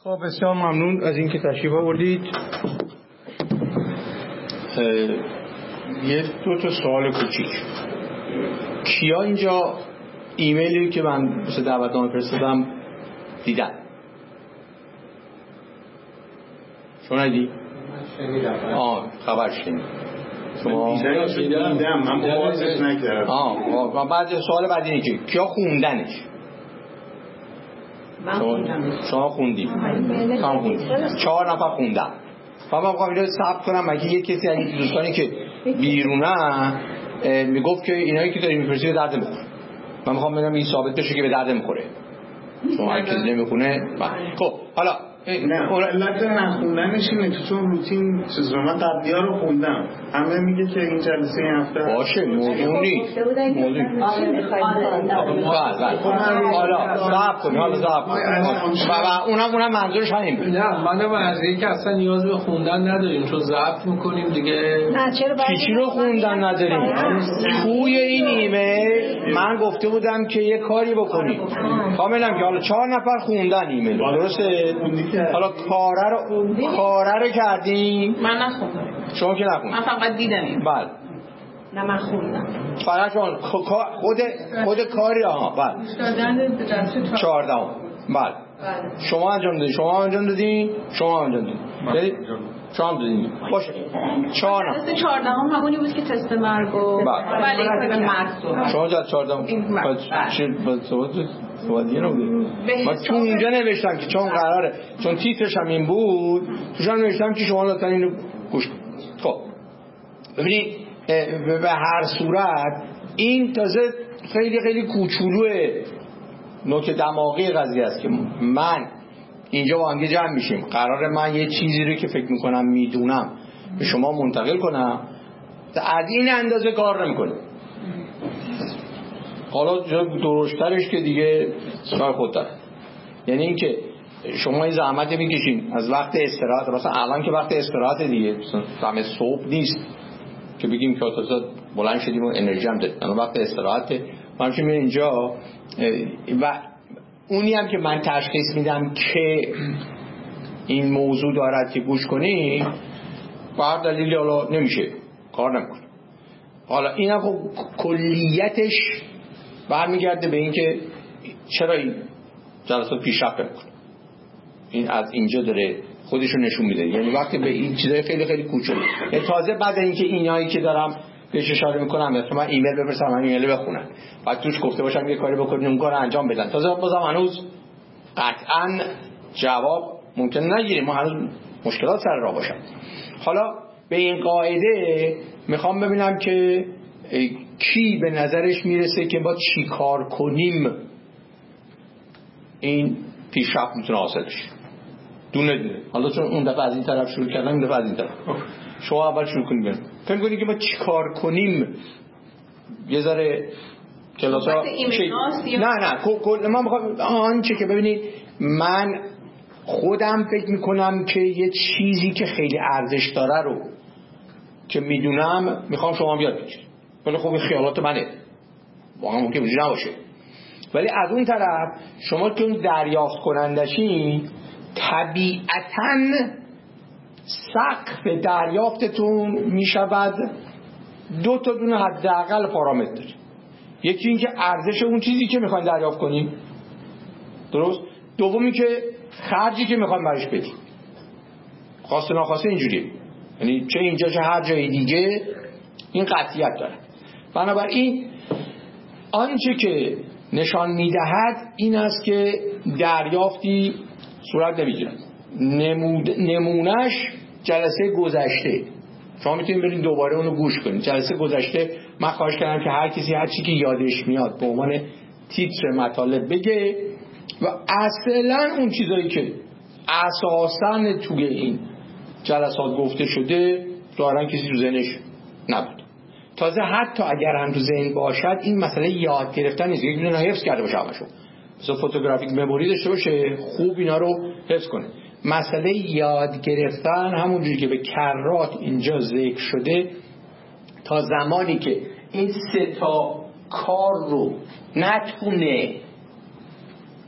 خب بسیار ممنون از اینکه تشریف آوردید. یه دو تا سوال کوچیک. کیا اینجا ایمیلی که من مثل دعوتنامه فرستادم دیدن؟ شما ندیدی؟ خبر شنید. شما دیدم من بازش نکردم. بعد سوال بعدی اینه که کیا خوندنش؟ شما خوندید. 4 نفر خوندن. من میخوام اینو ثبت کنم مگه یه کسی از دوستانی که بیرونه میگفت که اینایی که داری میپرسی به درد نمیخوره. من میخوام ببینم این ثابت بشه که به درد نمیخوره. شما هر کسی نمیخونه. خب حالا علت نخوندنش اینه که چون روتین چیز رو من قبلی‌ها رو خوندم. همه میگه که این جلسه این هفته باشه موضوع نیست. حالا صبر کن. و اونم منظورش همین بود. نه منم از این که اصلا نیاز به خوندن نداریم چون ضبط میکنیم دیگه. چی رو خوندن نداریم؟ توی این ایمیل من گفته بودم که یه کاری بکنید. کاملا که حالا 4 نفر خوندن ایمیل. درسته؟ حالا کاره رو کردیم. من نخوندم. شما که نخوندید؟ من فقط دیدم این. بله. نه من خوندم. فقط شما خود کاری بله. 14. بله. شما انجام دادین. شما انجام دادین. باشه. 4 تست 14 همونی بود که تست مرگ و بله مرگ. شما جد 14 سوادیه نبوده. من تو اونجا نوشتم که چون قراره چون تیترش هم این بود توش هم نوشتم که شما لطفا اینو گوش کنید. خب ببینید به هر صورت این تازه خیلی خیلی کوچولوه نوک دماغی قضیه است که من اینجا با هم جمع میشیم قراره من یه چیزی رو که فکر میکنم میدونم به شما منتقل کنم از این اندازه کار نمیکنه. حالا درشترش که دیگه سر خود داره. یعنی این که شما این زحمت میکشین از وقت استراحت. مثلا الان که وقت استراحت دیگه مثلا صبح نیست که بگیم که تازه بلند شدیم و انرژی هم داریم. الان وقت استراحته. من که میرم اینجا و اونی هم که من تشخیص میدم که این موضوع دارد که گوش کنی با هر دلیلی حالا نمیشه کار نمیکنه. حالا این هم خب کلیتش برمیگرده به این که چرا این جلسات پیشرفت نمیکنه. این از اینجا داره خودشو نشون میده. یعنی وقتی به این چیزای خیلی خیلی کوچولو تازه بعد اینکه اینایی که دارم بهش اشاره میکنم مثلا من ایمیل بفرستم من ایمیل بخونم بعد توش گفته باشم یه کاری بکنید اون کارو انجام بدن تازه بازم هنوز قطعا جواب ممکن نگیریم. ما هنوز مشکلات سر راه باشم. حالا به این قاعده میخوام ببینم که کی به نظرش میرسه که با چی کار کنیم این پیشرفت میتونه حاصل شه. دونه حالا چون اون دفعه از این طرف شروع کردم این دفعه از این طرف شما اول شروع کنید. فکر کنید که ما چی کار کنیم یه ذره کلاسا نه من میخوام آنچه که ببینید من خودم فکر میکنم که یه چیزی که خیلی ارزش داره رو که میدونم میخوام شما هم یاد بگیرید. ولی خب این خیالات منه واقعا ممکن وجود نباشه. ولی از اون طرف شما که اون دریافت کنندشین طبیعتاً سقف دریافتتون میشود 2 تا دونه حداقل پارامتر. یکی این که ارزش اون چیزی که میخواین دریافت کنین درست. دومی که خرجی که میخواین برش بدین. خواسته ناخواسته اینجوریه. یعنی چه اینجا چه هر جای دیگه این قطعیت داره. بنابراین آنچه که نشان میدهد این است که دریافتی صورت نمیگیرد. نمونهش جلسه گذشته شما میتونید برید دوباره اونو گوش کنید. جلسه گذشته من خواهش کردم که هر کسی هر چی که یادش میاد به عنوان تیتر مطالب بگه و اصلا اون چیزایی که اساساً توی این جلسات گفته شده ظاهراً کسی تو ذهنش نبود. تازه حتی اگر هم تو ذهن باشد این مسئله یاد گرفتن نیست. یک دونه حفظ کرده باشه همشو مثلا فوتوگرافیک مموری داشته باشه خوب اینا رو حفظ کنه. مسئله یاد گرفتن همونجوری که به کرات اینجا ذکر شده تا زمانی که این 3 تا کار رو نتونه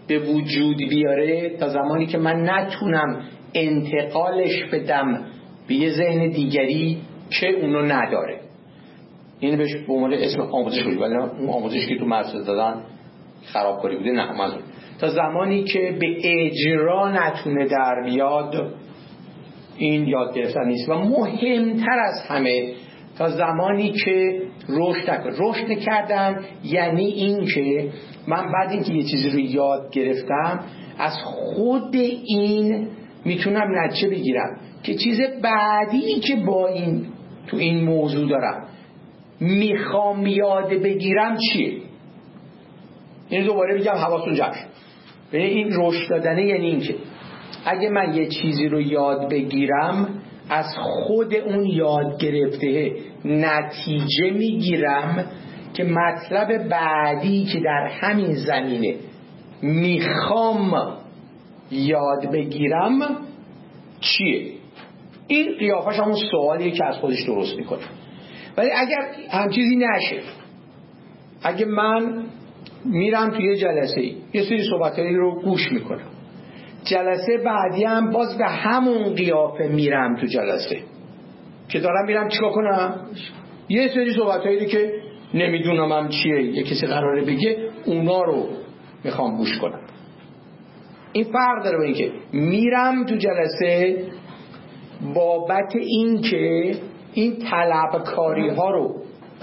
به وجود بیاره تا زمانی که من نتونم انتقالش بدم به یه ذهن دیگری که اونو نداره. این بهش به عنوان اسم آموزش بود، ولی اون آموزش که تو مدرسه دادن خرابکاری بوده. نه، منظور تا زمانی که به اجرا نتونه در بیاد این یاد گرفتن نیست. و مهمتر از همه تا زمانی که رشد نکردم، یعنی این که من بعد اینکه یه چیزی رو یاد گرفتم از خود این میتونم نتیجه بگیرم که چیز بعدی که با این تو این موضوع دارم میخوام یاد بگیرم چیه. این دوباره میگم حواستون جمع شد. ببین این رشد دادنه یعنی این که اگه من یه چیزی رو یاد بگیرم از خود اون یاد گرفته نتیجه میگیرم که مطلب بعدی که در همین زمینه میخوام یاد بگیرم چیه. این قیافش همون سوالیه که از خودش درست میکنه. ولی اگر هم چیزی نشه، اگه من میرم توی جلسه یه سری صحبتایی رو گوش میکنم، جلسه بعدی هم باز به همون قیافه میرم تو جلسه که دارم میرم چیکار کنم؟ یه سری صحبتایی که نمیدونم هم چیه، یه کسی قراره بگه، اونا رو میخوام گوش کنم. این فرق داره با این که میرم تو جلسه بابت این که این طلبکاری ها رو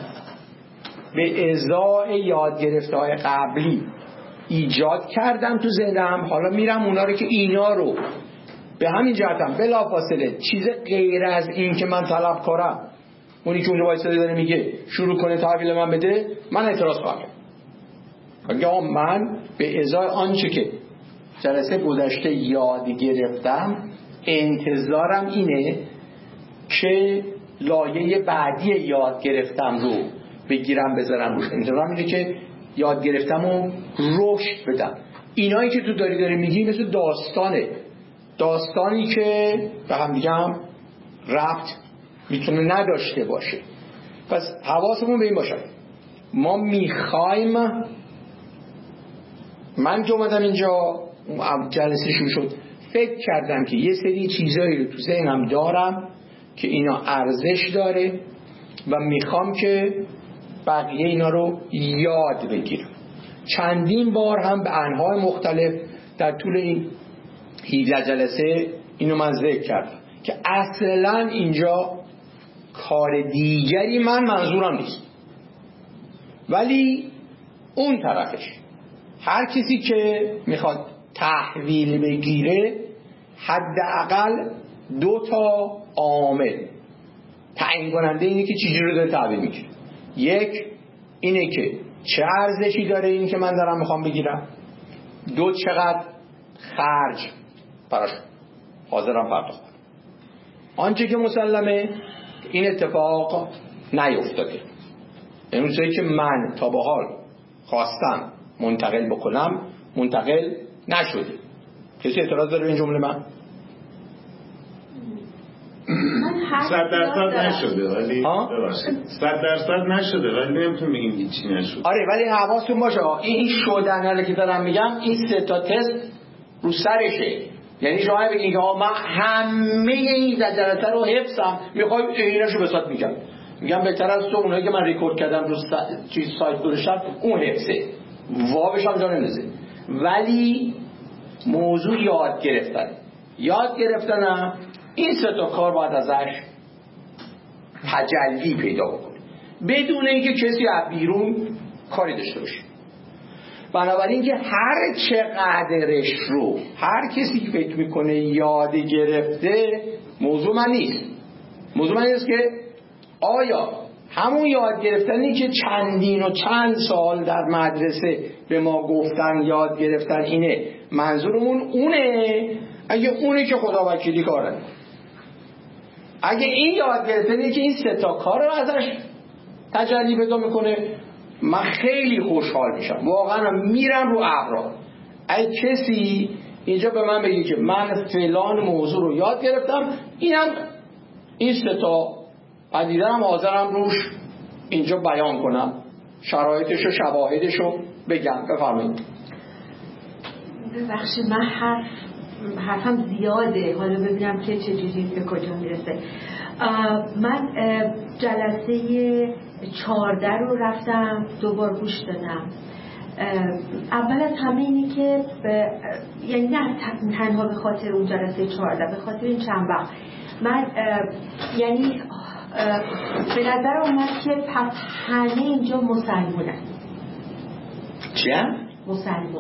به ازای یاد گرفته های قبلی ایجاد کردم تو ذهنم، حالا میرم اونا رو که اینا رو به همین جهتم بلافاصله چیز غیر از این که من طلبکارم، اونی که اونجا وایساده داره میگه شروع کنه تحویل من بده، من اعتراض خواهم کرد. من به ازای آنچه که جلسه گذشته یاد گرفتم انتظارم اینه که لایه بعدی یاد گرفتم رو بگیرم بذارم روش. انتظارم اینه که یاد گرفتم و رشد بدم. اینایی که تو داری میگی مثل داستانی که به هم دیگه هم ربط میتونه نداشته باشه. پس حواسمون به این باشه ما میخوایم، من که اومدم اینجا جلسه شروع شد فکر کردم که یه سری چیزایی رو تو ذهنم دارم که اینا ارزش داره و میخوام که بقیه اینا رو یاد بگیرم. چندین بار هم به انواع مختلف در طول این 17 جلسه اینو من ذکر کردم که اصلا اینجا کار دیگری منظورم نیست، ولی اون طرفش هر کسی که میخواد تحویل بگیره حداقل 2 عامل تعیین کننده اینه که چجوری رو داره تحویل میگیره. یک اینه که چه ارزشی داره این که من دارم میخوام بگیرم. 2 چقدر خرج براش حاضرم پرداخت کنم. آنچه که مسلمه این اتفاق نیفتاده. این چیزی که من تا به حال خواستم منتقل بکنم منتقل نشده. کسی اعتراض داره به این جمله من؟ 100% نشده ولی 100% نشده ولی نمیتونم بگیم هیچی نشده. آره ولی حواستون باشه این شدنه که دارم میگم این 3 تا تست رو سرشه. یعنی شما بگید که من همه این جلسه رو حفظم میخوای ایناشو بسات میگم بهتر از تو اونایی که من ریکورد کردم رو چیز سایت گذاشتم اون حفظه وابش هم جا نمیزه. ولی موضوع یاد گرفتنم این 3 تا کار باید ازش تجلی پیدا بکنه بدون اینکه کسی از بیرون کاری داشته باشه. بنابراین که هر چقدرش رو هر کسی که فکر میکنه یاد گرفته، موضوع من نیست که آیا همون یاد گرفتنی که چندین و چند سال در مدرسه به ما گفتن یاد گرفتن اینه، منظورمون اونه؟ اگه اونه که خدا وکیلی کاره. اگه این یاد گرفتنی که این 3 تا کار رو ازش تجلی پیدا میکنه، من خیلی خوشحال میشم، واقعا میرم رو ابرا. اگه کسی اینجا به من بگی که من فلان موضوع رو یاد گرفتم، این 3 تا پدیده هم حاضرم روش اینجا بیان کنم، شرایطش و شواهدش رو بگم. بفرمایید. بخش من حرفم زیاده، حالا ببینم که چجوری به کجا میرسه. من جلسه 14 رو رفتم، دوبار گوش دادم. اول از همه اینه که یعنی نه تنها به خاطر اون جلسه 14، به خاطر این چند وقت من یعنی به نظر اومد که پس همه اینجا مسلمونن. چه؟ مسلمون.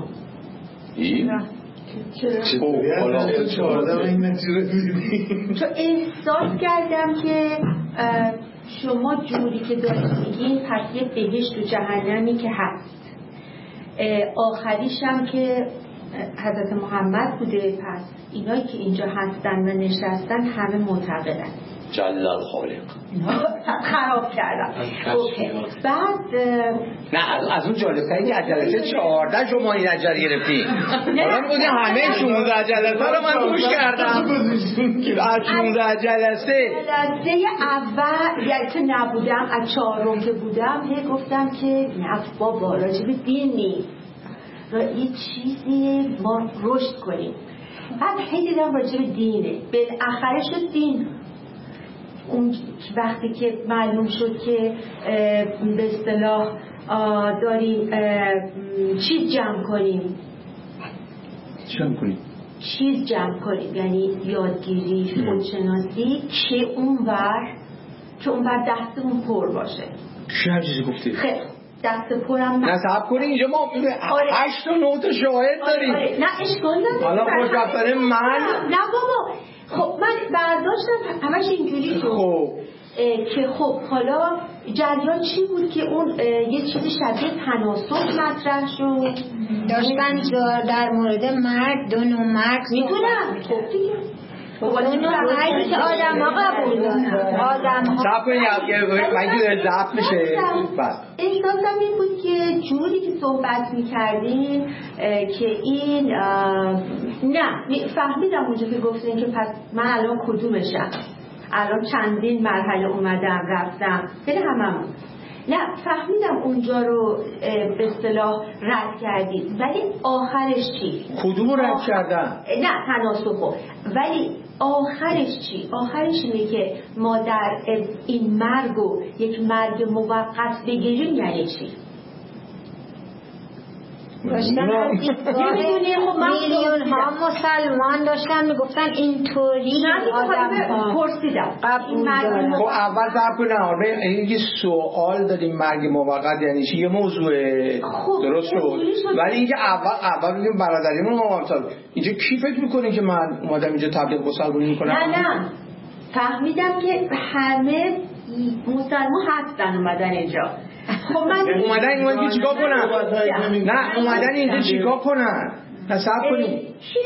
تو احساس کردم که شما جوری که دارید میگین پس یه بهشت و جهنمی که هست، آخریش هم که حضرت محمد بوده، پس اینایی که اینجا هستن و نشستن همه معتقدن. جلال خالق خراب کردم. اوکی. بعد نه از اون جالب‌تره که از جلسه 14 شما این عجله گرفتی. حالا میگه همه 16 جلسه رو من گوش کردم. از 16 جلسه اول یعنی که نبودم، از 4 که بودم هی گفتم که نه بابا راجع به دین نیست، یه چیزی ما رشد کنیم. بعد هی دیدم راجع به دینه، بالاخره شد دین. اون وقتی که معلوم شد که به اصطلاح داریم چیز جمع کنیم، چیز جمع کنیم یعنی یادگیری، خودشناسی، که اونور دستمون پر باشه. چه هر چیزی گفتی؟ خیلی دست پرم نصب کنی اینجا ما 8 تا 9 تا شاهد داریم. نه اشکال نداره. حالا خوشبختانه من نه بابا خب من برداشتم همش اینجوری خب که خب حالا جریان چی بود که اون یه چیزی شبیه تناسخ مطرح شد، داشتن در مورد مرگ، دو نوع مرگ میدونم. خب دیگه دو نوع مرگی که آدم ها قبول دارن، آدم ها صبر کنید من که ضبط میشه. احساسم این بود که جوری که صحبت میکردین که این نه فهمیدم اونجا که گفتین که پس من الان کدومشم، الان چندین مرحله اومدم رفتم، یعنی هممون نه فهمیدم اونجا رو به اصطلاح رد کردید، ولی آخرش چی؟ کدوم رو رد کردن؟ نه تناسخو، ولی آخرش چی؟ آخرش اینه که ما در این مرگو یک مرگ موقت بگیریم یعنی چی؟ داشتن از دیدگاه میلیون ها مسلمان داشتن میگفتن اینطوری آدم ها پرسیدم قبول دارن. خب اول صبر کنید، این که سوال داریم مرگ موقت یعنی چی، یه موضوع درست شد، ولی اینکه اول بگیم برادریمون موافقم. اینجا کی فکر میکنه که من اومدم اینجا تبلیغ مسلمانی میکنم؟ نه فهمیدم که همه مسلمان هستن اومدن اینجا. خب من اومدن اینجا چیکار کنن؟ نه اومدن اینجا چیکار کنن؟ صبر کنید.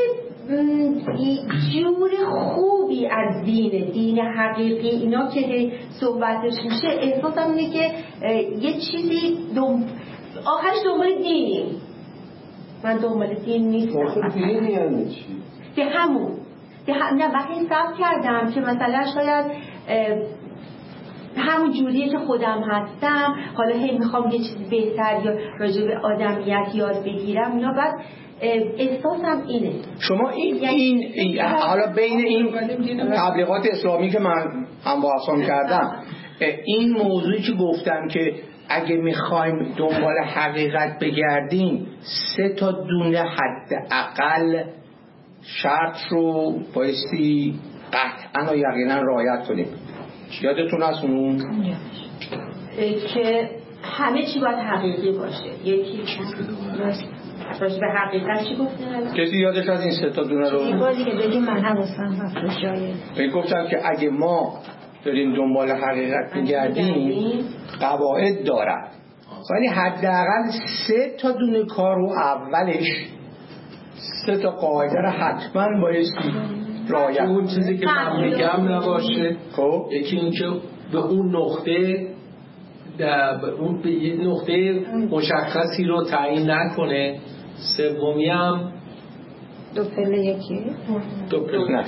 جور خوبی از دین حقیقی اینا که صحبتش میشه احساسم اینه که یه چیزی آخرش دنبال دینیم. من دنبال دین نیستم. دینی یعنی چی؟ که همون نه وقتی حساب کردم که مثلا شاید همون جوریه که خودم هستم، حالا هی میخوام یه چیزی بهتر یا راجع به آدمیت یاد بگیرم اینا، بعد احساسم اینه. شما این حالا بین این تبلیغات اسلامی که من هم بحثم کردم، این موضوعی که گفتم که اگه میخوایم دنبال حقیقت بگردیم 3 تا دونه حداقل شرط رو بایستی قطعا و یقینا رعایت کنیم. یادتون هست اون که همه چی باید حقیقی باشه. یکی باشه به حقیقت چی گفته؟ کسی یادش از این 3 تا دونه رو بازی که بگیم من حواسم هست جایه. گفتم که اگه ما داریم دنبال حقیقت میگردیم قواعد دارد، ولی حداقل 3 تا دونه کار رو اولش 3 تا قاعده رو حتما بایستی رعایت. اون چیزی که من میگم نباشه. خب یکی این که به اون نقطه به یه نقطه مشخصی رو تعیین نکنه. سومی هم دو پله یکی نه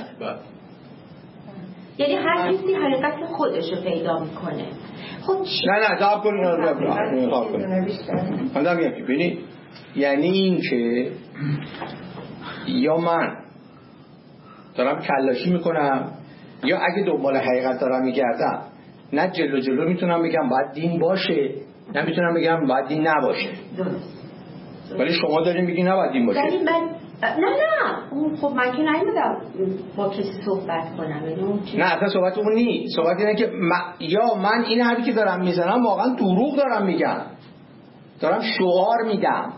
یعنی هر کسی حقیقت خودش رو پیدا میکنه. خب نه دعب کنید من دارم میگم که ببینید، یعنی این که یا من دارم کلاشی میکنم یا اگه دنبال حقیقت دارم میگردم، نه جلو میتونم بگم باید دین باشه، نه میتونم بگم باید دین نباشه. ولی شما دارین میگی نباید دین باشه. ولی من اون خب من که نمیدم با کسی صحبت کنم. نه اصلا صحبت اون نیست. صحبت اینه که یا من این حرفی که دارم میزنم واقعا دروغ دارم میگم، دارم شعار میدم.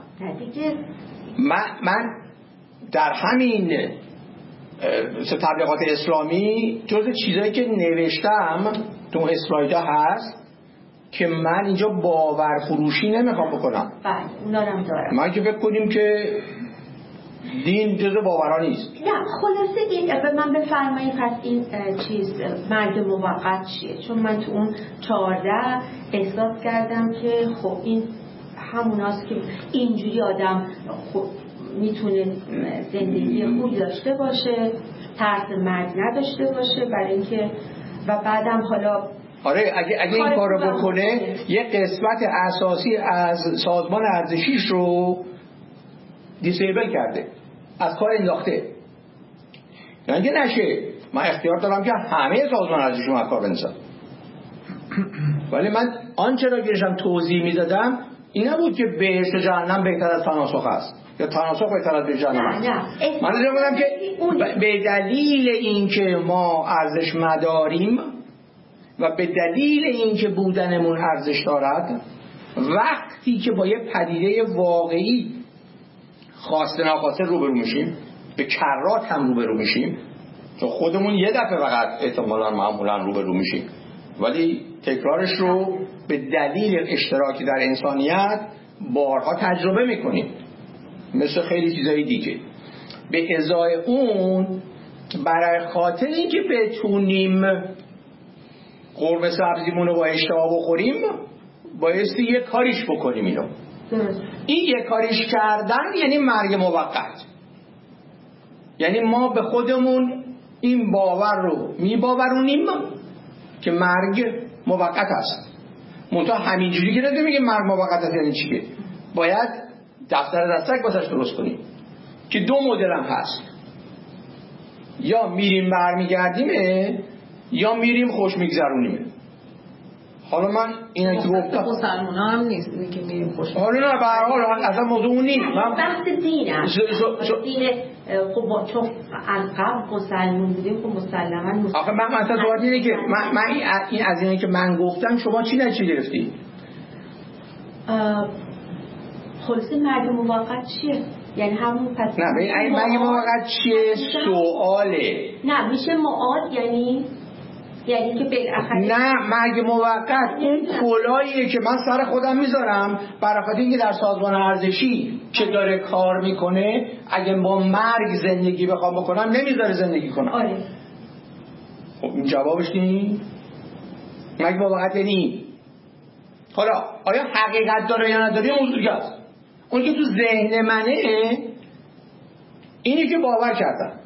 من در همین تبلیغات اسلامی جز چیزایی که نوشتم تو اسلایدها هست که من اینجا باور فروشی نمیخوام بکنم. بله اونا رو هم دارم. من که فکر کنیم که دین جز باورها نیست. نه خلاصه این به من بفرمایید پس این چیز مرگ موقت چیه؟ چون من تو اون 14 احساس کردم که خب این هموناست که اینجوری آدم خب میتونه زندگی خوبی داشته باشه، ترس مرگ نداشته باشه، برای اینکه و بعدم حالا آره اگه این کارو بکنه یه قسمت اساسی از سازمان ارزشیش رو دیسیبل کرده، از کار انداخته. یعنی که نشه من اختیار دارم که همه سازمان ارزشی رو از کار بندازم. ولی من آنچه را گیرشم توضیح میدادم این نبود که بهشت و جهنم بهتر از تناسخ است یا تناسخ بهتر از جهنم است. من دیدم بودم که به دلیل اینکه ما ارزش مداریم و به دلیل اینکه بودنمون ارزش دارد، وقتی که با یه پدیده واقعی خواسته ناخواسته روبرو میشیم، به کرات هم روبرو میشیم، چون خودمون یه دفعه فقط احتمالاً معمولاً روبرو میشیم، ولی تکرارش رو به دلیل اشتراکی در انسانیت بارها تجربه میکنیم، مثل خیلی چیزایی دیگه. به ازای اون برای خاطر اینکه بتونیم قرمه سبزیمون رو با اشتها بخوریم بایستی یه کاریش بکنیم. اینو این یه کاریش کردن یعنی مرگ موقت. یعنی ما به خودمون این باور رو میباورونیم که مرگ موقت است. منتها همینجوری که نمیگه مرگ موقت است یعنی چیه؟ باید دفتر دستک واسش درست کنیم که دو مدل هم هست، یا میریم برمیگردیمه یا میریم خوش میگذرونیمه. حالا من اینا که گفتم مسلمانا هم نیست که میریم خوش. حالا نه به هر حال اصلا موضوع اون نیست. من بحث دینم. دین خب چون از قبل مسلمان بودیم خب مسلماً. آخه من مثلا صحبت اینه که من این از اینه که من گفتم شما چی نتیجه گرفتی؟ خلاصه مرگ موقت چیه؟ یعنی همون پس نه این مرگ موقت چیه سواله. نه میشه معاد یعنی که بالاخره نه مرگ موقت اون کلاییه که من سر خودم میذارم برای خاطر اینکه در سازمان ارزشی که داره کار میکنه اگه با مرگ زندگی بخوام بکنم نمیذاره زندگی کنم. آره. خب این جوابش نیست. مرگ موقت یعنی حالا آیا حقیقت داره یا نداره موضوع دیگه است. اون که تو ذهن منه اینی که باور کردم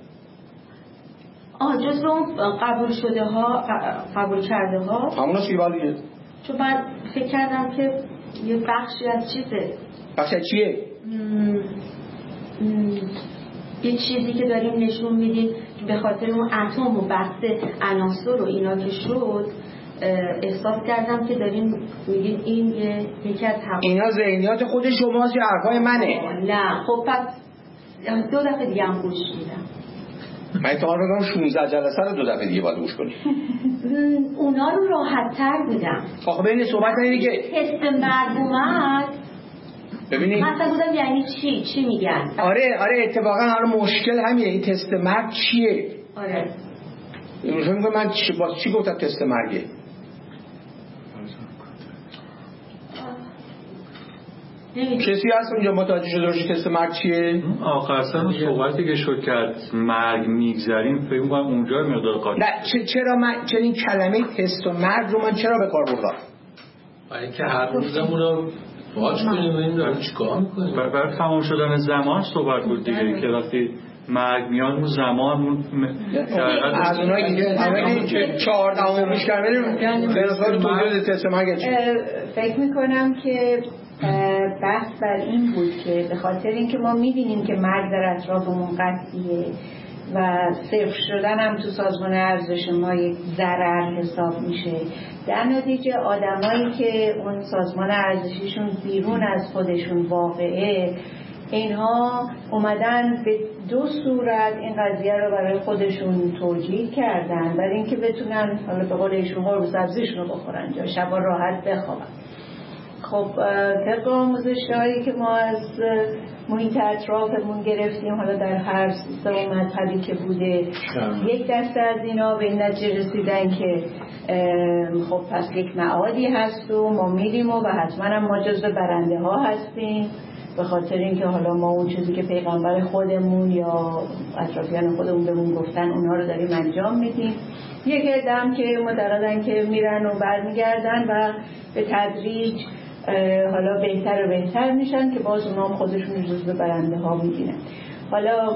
جز اون قبول شده ها قبول کرده ها همون چی بالیه. چون من فکر کردم که یه بخشی از چیزه. بخشی از چیه؟ یه چیزی که داریم نشون میدیم به خاطر اون اتم و بحث عناصر و اینا که شد احساس کردم که داریم میگیم این یکی از اینا ذهنیات خود شماست یا حرفای منه؟ نه خب پس 2 دفعه دیگه هم گوش میدم. من اتحال بگم 16 جلسه رو 2 دفعه دیگه باید گوش کنی. اونا رو راحت تر بودم. آخه بین صحبت اینه که تست مرگ اومد ببینید مثلا بودم یعنی چی میگن. آره اتفاقا حالا مشکل همینه. این تست مرگ چیه؟ آره میگم من چی گفتم تست مرگه؟ کسی هست اونجا متوجه شده باشه تست مرگ چیه؟ آخر سر صحبتی که شد کرد مرگ میگذریم فکر می‌کنم اونجا مقدار قاطی. نه چرا من چنین کلمه تست و مرگ رو من چرا به کار بردم؟ برای اینکه هر روزمون رو واج کنیم ببینیم داریم چیکار می‌کنیم. برای تمام شدن زمان صحبت بود دیگه که وقتی مرگ میاد اون زمان اون از اونایی که 14 گوش کردن به نظر توضیح تست مرگ چیه؟ فکر می‌کنم که بحث بر این بود که به خاطر اینکه ما می‌بینیم که مرگ در اطرافمون قطعیه و صفر شدن هم تو سازمان ارزش ما یک ضرر حساب میشه، در نتیجه آدمایی که اون سازمان ارزشیشون بیرون از خودشون واقعه، اینها اومدن به دو صورت این قضیه رو برای خودشون توجیه کردن، برای اینکه بتونن حالا به قول ایشون قرب سبزیشون رو بخورن یا شبا راحت بخوابن. خب طبق آموزش‌هایی که ما از محیط اطرافمون گرفتیم، حالا در هر سیستم مذهبی که بوده، یک دسته از اینا به این نتیجه رسیدن که خب پس یک معادی هست و ما میریم و حتما هم ما جزو برنده ها هستیم، به خاطر اینکه حالا ما اون چیزی که پیغمبر خودمون یا اطرافیان خودمون بهمون گفتن اونها رو داریم انجام میدیم. یک عده‌ام که معتقدن که میرن و برمیگردن و به تدریج حالا بهتر و بهتر میشن که باز اونها هم خودشون جزو برنده ها میبینن. حالا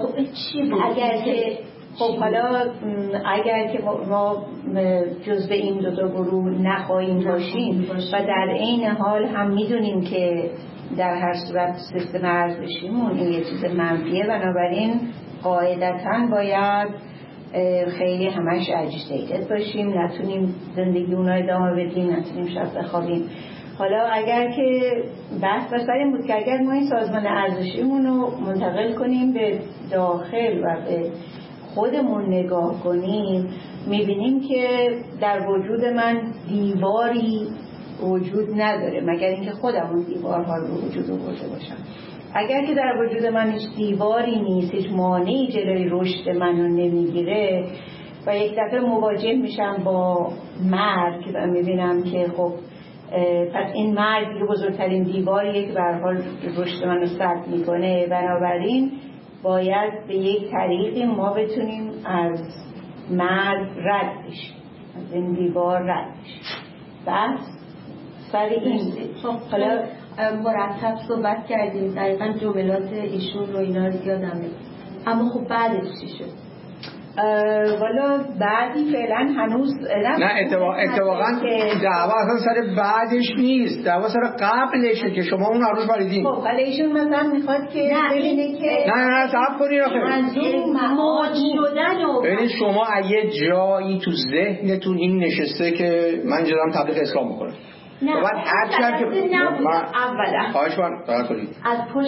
اگر که ما جزو این دو تا گروه نخواهیم باشیم و در عین حال هم میدونیم که در هر صورت سیستم ارزشیمون این یه چیز منفیه، بنابراین قاعدتاً باید خیلی همش اجیتیتد باشیم، نتونیم زندگی اونا ادامه بدیم، نتونیم شب بخوابیم. حالا اگر که بحث بسر این بود که اگر ما این سازمان ارزشیمون رو منتقل کنیم به داخل و به خودمون نگاه کنیم، میبینیم که در وجود من دیواری وجود نداره مگر اینکه خودمون دیوارها رو وجود آورده باشم. اگر که در وجود من هیچ دیواری نیست، هیچ مانعی جلوی رشد منو نمیگیره و یک دفعه مواجه میشم با مرگ و میبینم که خب پس این مرگ دیگه بزرگترین دیواریه که به هر حال رشد منو سد میکنه، بنابراین باید به یک طریقی ما بتونیم از مرگ رد بشیم، از این دیوار رد بشیم. بس سر این حالا مرتب صحبت کردیم، دقیقا جملات ایشون رو اینا رو یادمه، اما خب بعدش چی شد؟ والا بعدی فعلا هنوز نه اتفاقا دعوا اصلا سر بعدش نیست، دعوا سر قبلشه که شما اون عروش باریدین. خب حالا ایشون مثلا میخواد که ببینه که نه صبر کنید منظور موج شدن و ببینید شما یه جایی تو ذهنتون این نشسته که من جدام تبلیغ اسلام میکنم. نه بعد هر که اولا خواهش کنم از پشت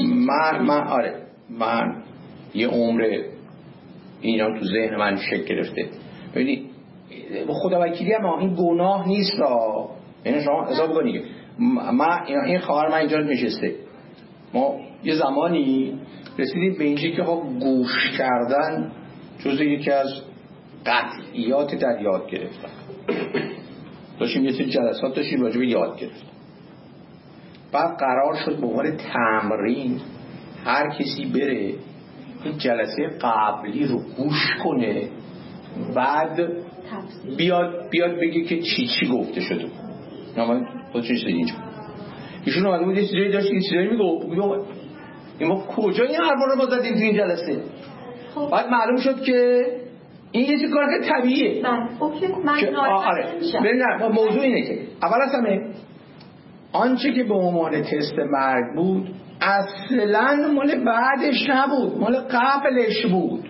من یه عمر اینا تو ذهن من شکل گرفته. ببینید خدا وکیلی ما این گناه نیست یعنی شما حساب کنید این خواهر من اینجا نشسته، ما یه زمانی رسیدیم به اینجا که خب گوش کردن جزء یکی از قطعیات در یاد گرفتن. داشتیم یه سری جلسات داشتیم راجع به یاد گرفتن، بعد قرار شد به عنوان تمرین هر کسی بره این جلسه قبلی رو گوش کنه، بعد بیاد بگه که چی گفته شده. من با چیز اینجا ایشون اومده بود یه چیزایی داشت، یه چیزایی میگفت ما کجا این حرفا رو ما زدیم تو این جلسه. بعد معلوم شد که این یه چیز کار که طبیعیه. اوکی من آره موضوع اینه که اول از همه آنچه که به عنوان تست مرگ بود اصلا مال بعدش نبود، مال قبلش بود.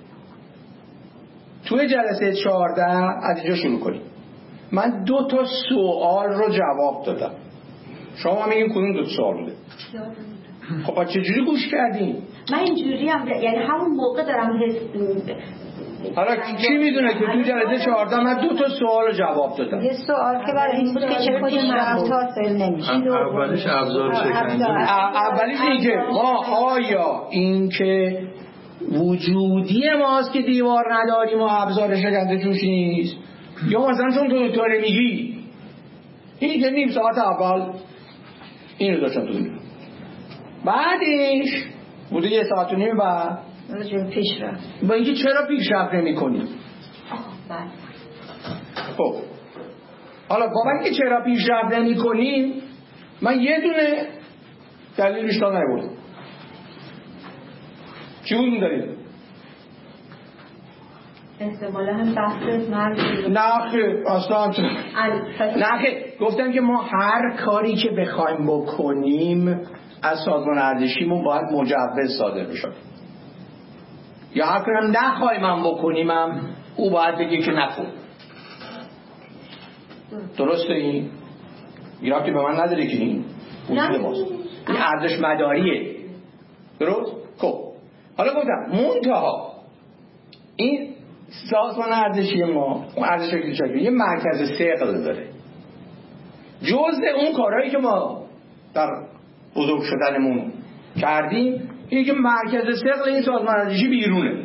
توی جلسه 14 از اینجا شروع کنیم. من 2 تا سوال رو جواب دادم، شما میگین کدوم 2 سوال بوده؟ خب چجوری گوش کردین؟ من اینجوری هم یعنی همون موقع دارم حالا کی میدونه که تو جلسه 14 من 2 تا سوال رو جواب دادم. یه سوال که برای این بود که چه پیشرفت‌ها سل نمیشه. اولش ابزار شکنجه، اولیش این که ما آیا این که وجودی ماست که دیوار نداریم و ابزار شکنجه توش نیست، یا مثلا چون تو دکتر میگی این که نیم ساعت اول اینو داشتم تو میگم، بعدش بوده 1 ساعت و نیم بعد پیشرفت با اینکه چرا پیشرفت نمی کنی. خب حالا با اینکه چرا پیشرفت نمی کنی من یه دونه دلیل بیشتر نبردم. چی بود دارید؟ احتمالا هم بحث مرگ نه خیلی اصلا نه خیلی گفتم که ما هر کاری که بخوایم بکنیم از سازمان ارزشیمون باید مجوز صادر بشه، یا هر کاری هم نخوایم هم بکنیم هم او باید بگه که نکن. درسته؟ این ربطی به من نداره که این وجود ماست، این ارزش مداریه. درست؟ خب حالا گفتم منتها این سازمان ارزشی ما، اون ارزش اقتصادی یه مرکز ثقل داره. جزء اون کارهایی که ما در بزرگ شدنمون کردیم اینه که مرکز ثقل این سازمان ارزشی بیرونه،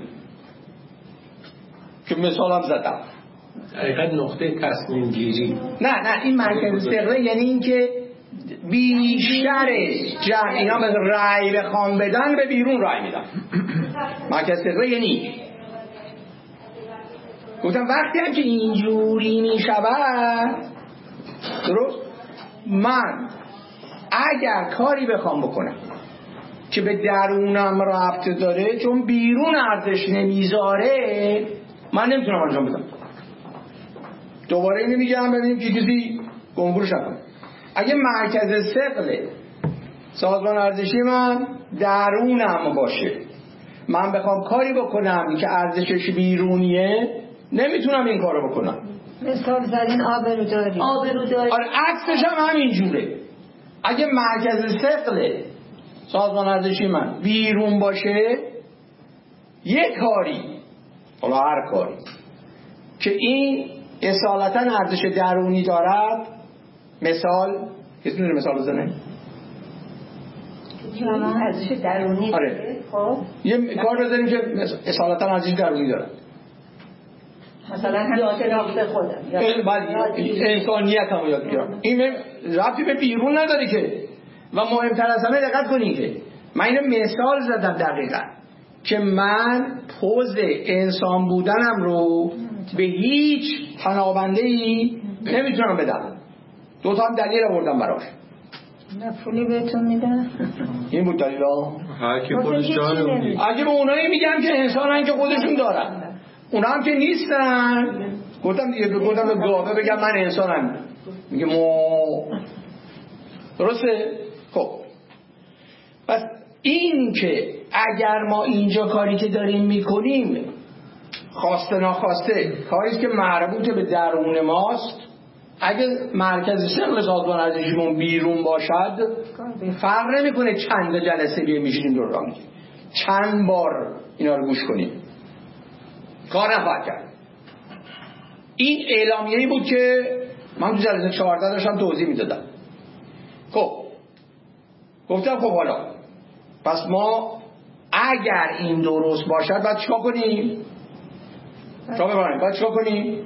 که مثال هم زدم. حقیقت نقطه تصمیم گیری. نه این مرکز ثقل یعنی این که بیشتر جمعینا به رأی بخوام بدن به بیرون رأی میدن. مرکز ثقل یعنی گفتم وقتی هم که اینجوری میشود، درست، من اگر کاری بخوام بکنم که به درونم ربط داره چون بیرون ارزش نمیذاره، من نمیتونم انجام بدم. دوباره اینو میگم ببینیم که کسی گمگورش نکنه. اگه مرکز ثقل سازمان ارزشی من درونم باشه، من بخوام کاری بکنم که ارزشش بیرونیه، نمیتونم این کارو بکنم. مثال زدین آبروداری. آره عکسش هم همین جوره. اگه مرکز ثقل سازمان ارزشی من بیرون باشه، یک کاری، حالا هر کاری که این اصالتا ارزش درونی دارد، مثال کسی می‌دونه مثال بزنه؟ ارزش درونی. آره. خب یه کار بزنیم که اصالتا ارزش درونی دارد. مثلا هم شناخت خودم، انسانیت هم یاد بگیرم. این ربطی به بیرون نداره که. و مهمتر از همه دقت کنید که من اینو مثال زدم دقیقا که من پوز انسان بودنم رو به هیچ پناهنده‌ای نمیتونم بدم. دو تا هم دلیل آوردم براش. نه پولی بهتون میدن. این بود دلیلا. هر کی خودش داره. اگه به اونایی میگم که انسانن که خودشون دارن، اونا هم که نیستن، گفتم دیگه گفتم به گاوه بگم من انسانم، میگه درسته؟ خب پس این که اگر ما اینجا کاری که داریم میکنیم خواسته ناخواسته کاریست که مربوط به درون ماست، اگه مرکز ثقل سازمان ارزشیمون بیرون باشد فرق نمیکنه چند جلسه بیه میشینیم دور هم میگیم، چند بار اینا رو گوش کنیم، کار نخواهد کرد. این اعلامیه‌ای بود که من تو جلسه 14 داشتم توضیح میدادم. خب گفتم خب حالا پس ما اگر این درست باشد باید چیکار کنیم؟ باید چیکار کنیم؟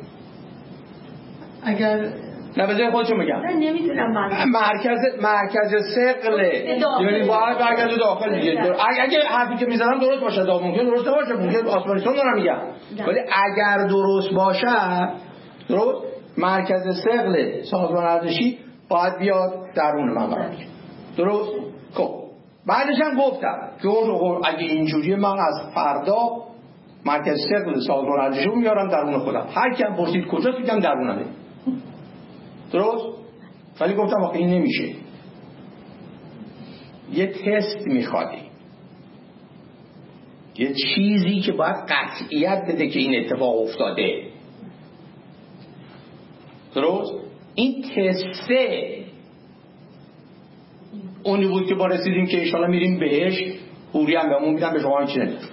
اگر نه بذارید خودشون میگم. نه نمیدونم من. مرکز ثقل یعنی باید برگرده داخل دیگه. اگه حرفی که میزنم درست باشه، ممکن درست باشه، ممکن آسمانیتون دارم میگم، ولی اگر درست باشه، درست مرکز ثقل سازمان ارزشی باید بیاد درون من قرار بگیره. درست؟ خب بعدش هم گفتم که اگه اینجوریه من از فردا مرکز ثقل سازمان ارزشی رو میارم درون خودم. هر کیم پرسید کجاست میگم درونمه. درست؟ ولی گفتم آخه این نمیشه، یه تست میخواد، یه چیزی که باید قطعیت بده که این اتفاق افتاده. درست؟ این تسته اونی بود که با رسیدیم که انشالله میریم بهش، حوری هم بهمون میدن، به شما هیچی نمیدن.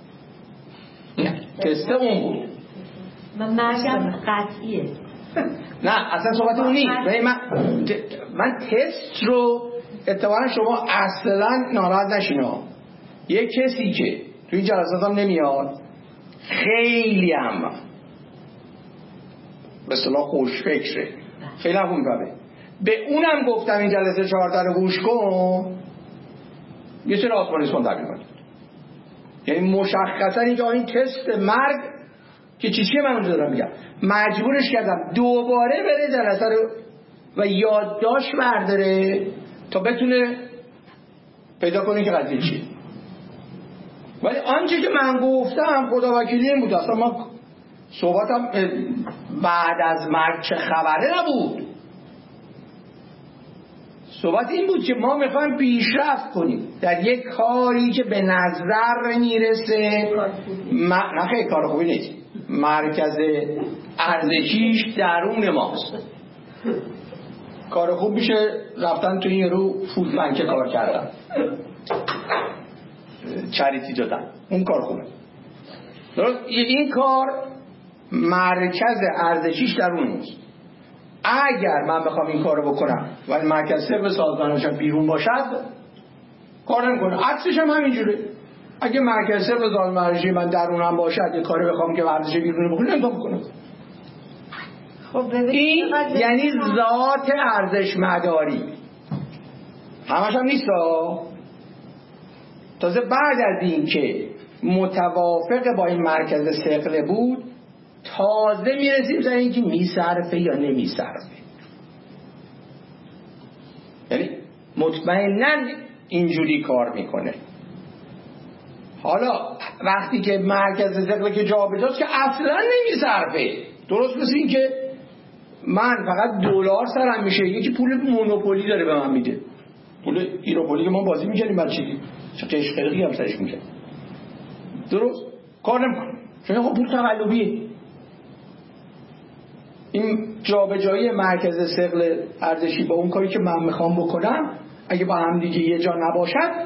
تسته اون بود. من مرگم قطعیه. نه اصلا صحبت اون نیست. من تست رو اتفاقا شما اصلا ناراحت نشین ها. یه کسی که توی این جلسات هم نمیاد، خیلی هم به اصطلاح خوشفکره، خیلی هم میفهمه، به اونم گفتم این جلسه 14 رو گوش کن، یه سری آسمانیسمان تعبیر کنید. یعنی مشخصا اینجا این تست مرگ که چیه من اونجا دارم میگم، مجبورش کردم دوباره بره جلسه رو و یادداشت برداره تا بتونه پیدا کنه که قضیه چیه. ولی آنچه که من گفتم خدا وکیلی این بود، اصلا ما صحبتم بعد از مرگ چه خبره نبود. صحبت این بود که ما میخوایم پیشرفت کنیم در یک کاری که به نظر میرسه نه خیلی کار خوبی نیست، مرکز ارزشیش درون ماست. کار خوب میشه رفتن تو این رو فود بانک کار کردن، چریتی دادن، اون کار خوبه. درست؟ این کار مرکز ارزشیش درون ماست. اگر من بخوام این کارو بکنم ولی مرکز صرف سازمانش بیرون باشد کار نمیکنه. عکسش هم همینجوره. اگه مرکز صرف سازمانش من درونم باشد یه کاری بخوام که ورزش بیرون بکنم نمیتونم بکنم. این یعنی ذات ارزش مداری. همش هم نیست. تازه بعد از این که متوافق با این مرکز ثقل بود تازه میرسیم در این که میصرفه یا نمیصرفه. یعنی مطمئناً اینجوری کار میکنه. حالا وقتی که مرکز ثقل که جابجاست که اصلا نمیصرفه. درست مثل این که من فقط دلار سرم میشه، یکی پول مونوپولی داره به من میده، پول ایروپولی که ما بازی میکنیم بچگی چه قشقرقی هم سرش میکنه. درست کار نمیکنه چون خب پول تقلبیه. این جابجایی مرکز ثقل ارزشی با اون کاری که من میخوام بکنم اگه با هم دیگه یه جا نباشد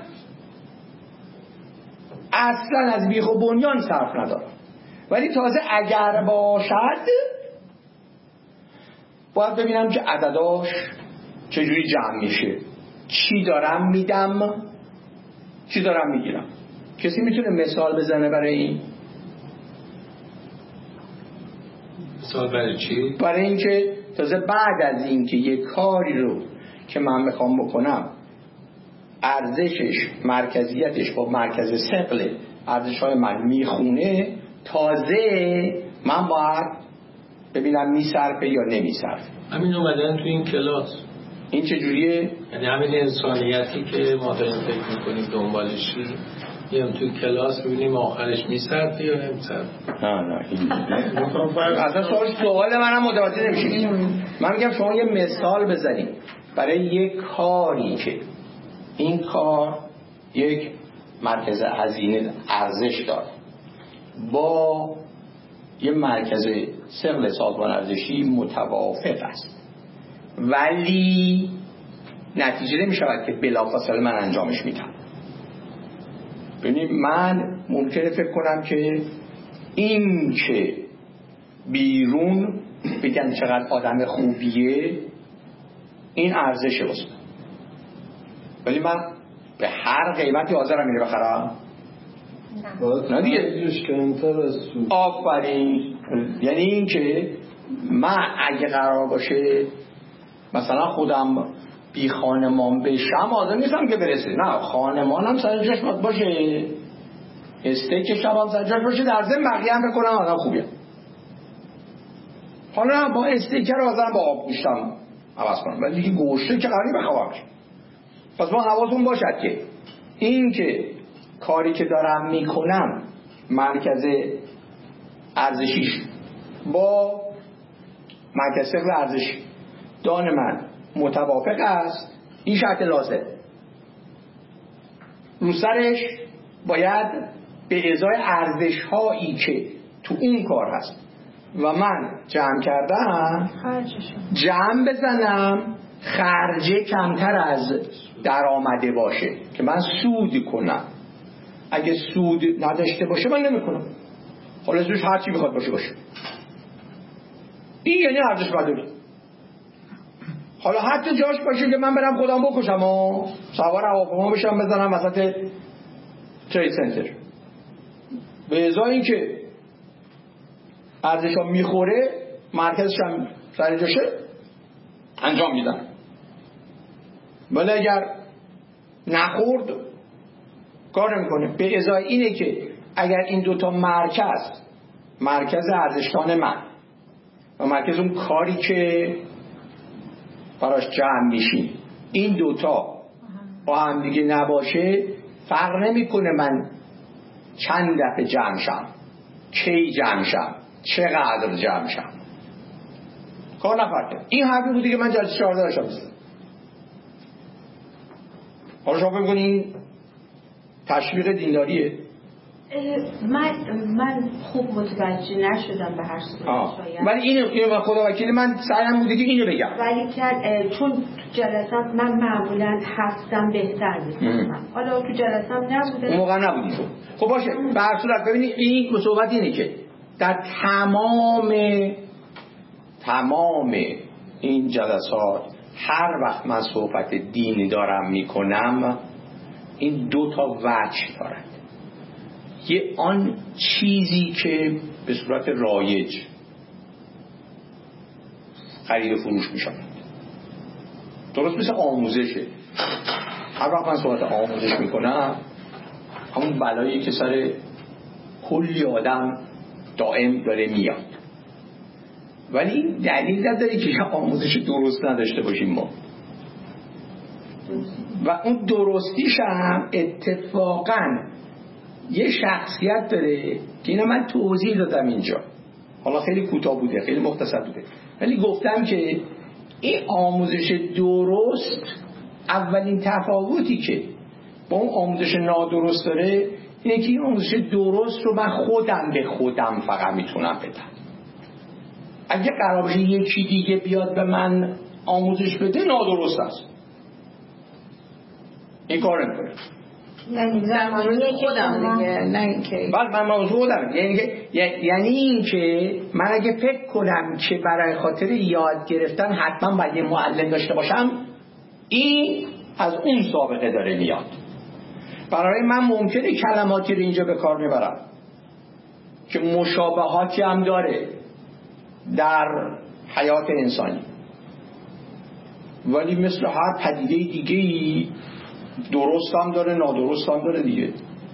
اصلا از بیخ و بنیان صرف نداره. ولی تازه اگر باشد باید ببینم که عدداش چجوری جمع میشه، چی دارم میدم، چی دارم میگیرم. کسی میتونه مثال بزنه برای این؟ مثال برای چی؟ برای اینکه تازه بعد از اینکه یه کاری رو که من میخوام بکنم ارزشش مرکزیتش با مرکز ثقل ارزش‌های من میخونه، تازه من باید ببینم میصرفه یا نمیصرفه. همین اومدن تو این کلاس. این چجوریه؟ یعنی همین انسانیتی که ما داریم فکر میکنیم دنبالشی میام تو کلاس ببینیم آخرش میصرفه یا نمیصرفه. نه اصلا سوال منم متوجه نمیشه. من میگم شما یه مثال بزنید برای یک کاری که این کار یک مرکز هزینه ارزش داره با یه مرکز ثقل سازمان ارزشی متوافق است ولی نتیجه نمی شود که بلافاصله من انجامش میدم. ببینید من ممکنه فکر کنم که این که بیرون بگن چقدر آدم خوبیه این ارزشه واسه، ولی من به هر قیمتی حاضرم اینو بخرم؟ نه دیگه. آفرین. یعنی این که من اگه قرار باشه مثلا خودم بی خانمان بشم حاضر نیستم که برسه. نه خانمانم سر جاش باشه، استیک شبم سر جاش باشه، در ضمن بقیه هم بکنم آدم خوبیه. حالا با استیک رو حاضرم با آب گوشتم عوض کنم ولی دیگه گوشته که قراری بخوام. پس ما حواستون باشد که این که کاری که دارم میکنم مرکز ارزشیش با مرکز ثقل ارزش دان من متوافق است. این شرط لازم. رو سرش باید به ازای ارزش هایی که تو اون کار هست و من جمع کردم جمع بزنم خرجه کمتر از درآمده باشه که من سود کنم. اگه سود نداشته باشه من نمی کنم. حالا زوش هر چی بخواد باشه. این یعنی ارزش مداری. حالا حتی جاش باشه که من برم خودم بکشم و سوار هواپیما بشم بزنم وسط ترید سنتر، به ازای این که ارزشا میخوره مرکزش هم سر جاشه انجام میدم. ولی اگر نخورد کار نمیکنه. به ازای اینه که اگر این دوتا مرکز ارزشتان من و مرکز اون کاری که براش جمع میشیم این دوتا با هم دیگه نباشه فرق نمیکنه من چند دفعه جمع شم، کی جمع شم، چقدر جمع شم، کار نفرده. این حرفی بودی که من جلسه 14 داشتم. حالا شما فکر کنین تشویق دینداریه؟ من خوب متوجه نشدم به هر صورت شاید. ولی اینو خدا وکیل من سعیم بوده که اینو بگم. ولی چون تو جلسم من معمولا هفتم بهتر می‌فهمم. حالا تو جلسم نبوده. اون موقع نبودی. خب باشه. به هر صورت ببینید این صحبت اینه که در تمام این جلسات هر وقت من صحبت دینی دارم میکنم این دو تا وجه دارد. یه آن چیزی که به صورت رایج خرید و فروش می شود، درست مثل آموزشه. هر وقت من صحبت آموزش میکنم همون بلایی که سر کلی آدم دائم داره میاد، ولی این دلیل نداره که آموزش درست نداشته باشیم ما. و اون درستیش هم اتفاقاً یه شخصیت داره که اینو من توضیح دادم اینجا، حالا خیلی کوتاه بوده، خیلی مختصر بوده، ولی گفتم که این آموزش درست اولین تفاوتی که با اون آموزش نادرست داره اینه که این آموزش درست رو من خودم به خودم فقط میتونم بدم. اگه قرار باشه یکی دیگه بیاد به من آموزش بده نادرست است، این کار نمی‌کنه. یعنی زمانی خودم دیگه، نه اینکه بعد من موضوع خودم، یعنی این که من اگه فکر کنم که برای خاطر یاد گرفتن حتما باید یه معلم داشته باشم، این از اون سابقه داره میاد. برای من ممکنه کلماتی رو اینجا به کار میبرم که مشابهاتی هم داره در حیات انسانی، ولی مثل هر پدیده دیگه‌ای درست هم داره نادرست هم داره دیگه.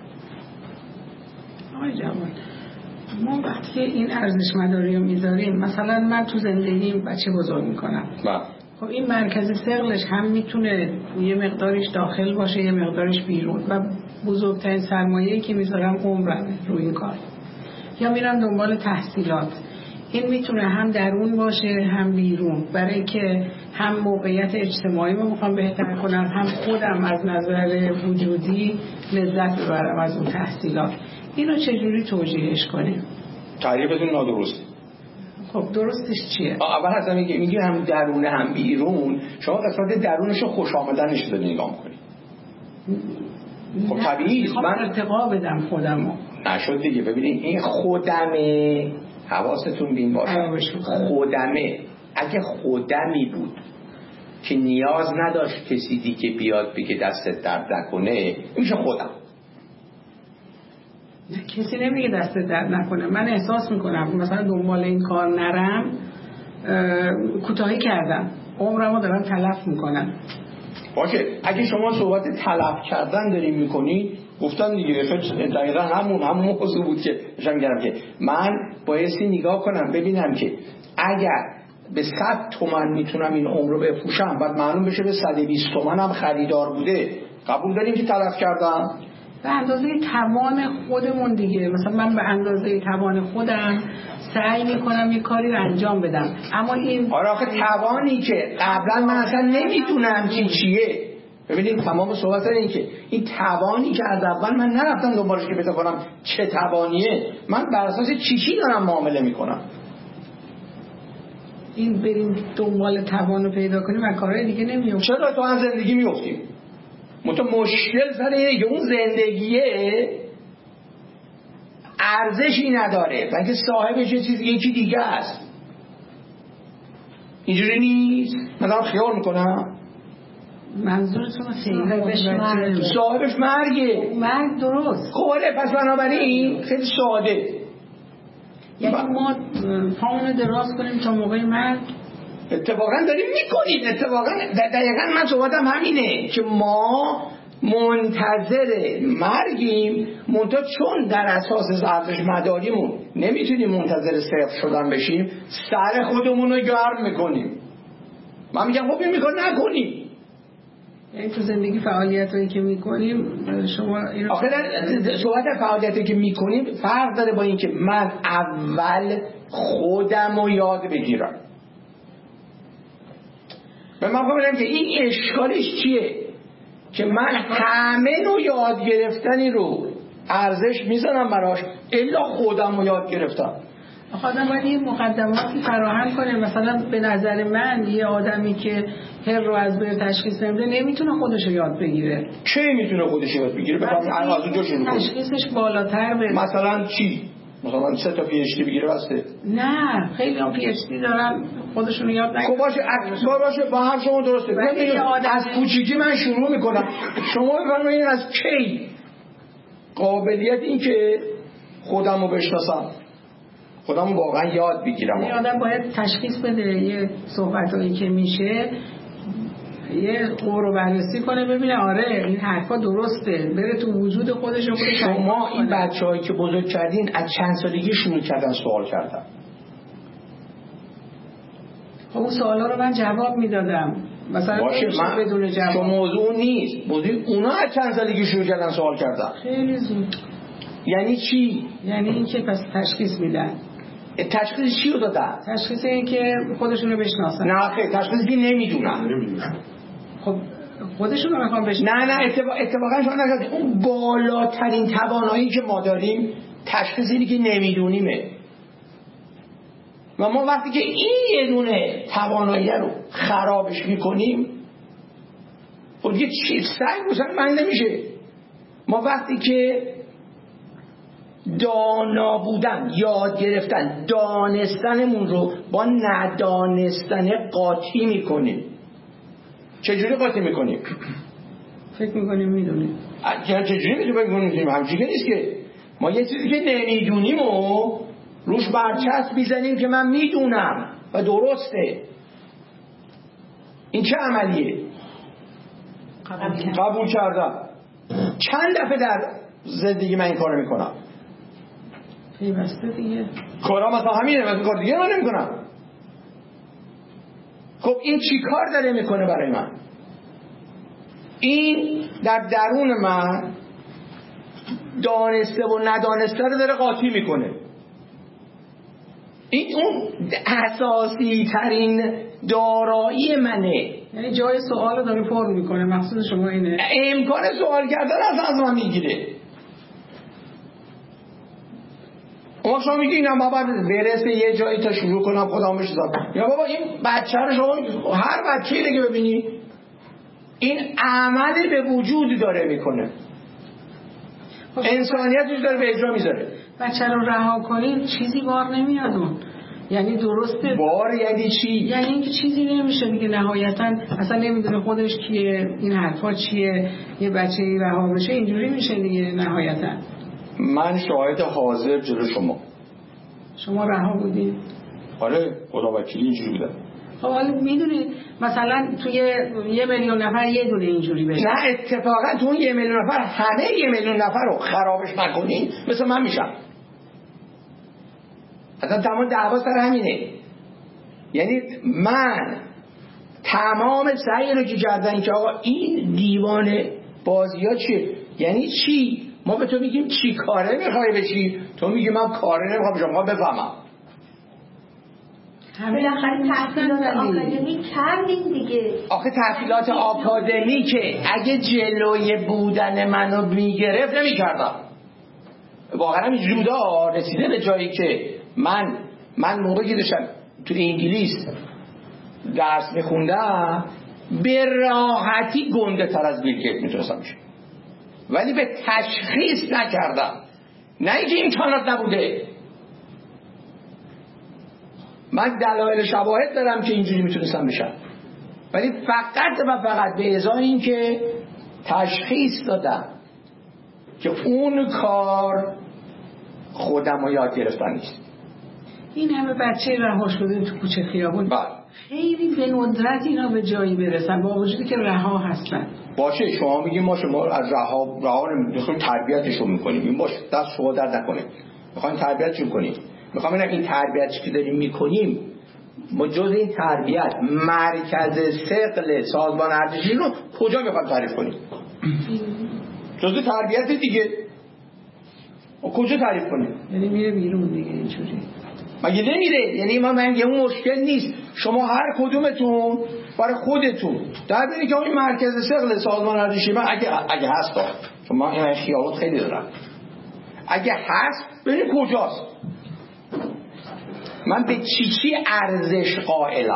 آقای جوان، ما وقتی این ارزش مداری رو میذاریم، مثلا من تو زندگیم بچه بزرگ میکنم، خب این مرکز ثقلش هم میتونه یه مقدارش داخل باشه یه مقدارش بیرون، و بزرگترین سرمایه‌ای که میذارم عمرمه روی این کار، یا میرم دنبال تحصیلات. این میتونه هم درون باشه هم بیرون، برای که هم موقعیت اجتماعی رو میخوام بهتر کنم، هم خودم از نظر وجودی لذت ببرم از اون تحصیلات. اینو چجوری توجیهش کنیم؟ تعریفتون نادرسته. خب درستش چیه؟ اول اصلا میگه هم درونه هم بیرون، شما قسمت درونش رو خوش آمدنش رو نگاه میکنید. خب طبیعی است من ارتقا بدم خودمو. نشد دیگه. ببینید این خودمه، حواستون بین باشه، خودمه. اگه خودمی بود که نیاز نداشت کسی دیگه بیاد بگه دستت درد نکنه، میشه خودم. کسی نمیگه دست درد نکنه. من احساس میکنم مثلا دنبال این کار نرم، کوتاهی کردم، عمرمو دارم تلف میکنم. باشه، اگه شما صحبت تلف کردن داریم میکنید، گفتم دیگه دقیقا همون موضوع بود که داشتم میگم که من بایستی نگاه کنم ببینم که اگر به 100 تومن میتونم این عمر رو بفروشم، بعد معلوم بشه به 120 تومن هم خریدار بوده، قبول داریم که تلف کردم؟ به اندازه توان خودمون دیگه. مثلا من به اندازه توان خودم سعی میکنم یه کاری رو انجام بدم، اما این آخه توانی که قبلا من اصلا نمیدونم چیه. ببینید تمام صحبت این که این توانی که از اول من نرفتم دنبالش که پیدا کنم چه توانیه، من بر اساس چی دارم معامله میکنم. این بریم دنبال توان رو پیدا کنیم و کارهای دیگه نمیافتیم. چرا تو هم زندگی میافتیم؟ مشکل سر اینه که اون زندگیه ارزشی نداره، بلکه صاحبش یکی دیگه است. اینجوری نیست؟ من دارم خیال میکنم. منظورتون صاحبش مرگه. مرگ درست. خب آره، پس بنابراین خیلی ساده، یعنی ما پامونو دراز کنیم تا موقع مرگ. اتفاقا داریم میکنیم. اتفاقا دقیقا من صحبتم همینه که ما منتظر مرگیم، منتها چون در اساس ارزش مداریمون نمیتونیم منتظر صفر شدن بشیم، سر خودمون رو گرم میکنیم. من میگم خب این میخواد نکنیم. یعنی تو زندگی فعالیتایی که میکنیم شما اینو آخه صحبت فعالیتی که میکنیم فرق داره با این که من اول خودم رو یاد بگیرم. من خواهم بگم که این اشکالش چیه؟ که من همه نوع یاد گرفتنی رو ارزش میزنم براش الا خودم رو یاد گرفتم. آدم باید یه مقدماتی فراهم کنه. مثلا به نظر من یه آدمی که هر رو از بر تشخیص نمیده نمیتونه خودش رو یاد بگیره. چه میتونه خودش یاد بگیره؟ بفهمید از اونجا شروع کنیم. تشخیصش بالاتر بره. مثلا چی؟ مثلا 3 تا پی اچ دی بگیره بسته؟ نه، خیلی هم پی اچ دی دارن خودشون رو یاد نگیرن. خب باشه با هم شما درسته. از کوچیکی من شروع میکنم. شما بفرمایید از کی قابلیت این که خودم رو بشناسم، خودم رو واقعا یاد بگیرم. یه آدم باید تشخیص بده یه صحبتایی که میشه، یه رو بررسی کنه ببینه آره این حرفا درسته، بره تو وجود خودش رو خودش. شما این بچه‌هایی که بزرگ کردین از چند سالگی شروع کردن سوال کردن؟ خب اون سوالا رو من جواب میدادم. مثلا باشه، من بدون جواب. شما موضوع نیست، موضوع اونا از چند سالگی شروع کردن سوال کردن. خیلی زود. یعنی چی؟ یعنی این که پس تشخیص میدن. تشخیص چی رو دادن؟ تشخیص این که خودشون رو بشناسن. نه خیلی تشخیص که نمیدونن. خب خودشون رو میخوان بشناسن. نه اتفاقا شما نگید اون بالاترین توانایی که ما داریم تشخیص اینی که نمیدونیمه. و ما وقتی که این یه دونه توانایی رو خرابش میکنیم خب دیگه سعی بسن من نمیشه. ما وقتی که دانا بودن، یاد گرفتن، دانستنمون رو با ندانستن قاطی میکنیم. چجوری قاطی میکنیم؟ فکر میکنیم میدونیم. چجوری میدونیم؟ همچنین نیست که ما یه چیزی که نمیدونیم و روش برچسب میزنیم که من میدونم و درسته. این چه عملیه؟ قبول کردم. چند دفعه در زندگی من این کارو میکنم؟ پیوسته دیگه. کارا مثلا همینه، مثلا کار دیگه من نمیکنم. خب این چی کار داره میکنه برای من؟ این در درون من دانسته و ندانسته رو داره قاطی میکنه. این اون اساسی ترین دارایی منه. یعنی جای سوال رو داره پر میکنه. مقصود شما اینه؟ امکان سوال کردن از من میگیره. اما شما میگی اینا بابا برسه یه جایی تا شروع کنم خودم بشناسم. یا بابا این بچه رو شما هر بچه‌ای دیگه ببینی این عمل به وجود داره میکنه. انسانیتش داره به اجرا میذاره. بچه رو رها کنیم چیزی بار نمیاد اون. یعنی درسته بار یعنی چی؟ یعنی اینکه چیزی نمیشه دیگه نهایتا اصلا نمیدونه خودش کیه، این حرفا چیه، یه بچه‌ای رها بشه اینجوری میشه دیگه نهایتا. من شاهد حاضر جلو شما رها بودید؟ آره خدا وکیلی اینجوری بودم. خب حالا میدونید مثلا توی 1 میلیون نفر یه دونه اینجوری بشه. نه اتفاقا تو 1 میلیون نفر همه 1 میلیون نفر رو خرابش نکنین مثل من میشم. اصلا تمام دعوا سر همینه. یعنی من تمام سعی رو که کردن که آقا این دیوان بازی ها چیه؟ یعنی چی؟ ما به تو میگیم چی کاره میخوای بشی، تو میگی من کاره نمیخوام بشم. ما بفهمم بالاخره تحصیلات آکادمی کردیم دیگه. آخه تحصیلات آکادمی که اگه جلوی بودن منو میگرفت نمیکردم. واقعا اینجوری بوده. رسیده به جایی که من موقعی که داشتم تو انگلیس درس میخوندم به راحتی گنده تر از بیل گیت میتونستم بشم، ولی به تشخیص نکردم. نه اینکه امکانات نبوده. من دلایل شواهد دارم که اینجوری میتونستم بشم، ولی فقط به ازای این که تشخیص دادم که اون کار خودم رو یاد گرفتن نیست. این همه بچه رها شده تو کوچه خیابون خیلی به ندرت اینا به جایی برسن با وجودی که رها هستن. باشه شما میگیم ما از رها میخوایم تربیتشون میکنیم. این باشه دست شما درد نکنه، میخوایم تربیتشون کنیم. میخوام ببینم این تربیتی که داریم میکنیم ما جز این تربیت مرکز ثقل سازمان ارزشی رو کجا میخوایم تعریف کنیم؟ جز تربیت دیگه کجا تعریف کنیم؟ یعنی میره بیرون دیگه اینجوری. مگه نمیره؟ یعنی من اون مشکل نیست. شما هر کدومتون برای خودتون در بینید که این مرکز ثقل سازمان ارزشی من اگه هست چون من این خیالات خیلی دارم، اگه هست ببینید کجاست، من به چی ارزش قائلم.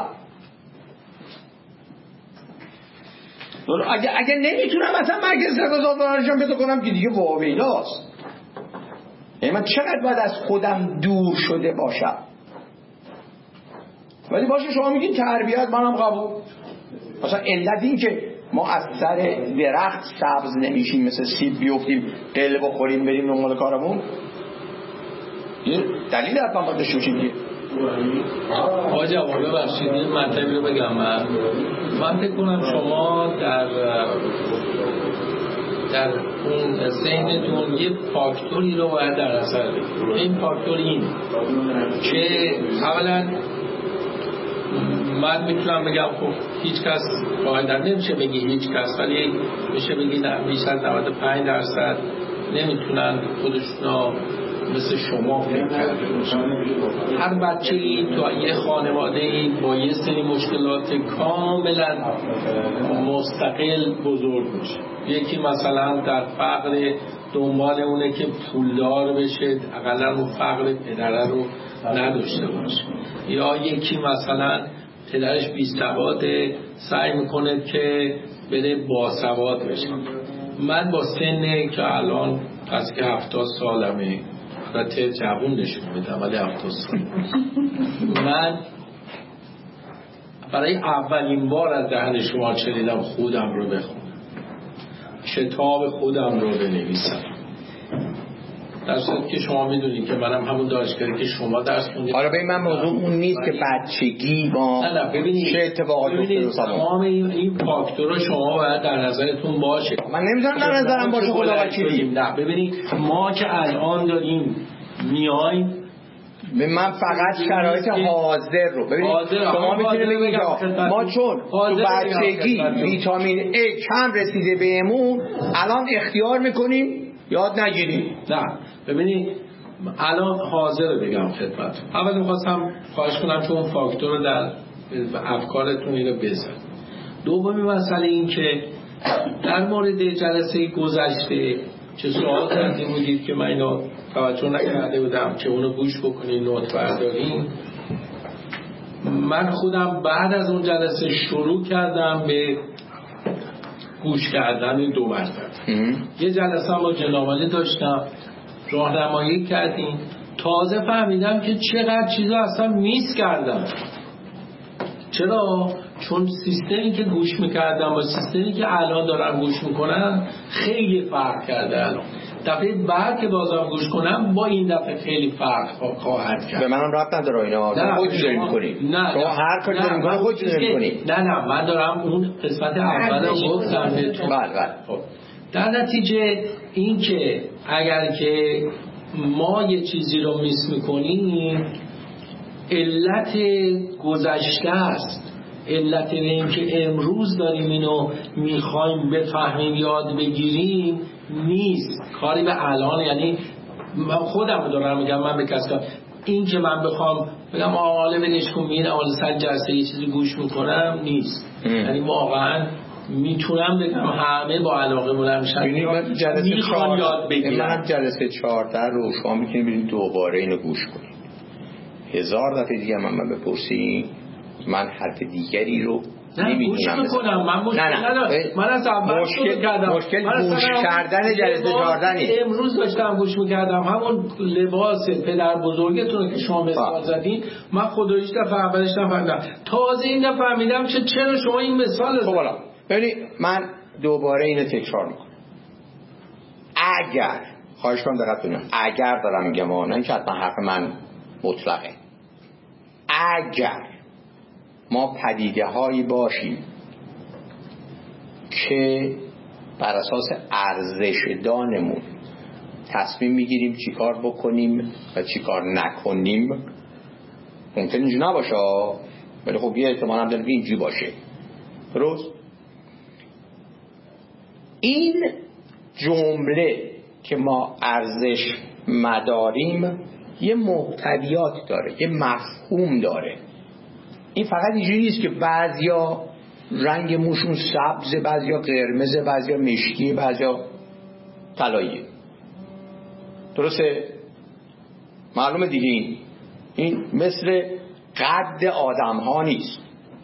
اگه نمیتونم مثلا مرکز ثقل سازمان ارزشی پیدا کنم که دیگه واویلاست. یعنی من چقدر باید از خودم دور شده باشم. ولی باشه شما میگین تربیت، منم قبول. مثلا علت این که ما از سر درخت سبز نمیشیم مثل سیب بیفتیم قله بخوریم بریم دنبال کارمون، یه دلیل حتما باید داشته باشیم دیگه. آقا جواب ببخشید این مطلبی رو بگم. من فکر کنم شما در اون ذهنتون یه فاکتوری رو باید در اثر بگیرید. این فاکتور این که اولا من میتونم بگم خب هیچ کس قاعدتا نمیشه بگی هیچ کس، ولی میشه بگی بیش از 95% نمیتونن خودشونا مثل شما فکر کرده باشن. هر بچه‌ای تو یه خانواده‌ای با یه سری مشکلات کاملا مستقل بزرگ میشه. یکی مثلا در فقر دنبال اونه که پولدار بشه، اقلا اون فقر پدره رو نداشته باشه، یا یکی مثلا پدرش بی‌سواده سعی میکنه که بره باسواد بشه. من با سن که الان از که 70 سالمه، البته جوون نشون میدم ولی 70 سال، من برای اولین بار از دهن شما شنیدم خودم رو بخونم، کتاب خودم رو بنویسم، در صورتی که شما میدونید که منم همون دانشگاهی که شما درس خوندید. حالا ببین من موضوع اون نیست که بچگی با چه اتفاقاتی افتاده. تمام این فاکتورها شما باید در نظرتون باشه. من نمیذارم در نظرم باشه خدا وکیلی. نه ببینید ما که الان داریم میایم، من فقط شرایط حاضر رو ببینید. شما میتونید بگید ما چون تو بچگی ویتامین A کم رسیده بهمون الان اختیار میکنیم یاد نگیریم. نه ببینید الان حاضر بگم خدمت. اول میخواستم خواهش کنم که اون فاکتور رو در افکارتون اینو بزن. دومی مسئله این که در مورد جلسه گذشته چه سوال کردیم بودید که من اینو توجه نکرده بودم که اونو گوش بکنید، نوت بردارین. من خودم بعد از اون جلسه شروع کردم به گوش کردن این دو مرتبه. یه جلسه هم با جنابالی داشتم، راهنمایی کردیم، تازه فهمیدم که چقدر چیزا اصلا میس کردم. چرا؟ چون سیستمی که گوش میکردم با سیستمی که الان دارم گوش میکنم خیلی فرق کرده. الان دفعه بعد که بازم گوش کنم با این دفعه خیلی فرق خواهد کرد. به منم ربط نداره اینا، خودت داری می‌کنی. شما هر کاری داری می‌کنی خودت داری می‌کنی. نه من دارم اون قسمت اول رو گفتم بهتون. بله. در نتیجه این که اگر که ما یه چیزی رو میس می‌کنیم علت گذشته است. علت این که امروز داریم اینو میخوایم بفهمیم یاد بگیریم نیست، کاری به الان. یعنی من خودم رو دارم میگم، من به کسی این که من بخوام بگم آقاله بنش کن میرم آقاله 100 جلسه یه چیزی گوش میکنم نیست. یعنی واقعا میتونم بگم همه با علاقه بلند میشن میخوان یاد بگیرن. من جلسه 14 رو شما میتونید برید دوباره اینو گوش کنید 1000 دفعه دیگه من بپرسید، من حرف دیگری رو نمیدونم بکنم. من مشکل ندارم. من از اول مشکل گوش کردن جلسه 14 نیست. امروز داشتم گوش میکردم همون لباس پدر بزرگتون که شما مثال زدین، من خداییش دفعه اولش نفهمیدم، تازه این دفعه فهمیدم چرا شما این مثال زدید. خب حالا ببینید من دوباره اینو تکرار میکنم. اگر خواهش کنم دقت کنید، اگر دارم میگم نه که حتما حرف من مطلقه، اگر ما پدیده هایی باشیم که بر اساس ارزش دانمون تصمیم میگیریم چی کار بکنیم و چی کار نکنیم، ممکن اینجا نباشه ولی خب یه احتمال هم داره که اینجوری باشه. درست؟ این جمله که ما ارزش مداریم یه محتویات داره، یه مفهوم داره. این فقط اینجوری نیست که بعضیا رنگ موشون سبز، بعضیا قرمز، بعضیا مشکی، بعضیا طلایی. درسته؟ معلومه دیگه این مثل قد آدم ها نیست.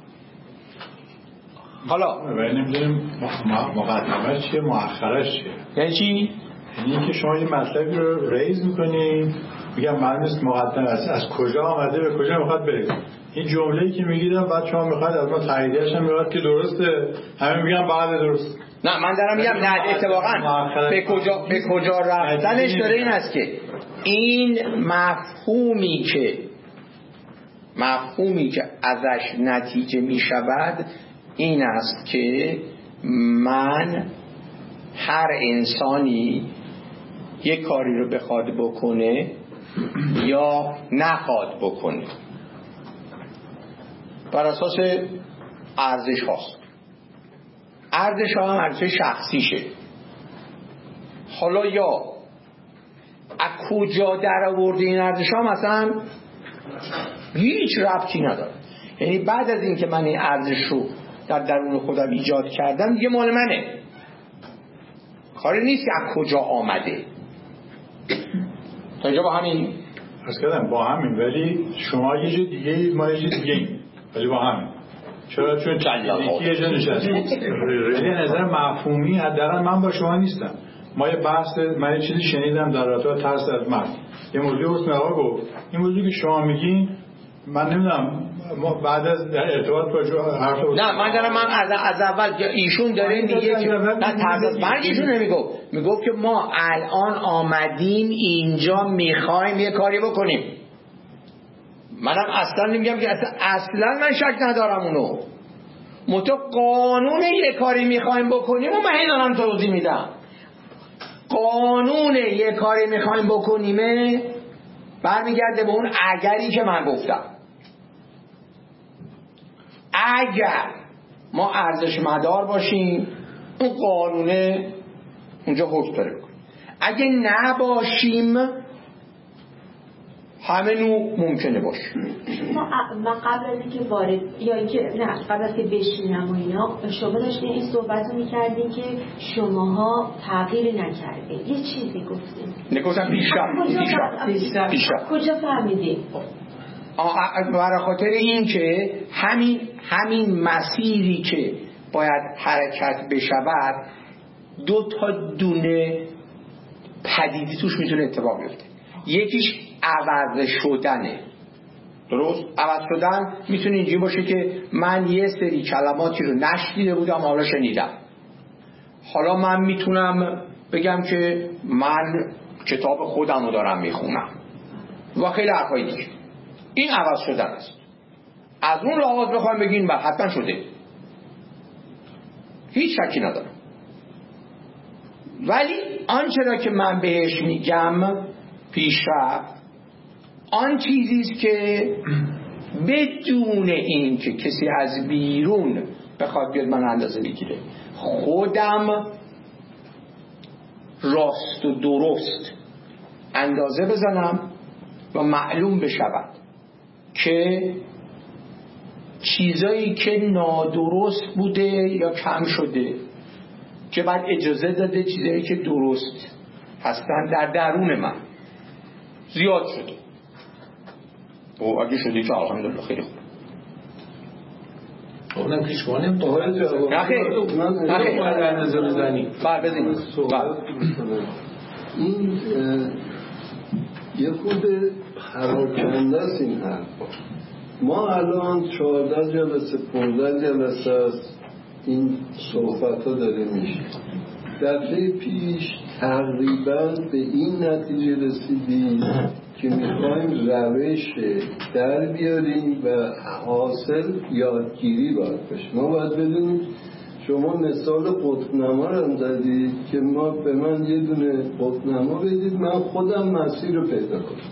حالا نمیدونیم مقدمش چیه مؤخرش چیه. یعنی چی؟ یعنی که شما یه مطلبی رو ریز میکنین میگم معلوم نیست مقدم از کجا آمده به کجا میخواد بره. این جمله‌ای که میگیدم بعد شما میخواد از ما تاییدش هم میخواد که درسته، همه میگن بله درست. نه من دارم میگم نه اتفاقا به کجا رفتنش داره این است که این مفهومی که ازش نتیجه میشود این است که من هر انسانی یک کاری رو بخواد بکنه یا نخواد بکنه بر اساس ارزش هاست. ارزش ها هم ارزش شخصیشه. حالا یا از کجا در آورده این ارزش ها مثلا هیچ ربطی نداره. یعنی بعد از این که من این ارزش رو در درون خودم ایجاد کردم دیگه مال منه، کاری نیست که از کجا آمده. تا اینجا با همین از کردم با همین، ولی شما یه جا دیگه ما یه جا دیگه ولی با همین. چرا؟ چون یکی یه جا نشستیم. ولی نظر مفهومی حداقل من با شما نیستم. ما یه بحث، من یه چیزی شنیدم در رابطه ترس از مرگ، یه موضوع حسن آقا گفت این موضوعی که شما میگین من نمیدونم ما بعد از در ارتباط با حرف نه من دارم از اول ایشون داره میگه که نه ترس از مرگ ایشون نمیگفت، میگفت که ما الان آمدیم اینجا میخوایم یه کاری بکنیم. منم اصلا نمیگم که اصلا من شک ندارم اونو قانون یه کاری میخوایم بکنیم و من دارم توضیح میدم. قانون یه کاری میخوایم بکنیمه برمیگرده به اون اگری که من گفتم. اگر ما ارزش مدار باشیم اون قانونه اونجا حکم داره بکنیم، اگه نباشیم همه نوع ممکنه باشه. ما قبل از اینکه وارد یا اینکه نه قبل از که بشینم و اینا شما داشتین این صحبت رو میکردین که شماها تغییری نکردین، یه چیزی گفتین. نگفتم پیشرفت. کجا فهمیدین؟ برای خاطر این که همین مسیری که باید حرکت بشود دو تا دونه پدیده توش میتونه اتفاق بیفته. یکیش عوض شدنه. درست؟ عوض شدن میتونه اینجوری باشه که من یه سری کلماتی رو نشنیده بودم حالا شنیدم. حالا من میتونم بگم که من کتاب خودم رو دارم میخونم و خیلی حرفای دیگه. این عوض شدن است. از اون لحاظ بخوایم بگیم بله حتما شده، هیچ شکی ندارم. ولی آنچه را که من بهش میگم پیشرفت آن چیزیست که بدون این که کسی از بیرون بخواد بیاد من اندازه بگیره خودم راست و درست اندازه بزنم و معلوم بشود که چیزایی که نادرست بوده یا کم شده که بعد اجازه داده چیزایی که درست هستن در درون من زیاد شده و اگه شده که الحمدلله خیلی خوب. اونم پیش کنیم نخیر باید اندازه بزنیم بزنیم. این یه خود پراکنده است این حرفا. ما الان 14 جلسه 15 جلسه است این صحبت ها داره میشه. دفعه پیش تقریبا به این نتیجه رسیدیم که میخوایم روش در بیاریم و حاصل یادگیری باید باشه. ما باید بدونیم، شما مثال قطب‌نما رو هم زدید که ما به من یه دونه قطب‌نما بدید من خودم مسیر رو پیدا کنم.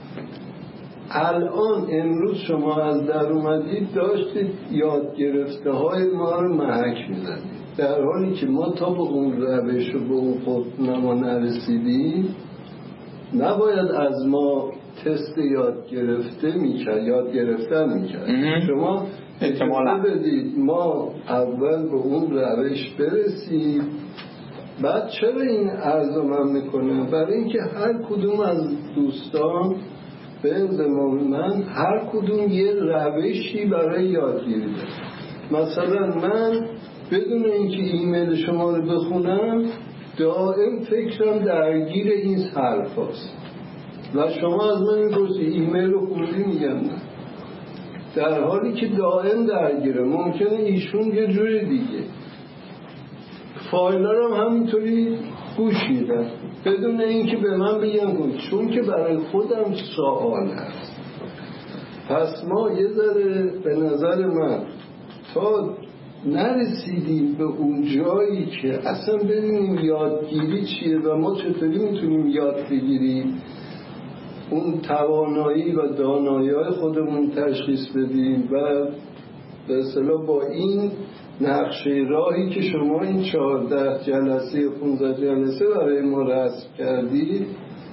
الان امروز شما از در اومدید داشتید یاد گرفته های ما رو محک میزدید، در حالی که ما تا به اون روش و به اون قطب‌نما نرسیدیم. نباید از ما تست یاد گرفتن میکرد. شما احتمالا بدید ما اول به اون روش برسیم. بعد چرا این عرضو من میکنه؟ برای اینکه هر کدوم از دوستان به انضمام من هر کدوم یه روشی برای یادگیری داره. مثلا من بدون اینکه ایمیل شما رو بخونم دائم فکرم درگیر این حرف هست و شما از من میپرسی ایمیل رو خوندی؟ میگم نه، در حالی که دائم درگیره. ممکنه ایشون یه جور دیگه فایل‌ها رو همینطوری گوش میدن بدون اینکه به من بگن گوش، چون که برای خودم سوال هست. پس ما یه ذره به نظر من تا نرسیدیم به اون جایی که اصلا ببینیم یادگیری چیه و ما چطوری میتونیم یاد بگیریم، اون توانایی و دانایی‌های خودمون تشخیص بدیم و به اصطلاح با این نقشه راهی که شما این 14 جلسه 15 جلسه برای ما رسم کردید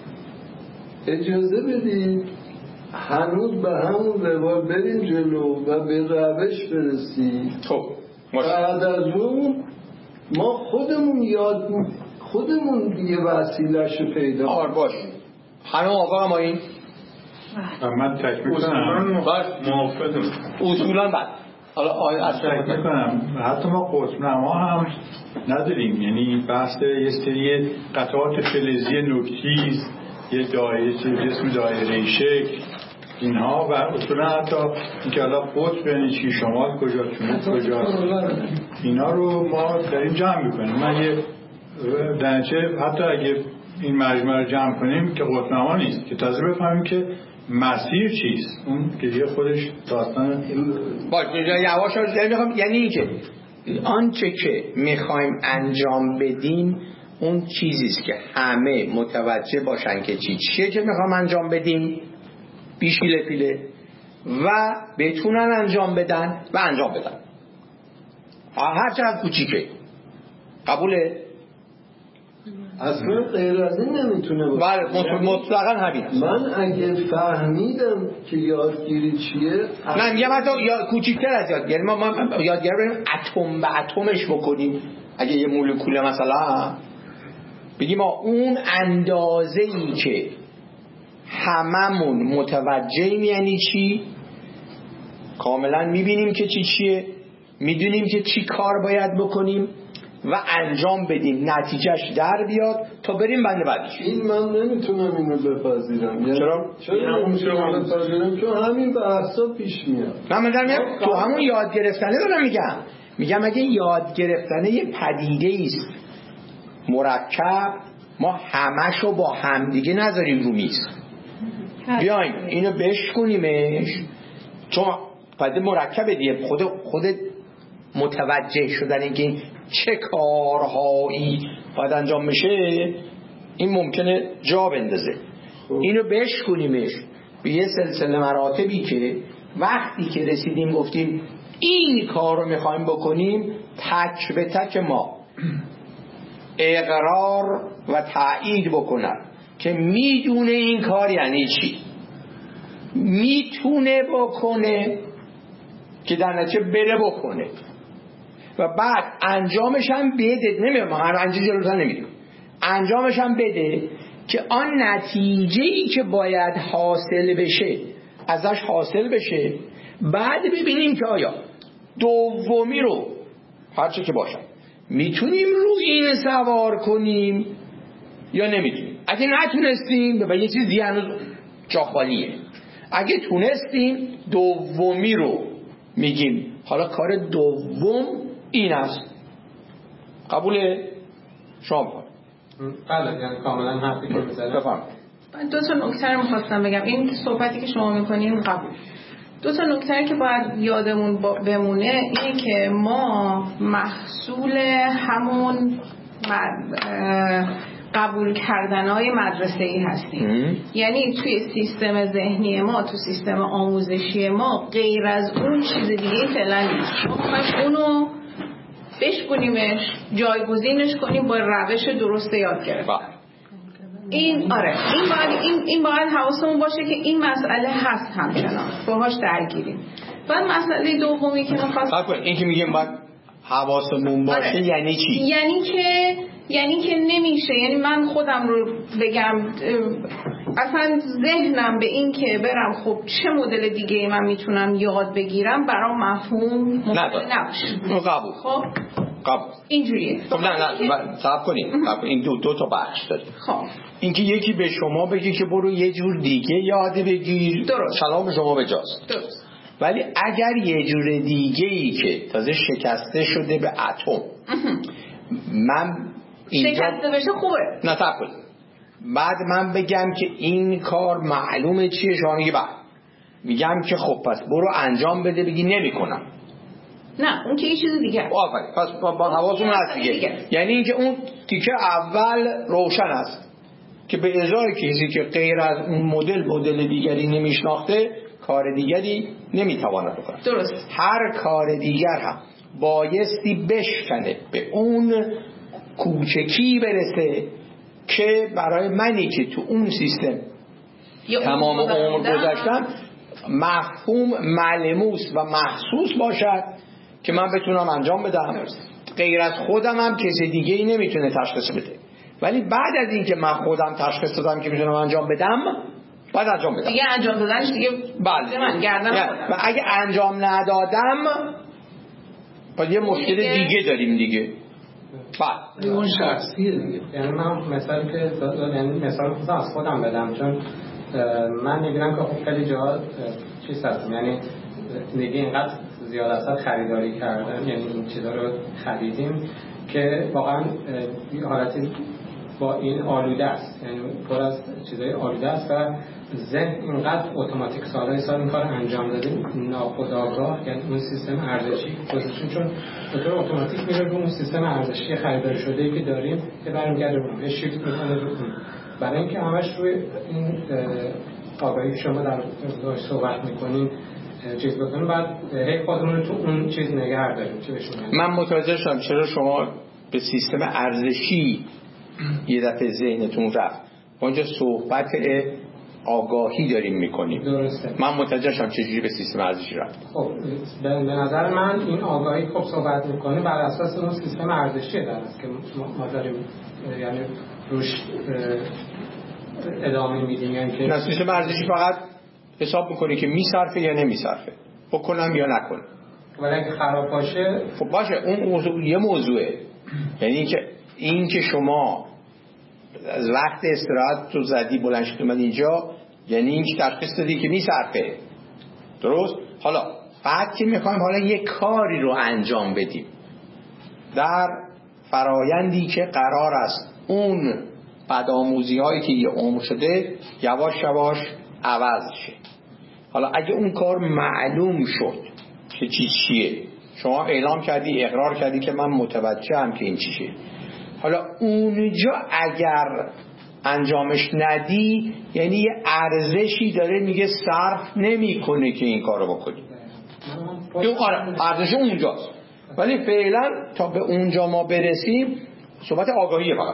اجازه بدید هنوز به همون روال بریم جلو و به روش برسیم. خب بعد از اون ما خودمون یه وسیله‌شو پیدا کنیم. باش همه موافقم با این؟ من تکمیل کنم. موافقم اصولا. بعد حالا تکمیل کنم. حتی ما قطب‌نما هم نداریم، یعنی بحث یه سری قطعات فلزی نوکتیز، یه دایره جسم دایره شکل، اینها و اصولا حتی اینکه حالا قطب یعنی چی، شمال کجا، جنوب کجاست، اینا رو ما داریم جمع میکنیم. من یه درنچه حتی اگه این مجموعه رو جمع کنیم که قطب‌نما نیست که تازه بفهمیم که مسیر چیست، اون که دیگه خودش داستان. باید یواش یعنی این که آنچه که میخوایم انجام بدیم اون چیزیست که همه متوجه باشن که چیه که میخوام انجام بدیم بیشیله پیله و بتونن انجام بدن و انجام بدن هر چقدر کوچیکه. قبوله؟ اصلا غیر از این نمیتونه باشه. بله مطلقا همین. من اگه فهمیدم که یادگیری چیه نه میگم حتی کوچیکتر از یادگیری ما یادگیری بریم اتم به اتمش بکنیم. اگه یه مولکول مثلا بگیم اون اندازه‌ای که هممون متوجهیم یعنی چی، کاملا میبینیم که چیه، میدونیم که چی کار باید بکنیم و انجام بدیم، نتیجهش در بیاد تا بریم بند بعدیش. این من نمیتونم اینو بپذیرم. چرا نمیتونم بپذیرم؟ چون همین بحثا پیش میاد. نه من دارم تو همون یاد گرفتنه دارم میگم اگه یاد گرفتنه یه پدیده است مرکب، ما همشو با همدیگه نذاریم رو میز، بیاین اینو بشکنیمش، چون پدیده مرکبه دیگه. خود متوجه شدن اینکه چه کارهایی باید انجام میشه این ممکنه جا بندازه. اینو بشکنیمش به یه سلسله مراتبی که وقتی که رسیدیم گفتیم این کار رو میخوایم بکنیم، تک به تک ما اقرار و تایید بکنن که میدونه این کار یعنی چی، میتونه بکنه که در نتیجه بره بکنه و بعد انجامش هم بده. نمیدونم هر انجام جلوتر نمیدونم، انجامش هم بده که آن نتیجه‌ای که باید حاصل بشه ازش حاصل بشه. بعد ببینیم که آیا دومی رو هرچه که باشه میتونیم رو این سوار کنیم یا نمیتونیم. اگه نتونستیم به یه چیز دیگه هنوز جا خالیه. اگه تونستیم دومی رو میگیم حالا کار دوم این است. قبوله؟ شما بفرمایید. بله یعنی کاملا حرفی که میزنه. بفرمایید. من دو تا نکته رو می‌خواستم بگم. این صحبتی که شما می‌کنین قبول. دو تا نکته که باید یادمون بمونه اینه که ما محصول همون قبول کردنهای مدرسه‌ای هستیم. یعنی توی سیستم ذهنی ما، تو سیستم آموزشی ما غیر از اون چیز دیگه فعلا نیست. ما اونو بشکنیمش، جایگزینش کنیم با روش درست یاد گرفتن. این باید حواسمون باشه که این مسئله هست همچنان باهاش درگیریم. بعد مسئله دومی که می‌خواستم این که میگیم باید حواسمون باشه یعنی چی؟ یعنی که نمیشه، یعنی من خودم رو بگم اصلا ذهنم به این که برم خب چه مدل دیگه من میتونم یاد بگیرم برام مفهوم نباشه. قبول. خب قبول. اینجوریه. خب نه صبر کنیم. این دو تا بخش داره. خب اینکه یکی به شما بگی که برو یه جور دیگه یاد بگیر، سلام شما بجاست. درست. ولی اگر یه جور دیگه ای که تازه شکسته شده به اتم من شکسته بشه خوبه. نه صبر کنیم. بعد من بگم که این کار معلومه چیه، شما میگی بعد میگم که خب پس برو انجام بده، بگی نمیکنم. نه اون که یه چیز دیگه. آفرین. پس با حواستون هست دیگه. یعنی اینکه اون تیکه اول روشن است که به ازای کسی که غیر از اون مدل دیگری نمیشناخته کار دیگری نمیتواند بکنه. درست. هر کار دیگر هم بایستی بشکنه به اون کوچکی برسه که برای منی که تو اون سیستم تمام عمر گذاشتم مفهوم ملموس و محسوس باشد که من بتونم انجام بدم. غیر از خودم هم کسی دیگه ای نمیتونه تشخیص بده، ولی بعد از این که من خودم تشخیص دادم که میتونم انجام بدم بعد انجام بدم دیگه. انجام دادنش دیگه بله من گردن خودم. و اگه انجام ندادم باید یه مشکل دیگه داریم دیگه. بله اون شخصیه دیگه. یعنی من مثالی که یعنی مثال خودم از خودم بدم، چون من میبینم که خب خیلی جاها چیز هستم، یعنی دیگه اینقدر زیاد اصلا خریداری کردن، یعنی این چیزا رو خریدیم که واقعا حالتی با این آلوده است، یعنی پر از چیزای آلوده است و ذهن اینقدر اتوماتیک سال این کار انجام دادیم ناخودآگاه، یعنی اون سیستم ارزشی پوزیشن چون به طور اتوماتیک میره رو اون سیستم ارزشی خریداری شده‌ای که داریم که برمیگرده رو اون شیفت میکنه رو اون. برای اینکه همش روی این آگاهی شما در موردش صحبت میکنین چیز بکنیم، بعد هی خودمون تو اون چیز نگه داریم. چی بهشون من متوجه شدم چرا شما به سیستم ارزشی یه دفعه ذهنتون رفت. اونجا صحبت آگاهی داریم میکنیم. درسته. من متوجه شدم چجوری به سیستم ارزشی رفت. خب به نظر من این آگاهی خب صحبت میکنیم بر اساس اون سیستم ارزشی در است که ما داریم یعنی روش ادامه میدیم. یعنی که سیستم ارزشی فقط حساب میکنی که میصرفه یا نمیصرفه، بکنم یا نکنم. ولی اگه خراب باشه خب باشه اون یه موضوعه. یعنی این که شما از وقت استراحت تو زدی بلند شد اومد اینجا، یعنی این که تشخیص دادی که میصرفه. درست؟ حالا بعد که میخوایم حالا یه کاری رو انجام بدیم در فرایندی که قرار است اون بدآموزی هایی که یه عمر شده یواش یواش عوض شه. حالا اگه اون کار معلوم شد که چیه، شما اعلام کردی اقرار کردی که من متوجهم که این چیه، حالا اونجا اگر انجامش ندی یعنی یه ارزشی داره میگه صرف نمیکنه که این کارو بکنی. اون ارزش اونجاست. ولی فعلا تا به اونجا ما برسیم صحبت آگاهیه فقط.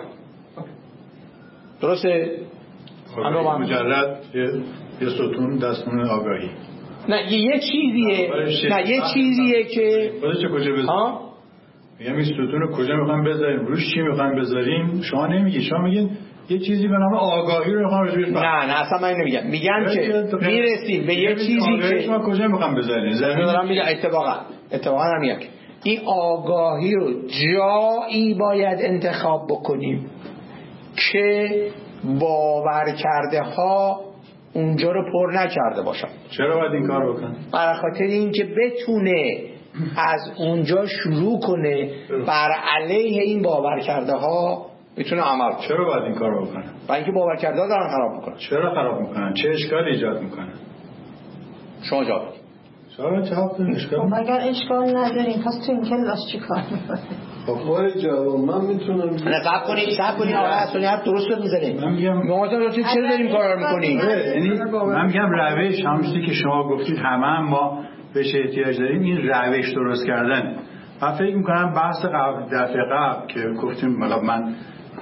درسته؟ مجرد یه ستون دستمون آگاهی. نه یه چیزیه. نه یه چیزیه که خودش کجا بذاریم؟ میگم این ستون رو کجا میخوایم بذاریم، روش چی میخوایم بذاریم. شما نمیگی، شما میگین یه چیزی به نام آگاهی رو میخوام راجعش بگم. نه اصلا من نمیگم. میگم که میرسیم به یه چیزی که شما کجا میخوام بذاریم. دارم میگم اتفاقا نمیگم این آگاهی رو جایی باید انتخاب بکنیم که باور کرده ها اونجا رو پر نکرده باشن. چرا باید این کار بکنه؟ برای خاطر اینکه بتونه از اونجا شروع کنه بر علیه این باور کرده ها بتونه عمل کنه. چرا باید این کار بکنه؟ برای اینکه باور کرده ها دارن خراب میکنن. چرا خراب میکنن؟ چه اشکالی ایجاد میکنن؟ شما جواب بدید. خب اگر اشکال نداریم پس تو این کلاس چی کار میکنه؟ خب جواب من میتونم نه صبر کنید آقا اصلا حرف درست میزنید. من میگم چرا داریم کارا میکنیم؟ یعنی من میگم روش همونجوری که شما گفتید همه ما بهش احتیاج داریم، این روش درست کردن. من فکر میکنم بحث دفعه قبل که گفتیم من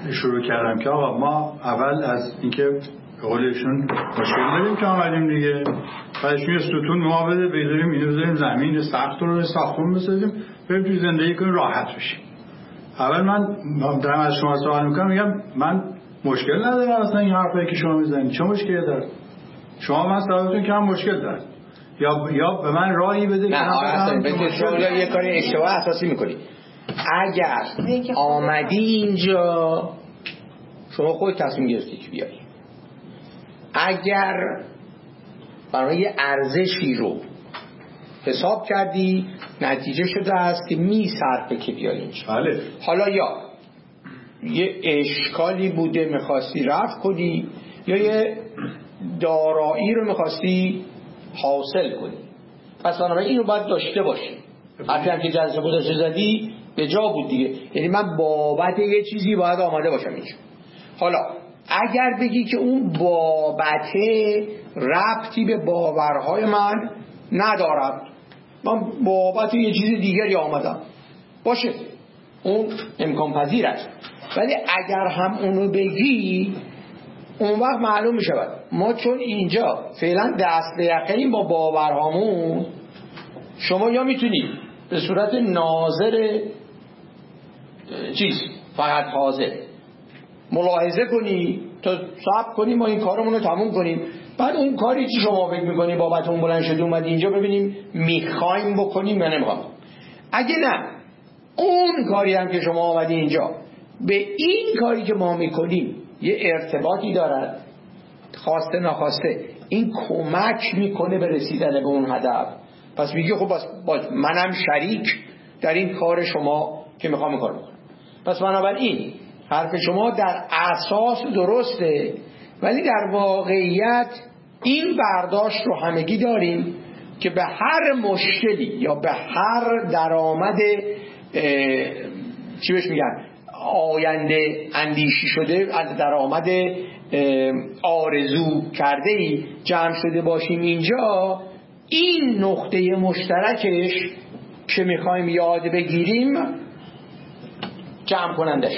شروع کردم که آقا ما اول از اینکه قولشون مشکل داریم که آمدیم دیگه، بعدشون یه ستون ما بده بذاریم اینو بذاریم زمین سخت رو ساختمون بسازیم بریم توی زندگی کنیم راحت بشیم. اول من دارم از شما سوال میکنم، میگم من مشکل ندارم اصلا این حرفایی که شما میزنید، چه مشکلی داره؟ شما من سوالتون که من مشکل دارم یا به من راهی بده که اصلا شما یه کاری اشتباه اساسی میکنی. اگر آمدی اینجا شما خود تصمیم گرفتی که بیایی، اگر برای ارزشی رو حساب کردی نتیجه شده است که میصرفه که بیایی اینجا. بله. حالا یا یه اشکالی بوده میخواستی رفع کنی یا یه دارایی رو میخواستی حاصل کنی، پس بنابراین اینو باید داشته باشی. حرفی هم که جلسه گذشته زدی به جا بود دیگه، یعنی من بابت یه چیزی باید آماده باشم اینجا. حالا اگر بگی که اون بابته ربطی به باورهای من ندارد، من بابت یه چیز دیگری آمدم، باشه اون امکان پذیر است. ولی اگر هم اونو بگی اون وقت معلوم می شود ما چون اینجا فعلا دست به یقین با باورهامون، شما یا میتونی به صورت ناظر چیز فقط حاضر ملاحظه کنی تا صبر کنیم ما این کارمون رو تموم کنیم، بعد اون کاری که شما فکر میکنی بابت اون بلند شده اومدی اینجا ببینیم میخوایم بکنیم یا نمیخوایم. اگه نه اون کاری هم که شما آمدی اینجا به این کاری که ما میکنیم یه ارتباطی دارد، خواسته نخواسته این کمک میکنه به رسیدن به اون هدف، پس میگه خب باز منم شریک در این کار شما که میخوام کار بکنم. پس بنابراین حرف شما در اساس درسته، ولی در واقعیت این برداشت رو همگی داریم که به هر مشکلی یا به هر درآمد چی بهش میگن آینده اندیشی شده، درآمد آرزو کرده ای جمع شده باشیم اینجا، این نقطه مشترکش که میخوایم یاد بگیریم جمع کنندش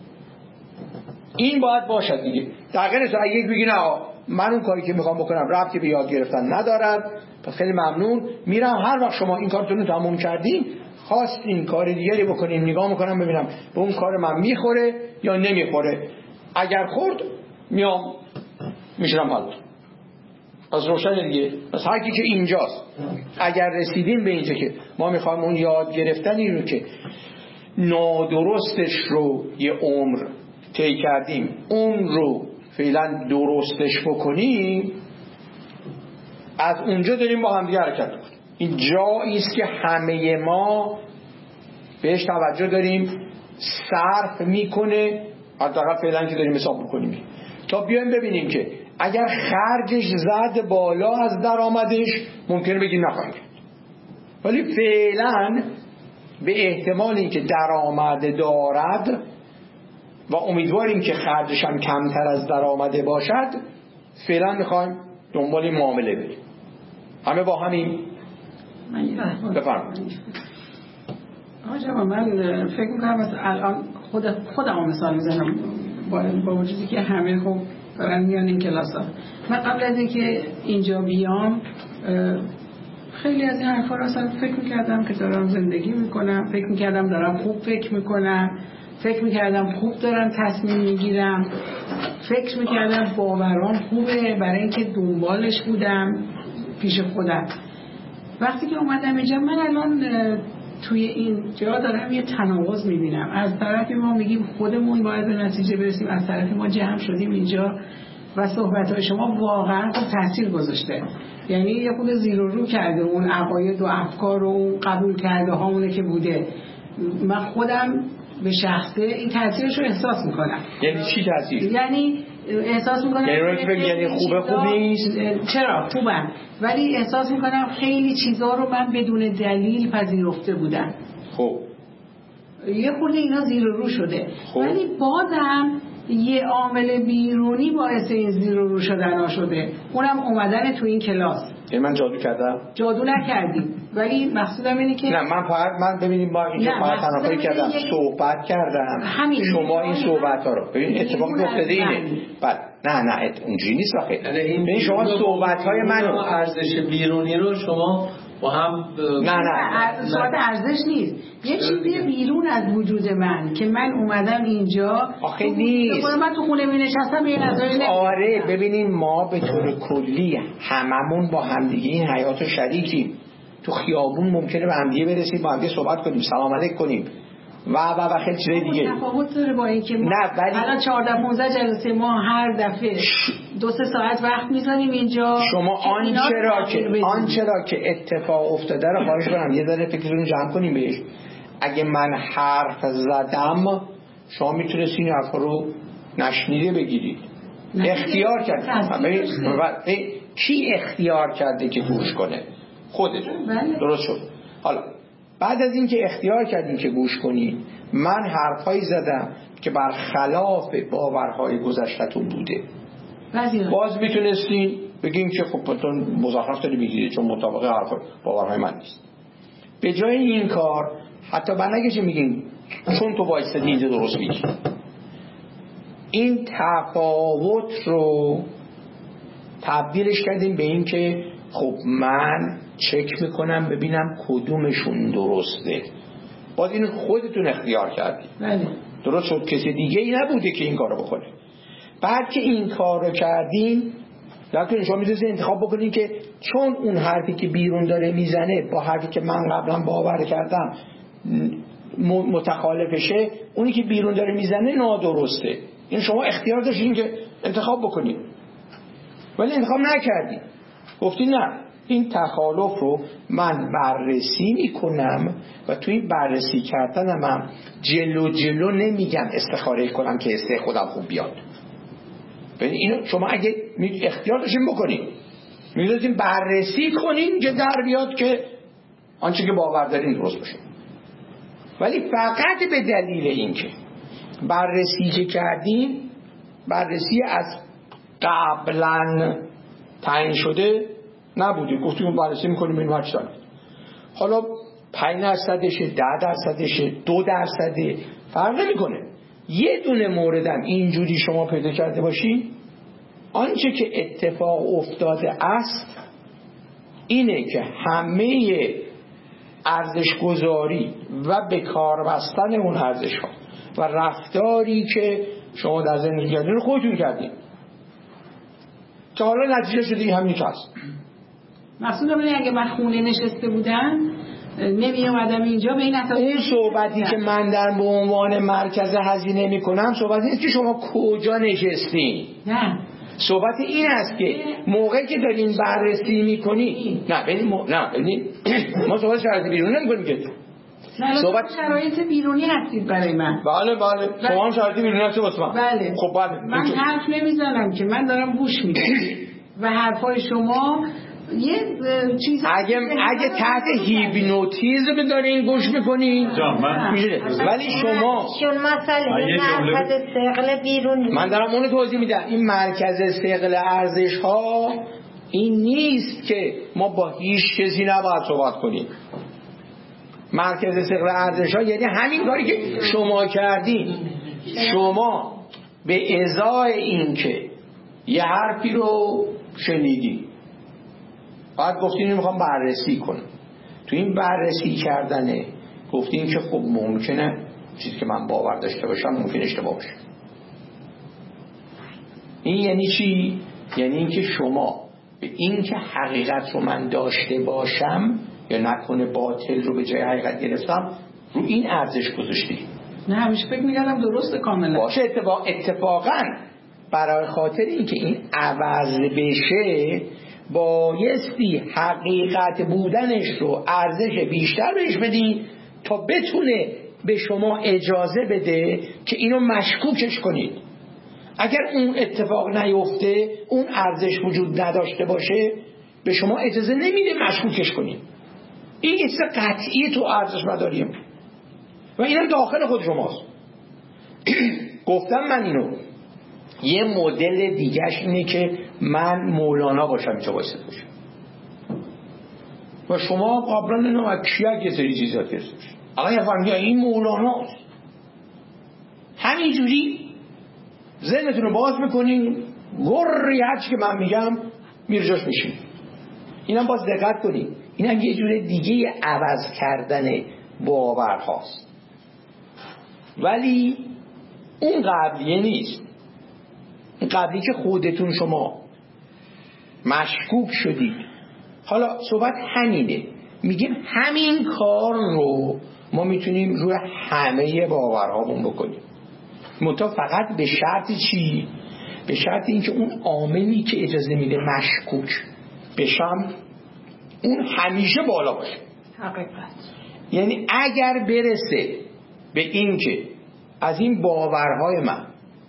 این باید باشد دیگه. در غیر از یک بگی نه من اون کاری که میخوام بکنم ربطی به یاد گرفتن ندارد، پس خیلی ممنون میرم، هر وقت شما این کارتون رو تموم کردین خواستین کار دیگری بکنین نگاه میکنم ببینم به اون کار من میخوره یا نمیخوره، اگر خورد میام میشنم حال. پس روشن دیگه. پس هر کی که اینجاست اگر رسیدیم به اینجا که ما میخوایم اون یاد گرفتنی رو که نادرستش رو یه عمر طی کردیم اون رو فعلا درستش بکنیم، از اونجا داریم با هم دیگه حرکت کنیم. این جایی است که همه ما بهش توجه داریم صرف میکنه، حداقل فعلا که داریم حساب میکنیم تا بیایم ببینیم که اگر خرجش زد بالا از درآمدش ممکنه بگیم نخواهیم، ولی فعلا به احتمال اینکه درآمد دارد و امیدواریم که خرجش هم کمتر از درآمده باشد فعلا میخوایم دنبال این معامله بریم. همه با همین بفرمایید. آقا من فکر میکنم الان خودم مثال میزنم با وجودی که همه خوب دارن میان این کلاس ها. من قبل از اینکه اینجا بیام خیلی از این حرفا رو اصلا فکر میکردم که دارم زندگی میکنم، فکر میکردم دارم خوب فکر میکنم، فکر میکردم خوب دارم تصمیم میگیرم، فکر میکردم باورام خوبه برای اینکه دنبالش بودم پیش خودم. وقتی که اومدم اینجا من الان توی این جا دارم یه تناقض میبینم. از طرفی ما میگیم خودمون باید به نتیجه برسیم، از طرفی ما جمع شدیم اینجا و صحبت‌های شما واقعا خوب تاثیر گذاشته، یعنی یه خود زیر و رو کرده اون عقاید و افکار و اون قبول کرده هامونه که بوده. من خودم به شخصه این تاثیرش رو احساس میکنم. یعنی چی تاثیر؟ یعنی احساس میکنم یعنی خوبه خوب نیست؟ چرا خوبم، ولی احساس میکنم خیلی چیزا رو من بدون دلیل پذیرفته بودم. خب یه خورده اینا زیر و رو شده. خب. ولی بازم یه عامل بیرونی باعث این زیر و رو شدن ها شده، اونم اومدن تو این کلاس. یعنی من جادو کردم؟ جادو نکردی، ولی مقصودم اینه که نه من ببینید ما اینجا فقط تناقضی کردم، صحبت کردم شما این صحبت ها رو ببین اتفاق افتاده اینه. بعد نه اونجوری نیست واقعا. یعنی شما صحبت های منو ارزش بیرونی رو شما با هم نه صحبت ارزش نیست، یه چیزی بیرون از وجود من که من اومدم اینجا آخه نیست. من تو خونه می نشستم یه نظری آره ببینین ما به طور کلی هممون با همدیگه این حیات شریکیم. تو خیابون ممکنه به همدیگه برسیم، با همدیگه صحبت کنیم، سلام علیک کنیم و خیلی چیزای دیگه. تفاوت داره با اینکه نه ولی الان 14-15 جلسه ما هر دفعه 2-3 ساعت وقت میذاریم اینجا. شما آنچه را که اتفاق افتاده رو خواهش کنم یه ذره فکرتون جمع کنیم بهش. اگه من حرف زدم شما میتونستین این حرف رو نشنیده بگیرید. اختیار کرد. کی اختیار کرده که گوش کنه؟ خودتون. درست شد. حالا بعد از اینکه اختیار کردین که گوش کنین، من حرفایی زدم که برخلاف باورهای گذشته‌تون بوده. باز میتونستین بگین که خب بهتون مزخرف داری بگیرید چون مطابق حرف باورهای من نیست. به جای این کار حتی بنده که میگین چون تو وایستادی اینجا درست میگی، این تفاوت رو تبدیلش کردیم به این که خب من چک میکنم ببینم کدومشون درسته. باز این خودتون اختیار کردید. درست شد، کسی دیگه ای نبوده که این کارو بکنه. بعد که این کارو کردین لکن شما میتونید انتخاب بکنین که چون اون حرفی که بیرون داره میزنه با حرفی که من قبلا باور کردم متخالفشه، اونی که بیرون داره میزنه نادرسته. این شما اختیار داشتین که انتخاب بکنین ولی انتخاب نکردین. گفتین نه این تخالف رو من بررسی میکنم و توی این بررسی کردنم هم جلو نمیگم استخاره کنم که استه خودم خوب بیاد. ببین اینو شما اگه اختیار داشتین بکنین میذارین بررسی کنین که در بیاد که آنچه که باور دارین درست باشه. ولی فقط به دلیل اینکه بررسی که کردین بررسی از قبلا تعیین شده نبوده، گفتیم بررسی میکنیم این هرچی دارد، حالا 5%شه 10%شه 2% فرق نمیکنه. یه دونه موردم اینجوری شما پیدا کرده باشی آنچه که اتفاق افتاده است اینه که همه ارزش گذاری و به کار بستن اون ارزش ها و رفتاری که شما در زندگی کردین رو خودتون کردین که حالا نتیجه شده همین که هست. مقصودم اینه اگه من خونه نشسته بودم نمی اومدم اینجا به این اساس اون صحبتی که من در به عنوان مرکز هزینه میکنم صحبت نیست که شما کجا نشستین. نه صحبت این است که موقعی که دارین بررسی میکنی ببینید ما صحبت شرایط بیرونی نمیکنیم که صحبت شرایط بیرونی هستید برای من. بله شما هم شرایط بیرونی هستید واسه من. بله خب من حرف نمیزنم که من دارم گوش میدم و حرفای شما یه چیز اگه تحت هیپنوتیزم دارین گوش میکنین ولی شما چون مسئله مرکز ثقل بیرون من دارم اونو توضیح میدم. این مرکز ثقل ارزش ها این نیست که ما با هیچ کسی نباید صحبت کنیم. مرکز ثقل ارزش ها یعنی همین کاری که شما کردین. شما به ازای این که یه حرفی رو شنیدی بعد گفتین میخوام بررسی کنم، تو این بررسی کردنه گفتین که خب ممکنه چیزی که من باور داشته باشم ممکن اشتباه باشه. این یعنی چی؟ یعنی اینکه شما به این که حقیقت رو من داشته باشم یا نکنه باطل رو به جای حقیقت گرفتم رو این ارزش گذاشتی. نه همیشه فکر می‌کردم درسته کاملا باشه. اتفاقا برای خاطر اینکه این عوض بشه بایستی حقیقت بودنش رو ارزش بیشتر بهش بدی تا بتونه به شما اجازه بده که اینو مشکوکش کنید. اگر اون اتفاق نیفته اون ارزش وجود نداشته باشه به شما اجازه نمیده مشکوکش کنید. این چیز قطعی تو ارزش مداریم و اینم داخل خود شماست. گفتم من اینو یه مدل دیگهش اینه که من مولانا باشم اینجا بایسته باشم. و شما قبلا اینو کیک یه سری چیزا گرفتید. الان یه فرمی این مولاناست. همینجوری ذهنتون رو باز میکنین، گری هرچی که من میگم میره جاش میشین. اینم باز دقت کنین، اینم یه جور دیگه عوض کردن باورهاست، ولی اون قبلیه نیست. این قبلی که خودتون شما مشکوک شدید. حالا صحبت همینه، میگیم همین کار رو ما میتونیم روی همه باورهامون بکنیم، منتها فقط به شرط چی؟ به شرط اینکه اون عاملی که اجازه میده مشکوک بشم اون همیشه بالا باشه. حقیقت یعنی اگر برسه به این که از این باورهای من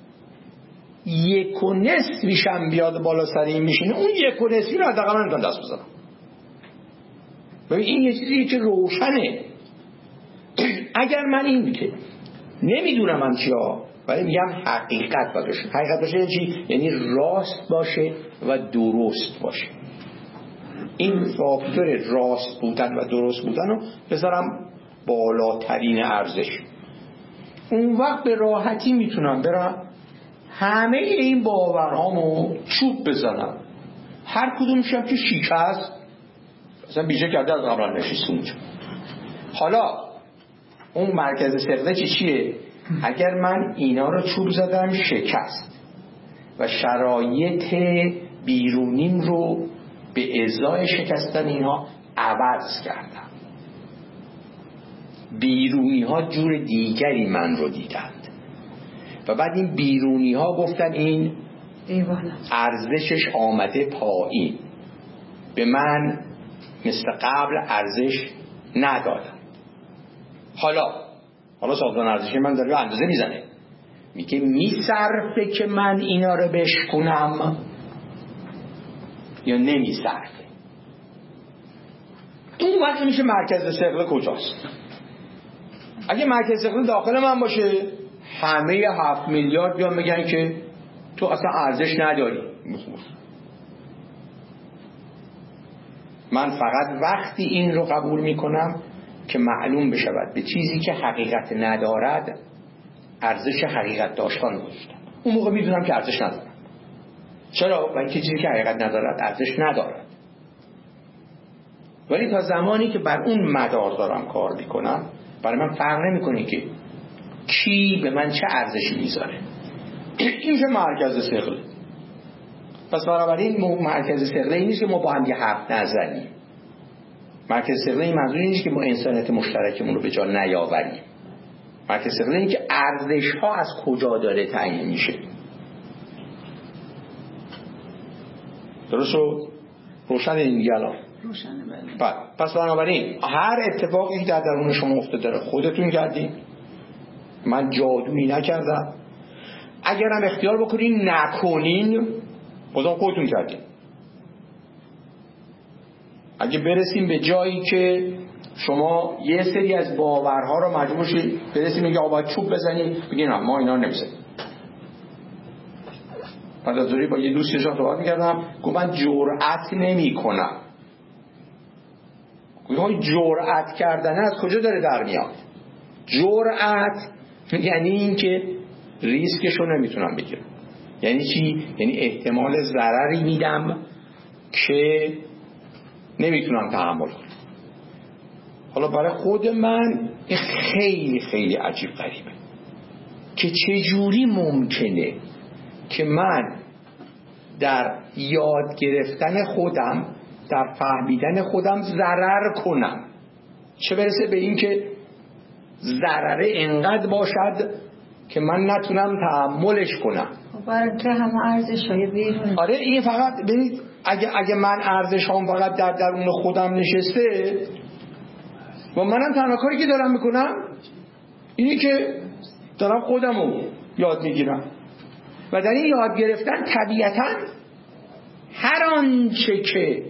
1.5 بیاد بالا سر این میشینه، اون 1.5 رو حداقل من نمیتونم دست بزنم. ببین این یه چیزیه که روشنه. اگر من این که نمیدونم من چیا، ولی میگم حقیقت باشه. حقیقت باشه یعنی چی؟ یعنی راست باشه و درست باشه. این فاکتور راست بودن و درست بودن رو بذارم بالاترین ارزش. اون وقت به راحتی میتونم برم همه این باورهامو چوب بزنم، هر کدومشم که شکست مثلا بیجه کرده از قبلا نشست اونجا. حالا اون مرکز سقله چیه؟ اگر من اینا رو چوب زدم شکست و شرایط بیرونیم رو به ازای شکستن اینها عوض کردم، بیرونی ها جور دیگری من رو دیدند و بعد این بیرونی ها گفتن این ارزشش آمده پایین، به من مثل قبل ارزش ندادن. حالا سازمان ارزشی من داره اندازه میزنه، میگه میصرفه که من اینا رو بشکنم یا نمیصرفه. اون وقت میشه مرکز ثقل کجاست؟ اگه مرکز ثقل داخل من باشه همه 7 میلیارد بیان میگن که تو اصلا ارزش نداری. من فقط وقتی این رو قبول میکنم که معلوم بشود به چیزی که حقیقت ندارد ارزش حقیقت داشتن گذاشتم. اون موقع میدونم که ارزش ندارد. چرا؟ برای که چیزی که حقیقت ندارد ارزش ندارد. ولی تا زمانی که بر اون مدار دارم کار میکنم، برای من فرق نمیکنه که کی به من چه ارزشی میذاره. این که مرکز ثقل. پس بنابراین مرکز ثقل این نیست که ما با هم یه حرف نزنیم. مرکز ثقل این منظور نیست که ما انسانیت مشترکمون رو به جا نیاوریم. مرکز ثقل این که ارزش ها از کجا داره تعیین میشه. درست شد؟ روشن این دیگه الان؟ روشنه. بله. پس بنابراین هر اتفاقی که در درون شما افتاده خودتون کردین، من جادویی نکردم. اگرم اختیار بکنین نکنین بازم خودتون کردین. اگه برسیم به جایی که شما یه سری از باورها رو مجبور شید برسیم میگه آقا باید چوب بزنید، بگین ما اینا رو نمیزنیم. بعد از دوری با یه دوستی صحبت می‌کردم، گفت من جرأت نمی‌کنم. گفتم جرأت کردن از کجا داره در میاد؟ جرأت یعنی این که ریسکش رو نمیتونم بگیرم. یعنی چی؟ یعنی احتمال ضرری میدم که نمیتونم تحمل کنم. حالا برای خود من خیلی خیلی عجیب غریبه که چجوری ممکنه که من در یاد گرفتن خودم، در فهمیدن خودم ضرر کنم، چه برسه به این که ضرره انقدر باشد که من نتونم تحملش کنم. برای که همه ارزش‌های بیرون. آره این فقط ببینید اگه من ارزش‌هام فقط در درون خودم نشسته و منم تنها کاری که دارم میکنم اینی که دارم خودمو یاد میگیرم و در این یاد گرفتن طبیعتاً هر آنچه که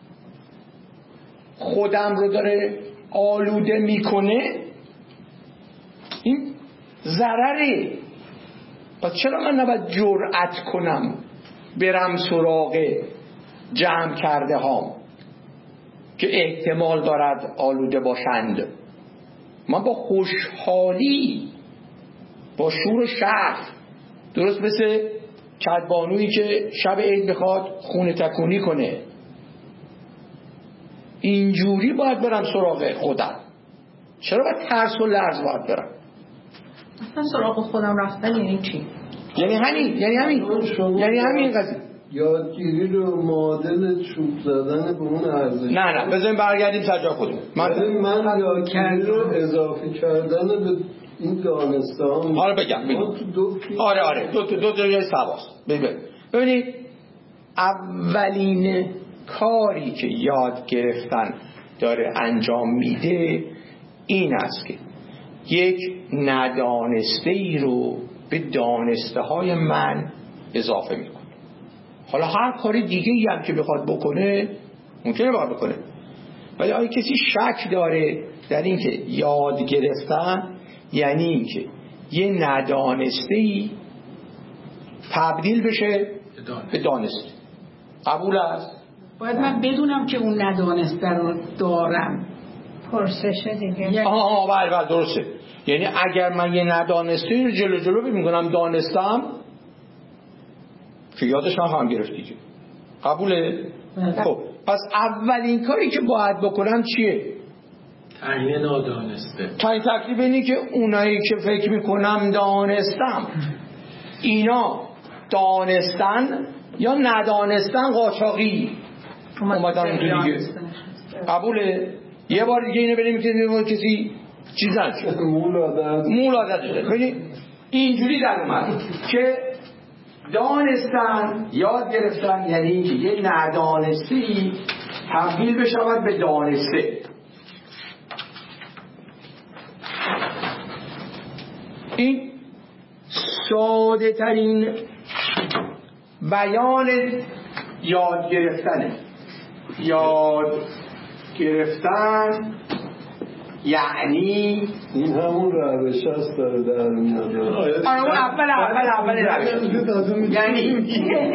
خودم رو داره آلوده میکنه این ضرره. پس چرا من نباید جرأت کنم برم سراغ جمع کرده هام؟ که احتمال دارد آلوده باشند. ما با خوشحالی، با شور و شعف، درست مثل کدبانویی که شب عید بخواد خونه تکونی کنه، اینجوری باید برم سراغ خودم. چرا باید ترس و لرز باید برم؟ اصلا سراغ خودم رفتن یعنی چی؟ یعنی همین قضیه. یادگیری رو معادل چوب زدن به اون ارزش. نه بذاریم برگردیم سر جای خودمون. من یادگیری رو اضافه کردن به این دانستان. حالا بگم. آره دو جای سواست. ببینید اولین کاری که یاد گرفتن داره انجام میده این است که یک ندانسته ای رو به دانسته های من اضافه میکنه. حالا هر کاری دیگه ای هم که بخواد بکنه ممکنه باید بکنه، ولی آیا کسی شک داره در این که یاد گرفتن یعنی این که یه ندانسته ای تبدیل بشه به دانسته؟ قبول است؟ باید من بدونم که اون ندانسته رو دارم. پرسشه دیگه. بله درسته. یعنی اگر من یه ندانسته رو جلو میکنم دانستم که یادش نخواهم گرفت دیگه. قبوله؟ خب پس اولین کاری که باید بکنم چیه؟ تعیین نادانسته. تعیین تکلیف اینی که اونایی که فکر میکنم دانستم اینا دانستن یا ندانستن قاچاقی اومدن اونجا دیگه. قبوله؟ یه بار دیگه اینو بریم که کسی چیزن شد مول عادت شده. ببینید اینجوری در اومد که دانستن یاد گرفتن یعنی اینکه یه ندانستی تبدیل بشود به دانسته. این ساده ترین بیان یاد گرفتنه. یاد گرفتن یعنی این همون روش هست داره در میاد. اول روش یعنی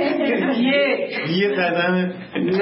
یه قدم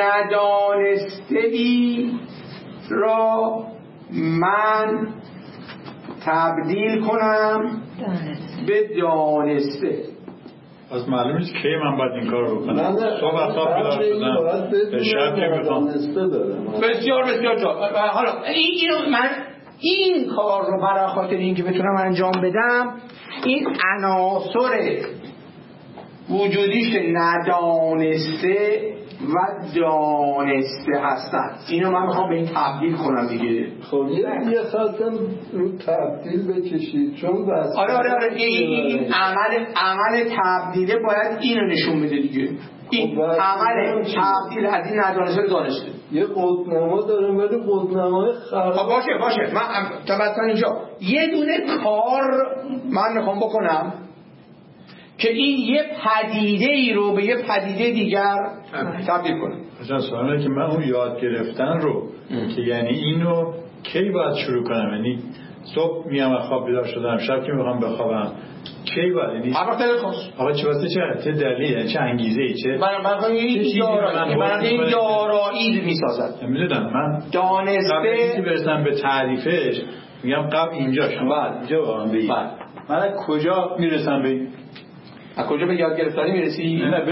ندانسته‌ای را من تبدیل کنم به دانسته. از معلومه که من باید این کار رو بکنم. صبح خواب بیدار شدم به شب که میخوام. بسیار جا. حالا من این کار رو برای خاطر اینکه بتونم انجام بدم این عناصر وجودیش ندانسته و دانسته هستن، اینو من میخوام به این تبدیل کنم دیگه. خب یه خواستم رو تبدیل بکشید چون آره این عمل تبدیله باید اینو نشون بده دیگه. این عمل تبدیل از این ندانسته به دانسته. یه قطب‌نما دارم ولی قطب‌نمای خراب. باشه من مثلا اینجا یه دونه کار من میخوام بکنم که این یه پدیده ای رو به یه پدیده دیگر تبدیل کنم. مثلا سواله که من اون یاد گرفتن رو که یعنی اینو کی باید شروع کنم؟ یعنی صبح میام از خواب بیدار شدم، شب که میخوام بخوابم کی باید؟ یعنی آقا چه واسه چه دلیلی، چه انگیزه‌ای، چه من این دارایی میسازد. نمیدونم من دانسته قبل برسم به تعریفش میگم قبل اینجا شما اینجا واقعا بگید من از کجا میرسم به از کجا به یاد گرفتنی میرسی؟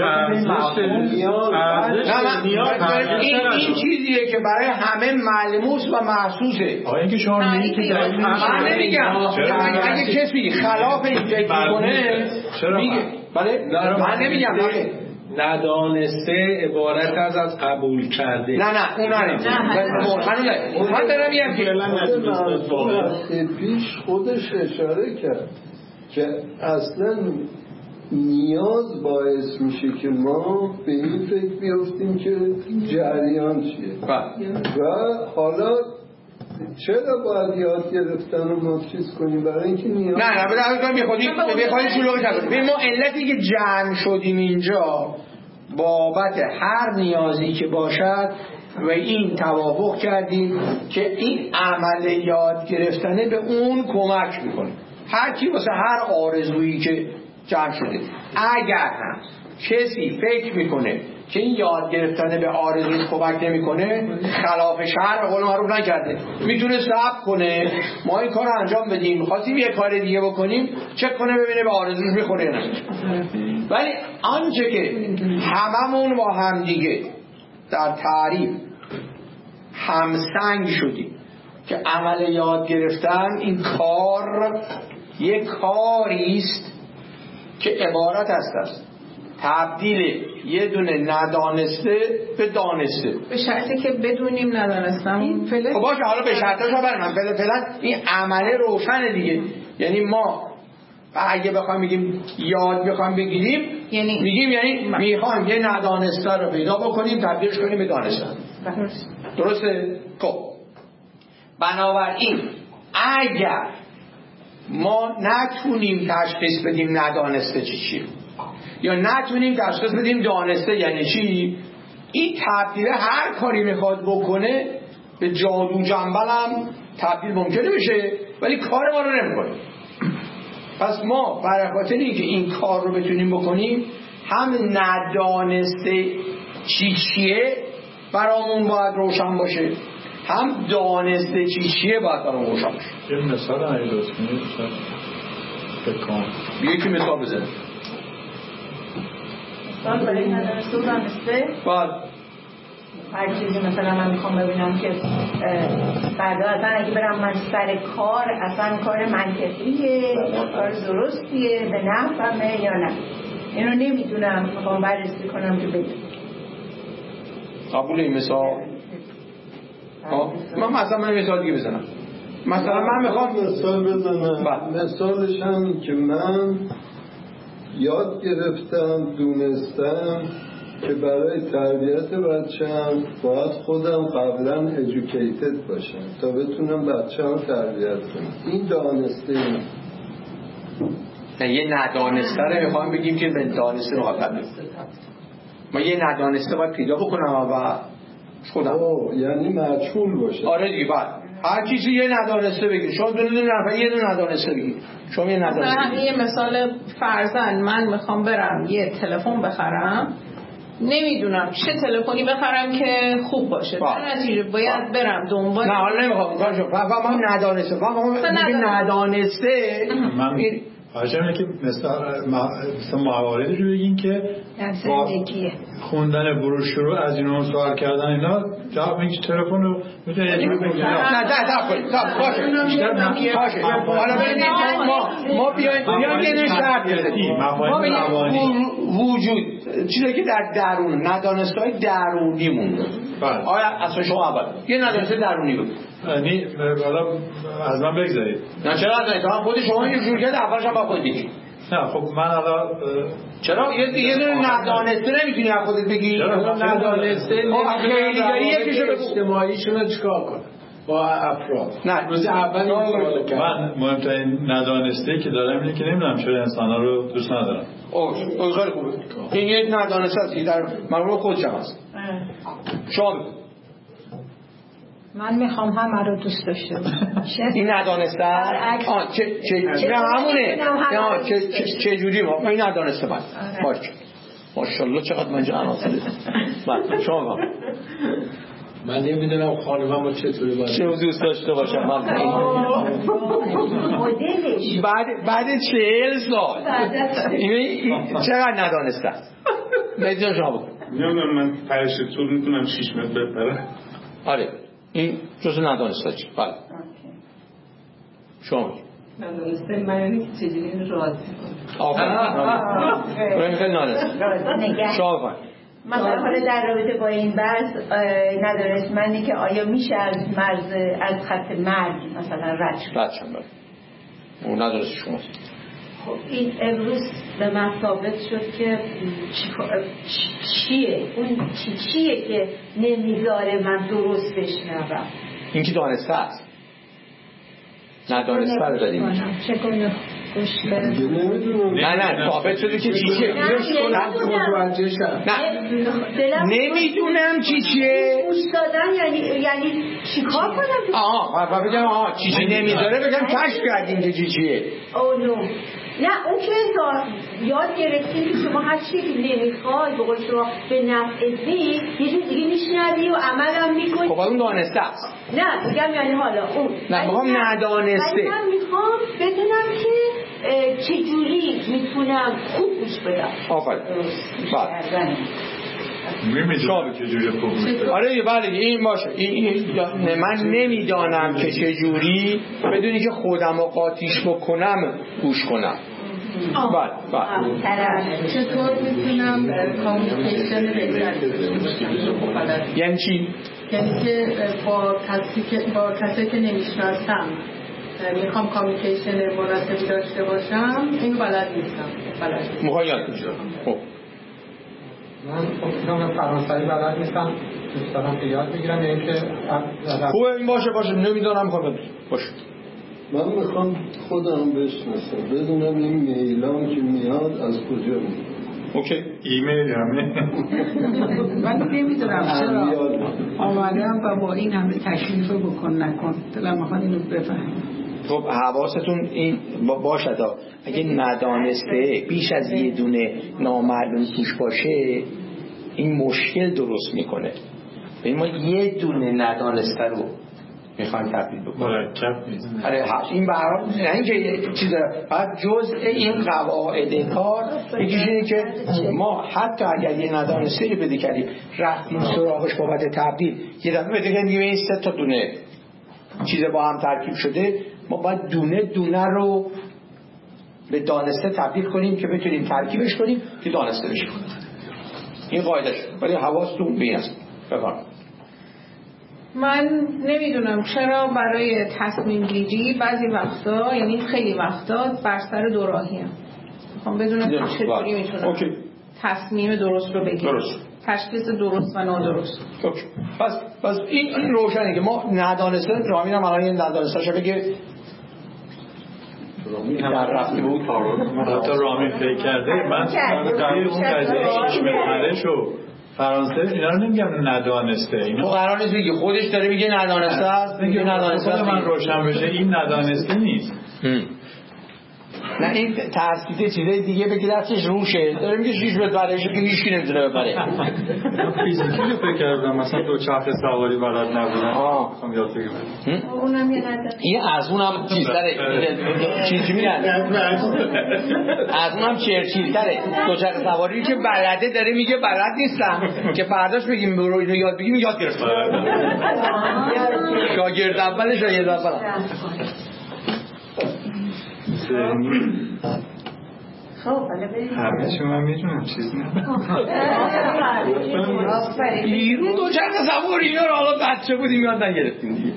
این چیزیه که برای همه ملموس و محسوسه. آقا این که شما میگید که من نمیگم اگه کسی خلاف این فکر کنه میگه بله من نمیگم ندانسته عبارت از قبول کرده. نه اون من دارم میگم پیش خودش اشاره کرد که اصلا نیاز باعث میشه که ما به این فکر بیافتیم که جریان چیه و حالا چرا باید یاد گرفتن رو ما چیز کنیم؟ برای اینکه نیاز نه بخواهی شلوغی کنیم. ما علتی که جمع شدیم اینجا بابت هر نیازی که باشد و این توافق کردیم که این عمل یاد گرفتنه به اون کمک میکنه. هر کی واسه هر آرزویی که جمع شده اگر هم کسی فکر میکنه که این یاد گرفتن به آرزوش کمک نمیکنه، خلاف شرع به قول معروف نکرده، میتونه صبر کنه ما این کارو انجام بدیم، خواستیم یه کار دیگه بکنیم چک کنه ببینه به آرزوش میخوره یا نه. ولی آنچه که هممون با هم دیگه در تعریف همسنگ شدیم که عمل یاد گرفتن این کار یک کاری است که عبارت است تبدیل یه دونه ندانسته به دانسته، به شرطی که بدونیم ندانستم. خب باشه، حالا به شرطش رو برم فعلا این عمله روشنه دیگه. یعنی ما اگه بخوایم بگیم یاد بخوایم بگیریم میگیم یعنی میخوایم یه ندانسته رو پیدا بکنیم تبدیلش کنیم به دانسته. درسته؟ خب بنابراین اگر ما نتونیم تشخیص بدیم ندانسته چیه یا نتونیم تشخیص بدیم دانسته یعنی چی، این تبدیل هر کاری میخواد بکنه به جادو جنبل هم تبدیل ممکنه بشه ولی کار ما رو نمیکنه. پس ما برای خاطر اینکه این کار رو بتونیم بکنیم هم ندانسته چیه برامون باید روشن باشه، هم دانسته چیه باید برامون روشن باشه. یه مثال هایی دوست کنید بکن یکی مثال بزنه. مثال برای ندانسته و دانسته هر چیزی مثلا من میخوام ببینم که فردا اصلا اگه برم من سر کار اصلا کار منطقیه، کار درستیه، به نفعمه یا نه، اینو نمیدونم، میخوام بررسی کنم که بدونم. قبول این مثال؟ من مثال دیگه بزنم. مثلا من میخوام مثال بزنم. مثالش هم که من یاد گرفتم دونستم که برای تربیت بچه‌م باید خودم قبلا educated باشم تا بتونم بچه‌م تربیت کنم. این دانسته اینه. نه یه ندانسته رو میخوام بگیم که به دانسته مقابل ما یه ندانسته باید پیدا بکنم و خودم یعنی مجهول باشه. آره دیگه بعد هر کسی یه ندانسته بگیر. شما دونه نفر یه دونه ندانسته بگیر. شما یه ندانسته بگیر. یه مثال فرضاً من میخوام برم یه تلفن بخرم، نمیدونم چه تلفنی بخرم که خوب باشه، در نتیجه باید برم دنبال. نه حالا نمیخوام کارشو فهم ندانسته ندانسته من حاجمه که مثلا مواردی رو بگین که خوندن بروشور رو از این سوال کردن اینا جواب میگه تلفن رو میتونه یکی بگه باشه حالا ببینید ما بیایم یه شرط بزنیم. ما ببینیم وجود چیزی که در درون ندانسته‌های درونیمون آیا اصلا شما اول یه ندانسته درونی بود یعنی حالا از من بگذارید. نه چرا از من خود شما یه جور کرد اولش هم با خود بگید. نه خب من حالا چرا یه ندانسته نمیتونی از خودت بگی؟ ندانسته نمیتونی اجتماعیشون رو چیکار کنه با افراد. نه روز اول من مهمترین ندانسته که دارم اینه که نمیدونم چرا انسانا رو دوست ندارم. خیلی خوبه. این یک ندانسته است که در مورد خودشم هست. شما من میخوام همه رو دوست داشته باشم. این ندانسته چه همونه چه جوری ما این ندانسته باشه. ماشاءالله چقدر من جان آسوده. شما من نمیدونم خانمم چطوری باشه چه دوست داشته باشم من بعد 40 سال این چقدر ندانسته میدونم شما بکن نمیدونم من پرشتور میتونم 6 متر بپرم. آره این جزء ندانسته چی بله شما ندانسته من که چجوری راضی کنم آفرین خیلی ندانسته شما بکن مثلا حالا در رابطه با این بحث ندانستمندی که آیا میشه از خط مرگ مثلا رد شد اون ندانسته شماست. خب این امروز به من ثابت شد که چیه اون چیه که نمیذاره من درست بشنوم. این که دانسته است ندانسته رو داریم چگونه نه ثابت شده که چیه نمیدونم چیه گوش دادن یعنی چیکار کنم؟ و بگم چیزی نمیذاره بگم کشف کردیم که چیه. او نو نه اون که یاد گرفتیم که شما هر چیزی نمیخواد بقول شما به نفع دین یه جور دیگه میشنوی و عمل هم میکنی. خب اون دانسته است. نه میگم یعنی حالا اون نه میخوام ندانسته. ولی من میخوام بدونم که چجوری میتونم خوب گوش بدم. آفرین. بله. می‌دونم که چجوری خوب گوش بدم. آره بله این باشه. من نمیدانم که چجوری بدونی که خودم رو قاطیش بکنم گوش کنم. بله. چطور میتونم کامیونیکیشن بهتری یعنی چی؟ یعنی که با کسی که نمیشناسم میخوام کامیونیکیشن مناسبی داشته باشم اینو بلد نیستم. مخاطب میشه. خب من فرانسوی بلد نیستم، دوست دارم که یاد بگیرم. یعنی که خوبه این باشه نمیدونم باشه. من میخوام خودم بشناسم، بدونم این میلان که میاد از کجا میاد. اوکی. ایمیل همه من نمیدونم چرا آمدم و با این همه تکلیف بکن نکن دلم میخواد اینو بفهمم. خب حواستون این باشه تا اگه ندانسته بیش از یه دونه نامعلوم توش باشه این مشکل درست میکنه. ببین ما یه دونه ندانسته رو میخوایم تبدیل بکنیم. مرکب نیست. آره این برام نه اینکه چیز بعد جزء این قواعد کار یکیش اینه که ما حتی اگر یه ندانسته رو بده کردیم رفتیم سراغش بابت تبدیل یه دفعه بده کردیم این 3 تا دونه چیز با هم ترکیب شده ما باید دونه دونه رو به دانسته تبدیل کنیم که بتونیم ترکیبش کنیم که دانسته بشه. این قاعدش ولی حواستون به این است. بفرمایید. من نمیدونم چرا برای تصمیم گیری بعضی وقتا یعنی خیلی وقتا بر سر دوراهیم. میخوام بدونم چطوری میتونم تصمیم درست رو بگیرم. درست. تشخیص درست و نادرست. اوکی. پس این روشنه که ما ندانسته رامین هم الان این ندانسته‌شو بگه در رفتی بود حتی رامین فکر کرده من قبل اون قضیه 6 متره شو فرانسه اینا رو نمیگم ندانسته اینا تو قرار نیست بگی خودش داره میگه ندانسته است میگه ندانسته است من روشن بشه این ندانسته نیست. نه این ترسیده چیزای دیگه بگی دستش روشه داره میگه 6 متر برایش که هیچکی نمیتونه ببره. من فیزیکی رو فکر کردم مثلا دوچرخه سواری بلد نبودم میخوام یاد بگیرم اونم یه نداره این از اونم چیزتره چیزی میگن از اونم چرچیلتره دوچرخه سواری که بلده داره میگه بلد نیستم که فرداش بگیم برو اینو یاد بگیم یاد گرفتم شاگرد اول شاگرد اول خب حالا بریم همه شما میدونم چیز بیرون دوچرخه سواری اینا رو حالا بچه بودیم یاد نگرفتیم دیگه.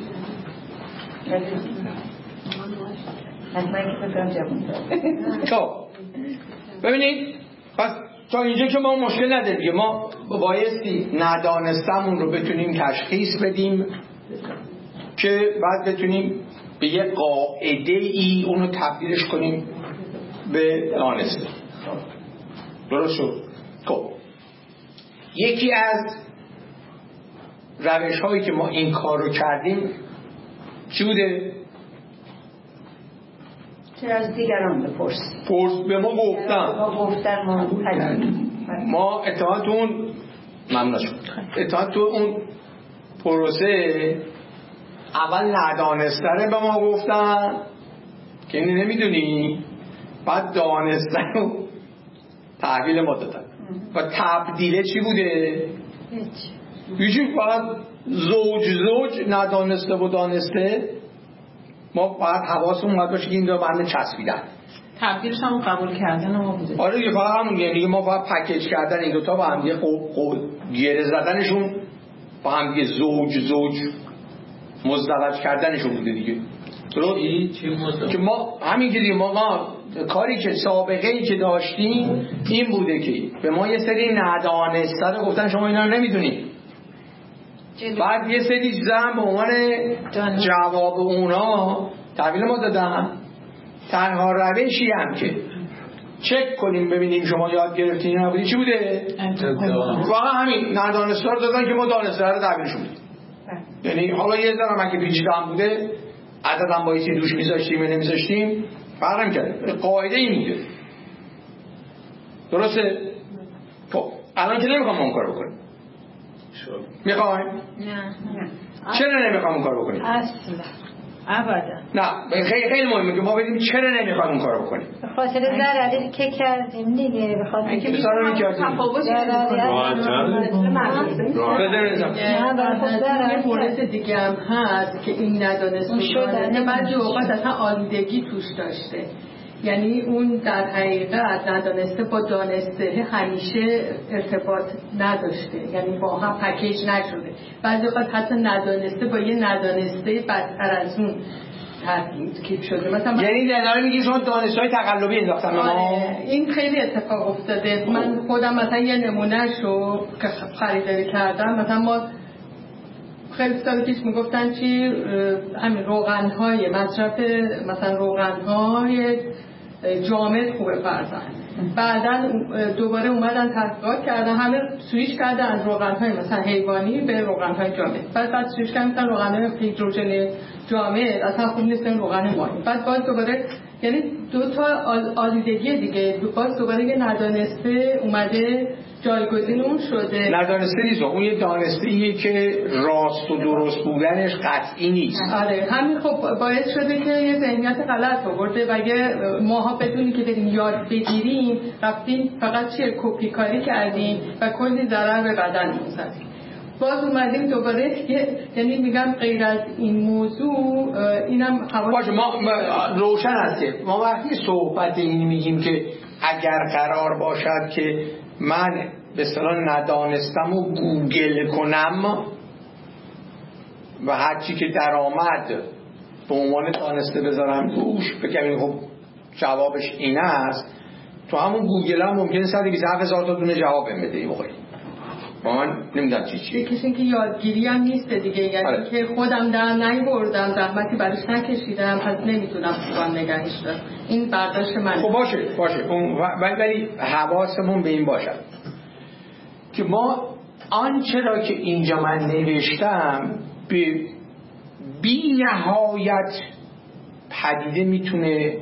خب ببینید پس تا اینجا که ما مشکل نداریم ما بایستی ندانستمون رو بتونیم تشخیص بدیم که بعد بتونیم به یه قاعده ای اونو تبدیلش کنیم به دانسته. درست شد؟ خب یکی از روش هایی که ما این کار رو کردیم چی بوده؟ چرا از دیگران بپرس به ما گفتن ما اتحاد تو اون ممنون شد اتحاد تو اون پروسه اول ندانسته رو به ما گفتن که اینو نمیدونی بعد دانسته رو تحویل ما دادن و تبدیله چی بوده؟ هیچی فقط زوج ندانسته و دانسته ما باید حواسمون باید باشه که این دو برمه چسبیدن تبدیلش هم قبول کردن ما بوده آره دیگه فقط همون یعنی ما باید پکیج کردن این دوتا با هم دیگه گره زدنشون با هم دیگه زوج مزدوج کردنشون بوده دیگه که ما همین که دیگه ما کاری که سابقه ای که داشتیم این بوده که به ما یه سری ندانسته رو گفتن شما اینا رو نمیدونید بعد یه سری چیزا به عنوان جواب اونا تحویل ما دادن. تنها روشی هم که چک کنیم ببینیم شما یاد گرفتین یا نبودین چی بوده؟ واقعا همین ندانسته رو دادن که ما دانسته رو تحویلشون بدیم. یعنی حالا یه ذره مگه پیچیده هم بوده عددم بایستی دوش میذاشتیم یا نمیذاشتیم فرق نمی‌کرد، قاعده این بوده. درسته؟ خب الان که نمیخوام اون کار بکنیم. میخوایم؟ نه. چرا نمیخوام اون کار بکنیم؟ اصلا ابدا. نه خیلی مهمه که ما بگیم چرا نمیخوام اون کار بکنیم. به خاطر ضرری که کردیم دیگه، به خاطر اینکه ضرری کردیم. یه مورد دیگه هم هست که این ندانسته شده بعضی اوقات اصلا آلودگی توش داشته، یعنی اون در حقیقت ندانسته با دانسته همیشه ارتباط نداشته، یعنی با هم پکیج نشده. بعضی اوقات حتی ندانسته با یه ندانسته بدتر از اون ترکیب شده. مثلا یعنی داره میگی شما دانش‌های تقلبی انداختن به ما. این خیلی اتفاق افتاده. من خودم مثلا یه نمونهشو که خریداری کردم، مثلا ما خیلی سال پیش میگفتن چی همین روغن‌های مصرف، مثلا روغن‌های جامد خوبه فرزن. بعدن دوباره اومدن تحقیقات کردن، همه سویچ کردن روغن‌های مثلا حیوانی به روغن‌های جامد. بعد سویچ کردن روغن‌های هیدروژن جامد اصلا خوب نیستن روغن ماهی. بعد باز دوباره یعنی دو تا آلودگی دیگه، باز دوباره یه ندانسته اومده جایگزین اون شده. ندانسته نیست، اون یه دانسته‌ایه که راست و درست بودنش قطعی نیست. آره همین خب باعث شده که یه ذهنیت غلط آورده و یه ماها بدونی که بریم یاد بگیریم رفتیم فقط چیه کپی کاری کردیم و کلی ضرر به بدن زدیم. باز اومدیم دوباره یعنی میگم غیر از این موضوع اینم باشه ما روشن است که ما وقتی صحبت این میگیم که اگر قرار باشد که من به اصطلاح ندانستم و گوگل کنم و هرچی که در آمد به عنوان دانسته بذارم توش بگم خب جوابش این است، تو همون گوگل هم ممکنه 127,000 تا دونه جواب بده این موقعی. من نمیدونم چیه کسی که یادگیری هم نیست دیگه، یعنی که خودم در نیاوردم زحمتی براش نکشیدم پس نمیتونم خوبم نگهش دارم. این برداشت من. خب باشه ولی حواسمون به این باشه که ما آنچه را که اینجا من نوشتم به بی نهایت پدیده میتونه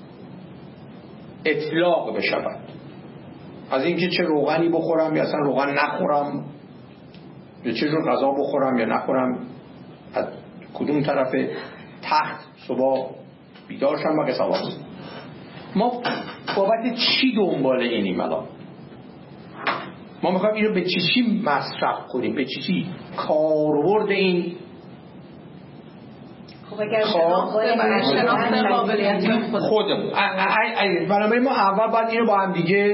اطلاق بشود، از اینکه چه روغنی بخورم یا اصلا روغن نخورم یا چه جور غذا بخورم یا نخورم، از کدوم طرف تخت صبح بیدار شم و قصاوت. ما بابت چی دنبال اینیم الان؟ ما میخوایم اینو به چی مصرف کنیم، به چی کاربرد این خودمون. بنابراین ما اول باید اینو با هم دیگه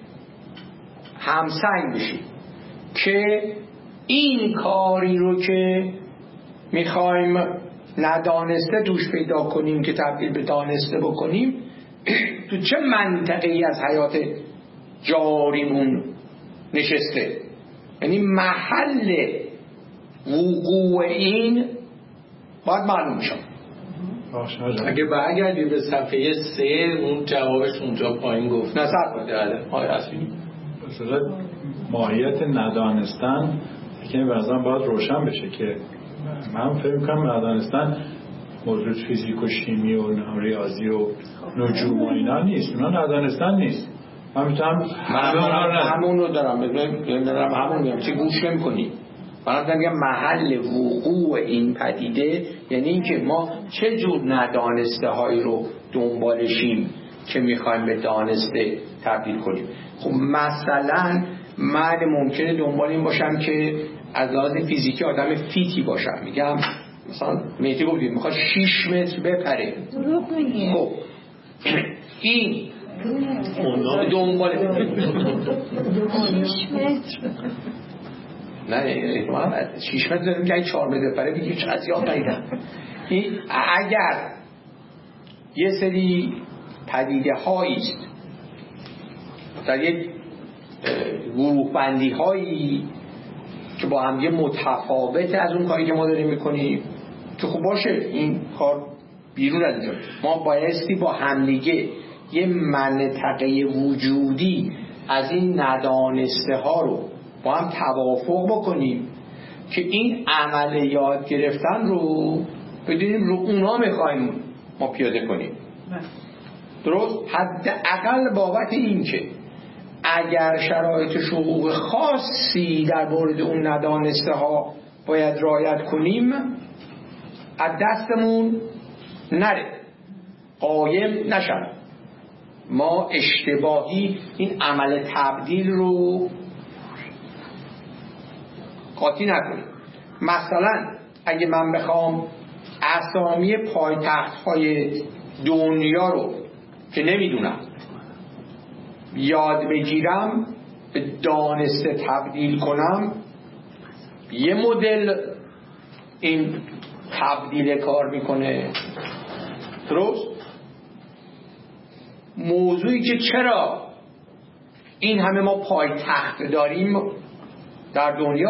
همسنگ بشیم که این کاری رو که میخوایم ندانسته توش پیدا کنیم که تبدیل به دانسته بکنیم تو چه منطقه‌ای از حیات جاریمون نشسته، یعنی محل وقوع این باید معلوم شد. اگه برگردیم به صفحه 3 اون جوابش اونجا پایین گفت نصب بده آقای اصلی مثلا ماهیت ندانستن که بعضا باید روشن بشه که من فکر می‌کنم ندانستن موضوع فیزیک و شیمی و ریاضی و نجوم و اینا نیست، اونا ندانستن نیست. من میتونم همون رو دارم همون میگم چه گوش نمی‌کنی. من میگم محل وقوع این پدیده یعنی اینکه ما چه جور ندانسته هایی رو دنبالشیم که میخوایم به دانسته تبدیل کنیم. خب مثلا من ممکنه دنبال این باشم که از لحاظ فیزیکی آدم فیتی باشم، میگم مثلا مهدی گفتید میخواد 6 متر بپره. خب این دنبال 6 متر نه 6 متر داریم که 4 متر پره بگیر چقدر زیاد نیدم. این اگر یه سری پدیده هایی است در یک گروه بندی هایی که با هم یه متفاوت از اون کاری که ما داریم میکنیم که خب باشه این کار بیرون از اینجا ما بایستی با همدیگه یه منطقه وجودی از این ندانسته ها رو با هم توافق بکنیم که این عمل یاد گرفتن رو بدونیم رو اونا میخوایم ما پیاده کنیم. درست؟ حداقل بابت این که اگر شرایط شقوق خاصی در مورد اون ندانسته ها باید رعایت کنیم از دستمون نره، قایم نشن، ما اشتباهی این عمل تبدیل رو قاطی نکنیم. مثلا اگه من بخوام اسامی پایتخت‌های دنیا رو که نمیدونم یاد بگیرم به دانسته تبدیل کنم، یه مدل این تبدیل کار میکنه. درست؟ موضوعی که چرا این همه ما پایتخت داریم در دنیا،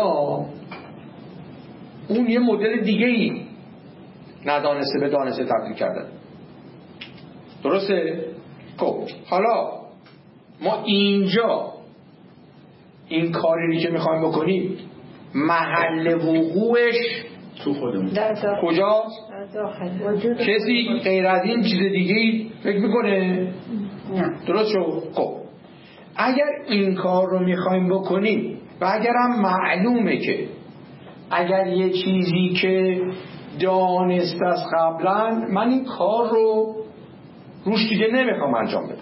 اون یه مدل دیگه ای ندانسته به دانسته تبدیل کردن. درسته؟ خب حالا ما اینجا این کاری که میخوایم بکنیم محل وقوعش تو خودمون کجاست؟ کسی غیر از این چیز دیگه فکر میکنه؟ نه. درست شد؟ خب اگر این کار رو میخوایم بکنیم و اگرم معلومه که اگر یه چیزی که دانسته از قبلا من این کار رو روش دیگه نمیخوام انجام بدم،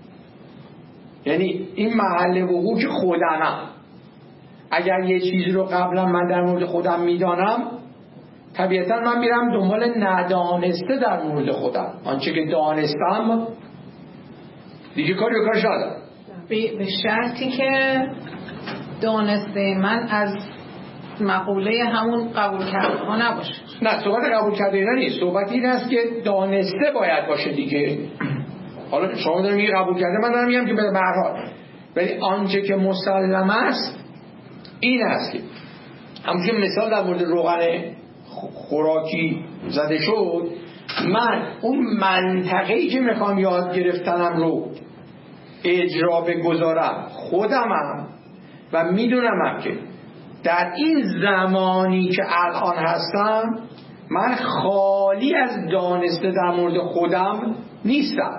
یعنی این محل وقوع که خودمم، اگر یه چیزی رو قبلا من در مورد خودم میدانم طبیعتا من میرم دنبال ندانسته در مورد خودم، آنچه که دانستم دیگه کاری و کارش ندارم، به شرطی که دانسته من از مقوله همون قبول کرده ها نباشه. نه، صحبت قبول کرده اینا نیست، صحبت این است که دانسته باید باشه دیگه. حالا شما دارم میگی قبول کرده، من دارم میگم که به هر حال، ولی آنچه که مسلم است این است که همون که مثال در مورد روغن خوراکی زده شد، من اون منطقه‌ای که میخوام یاد گرفتنم رو اجرا بگذارم خودمم و میدونم که در این زمانی که الان هستم من خالی از دانسته در مورد خودم نیستم.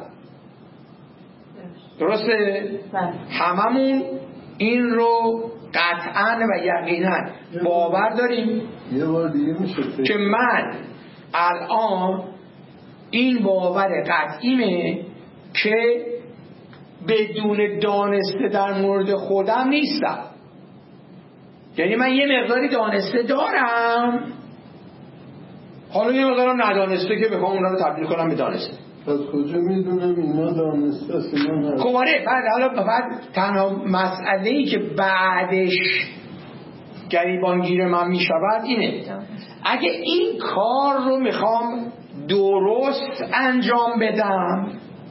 درسته؟ هممون این رو قطعاً و یقیناً باور داریم یه بار دیگه میشه که من الان این باور قطعیمه که بدون دانسته در مورد خودم نیستم. یعنی من یه مقداری دانسته دارم، حالا یه مقدارم ندانسته که بخوام اونا رو تبدیل کنم به دانسته. از کجا میدونم اینا دانسته است اینا نه؟ کماره بعد تنها مسئله‌ای که بعدش گریبانگیر من میشود اینه اگه این کار رو میخوام درست انجام بدم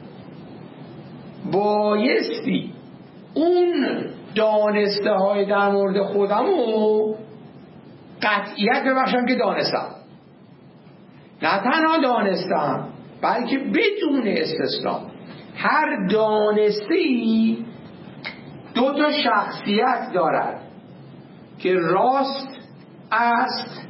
بایستی اون دانسته های در مورد خودم رو قطعیت ببخشم که دانستم، نه تنها دانستم بلکه بدون استثناء هر دانسته‌ای دو تا شخصیت دارد که راست است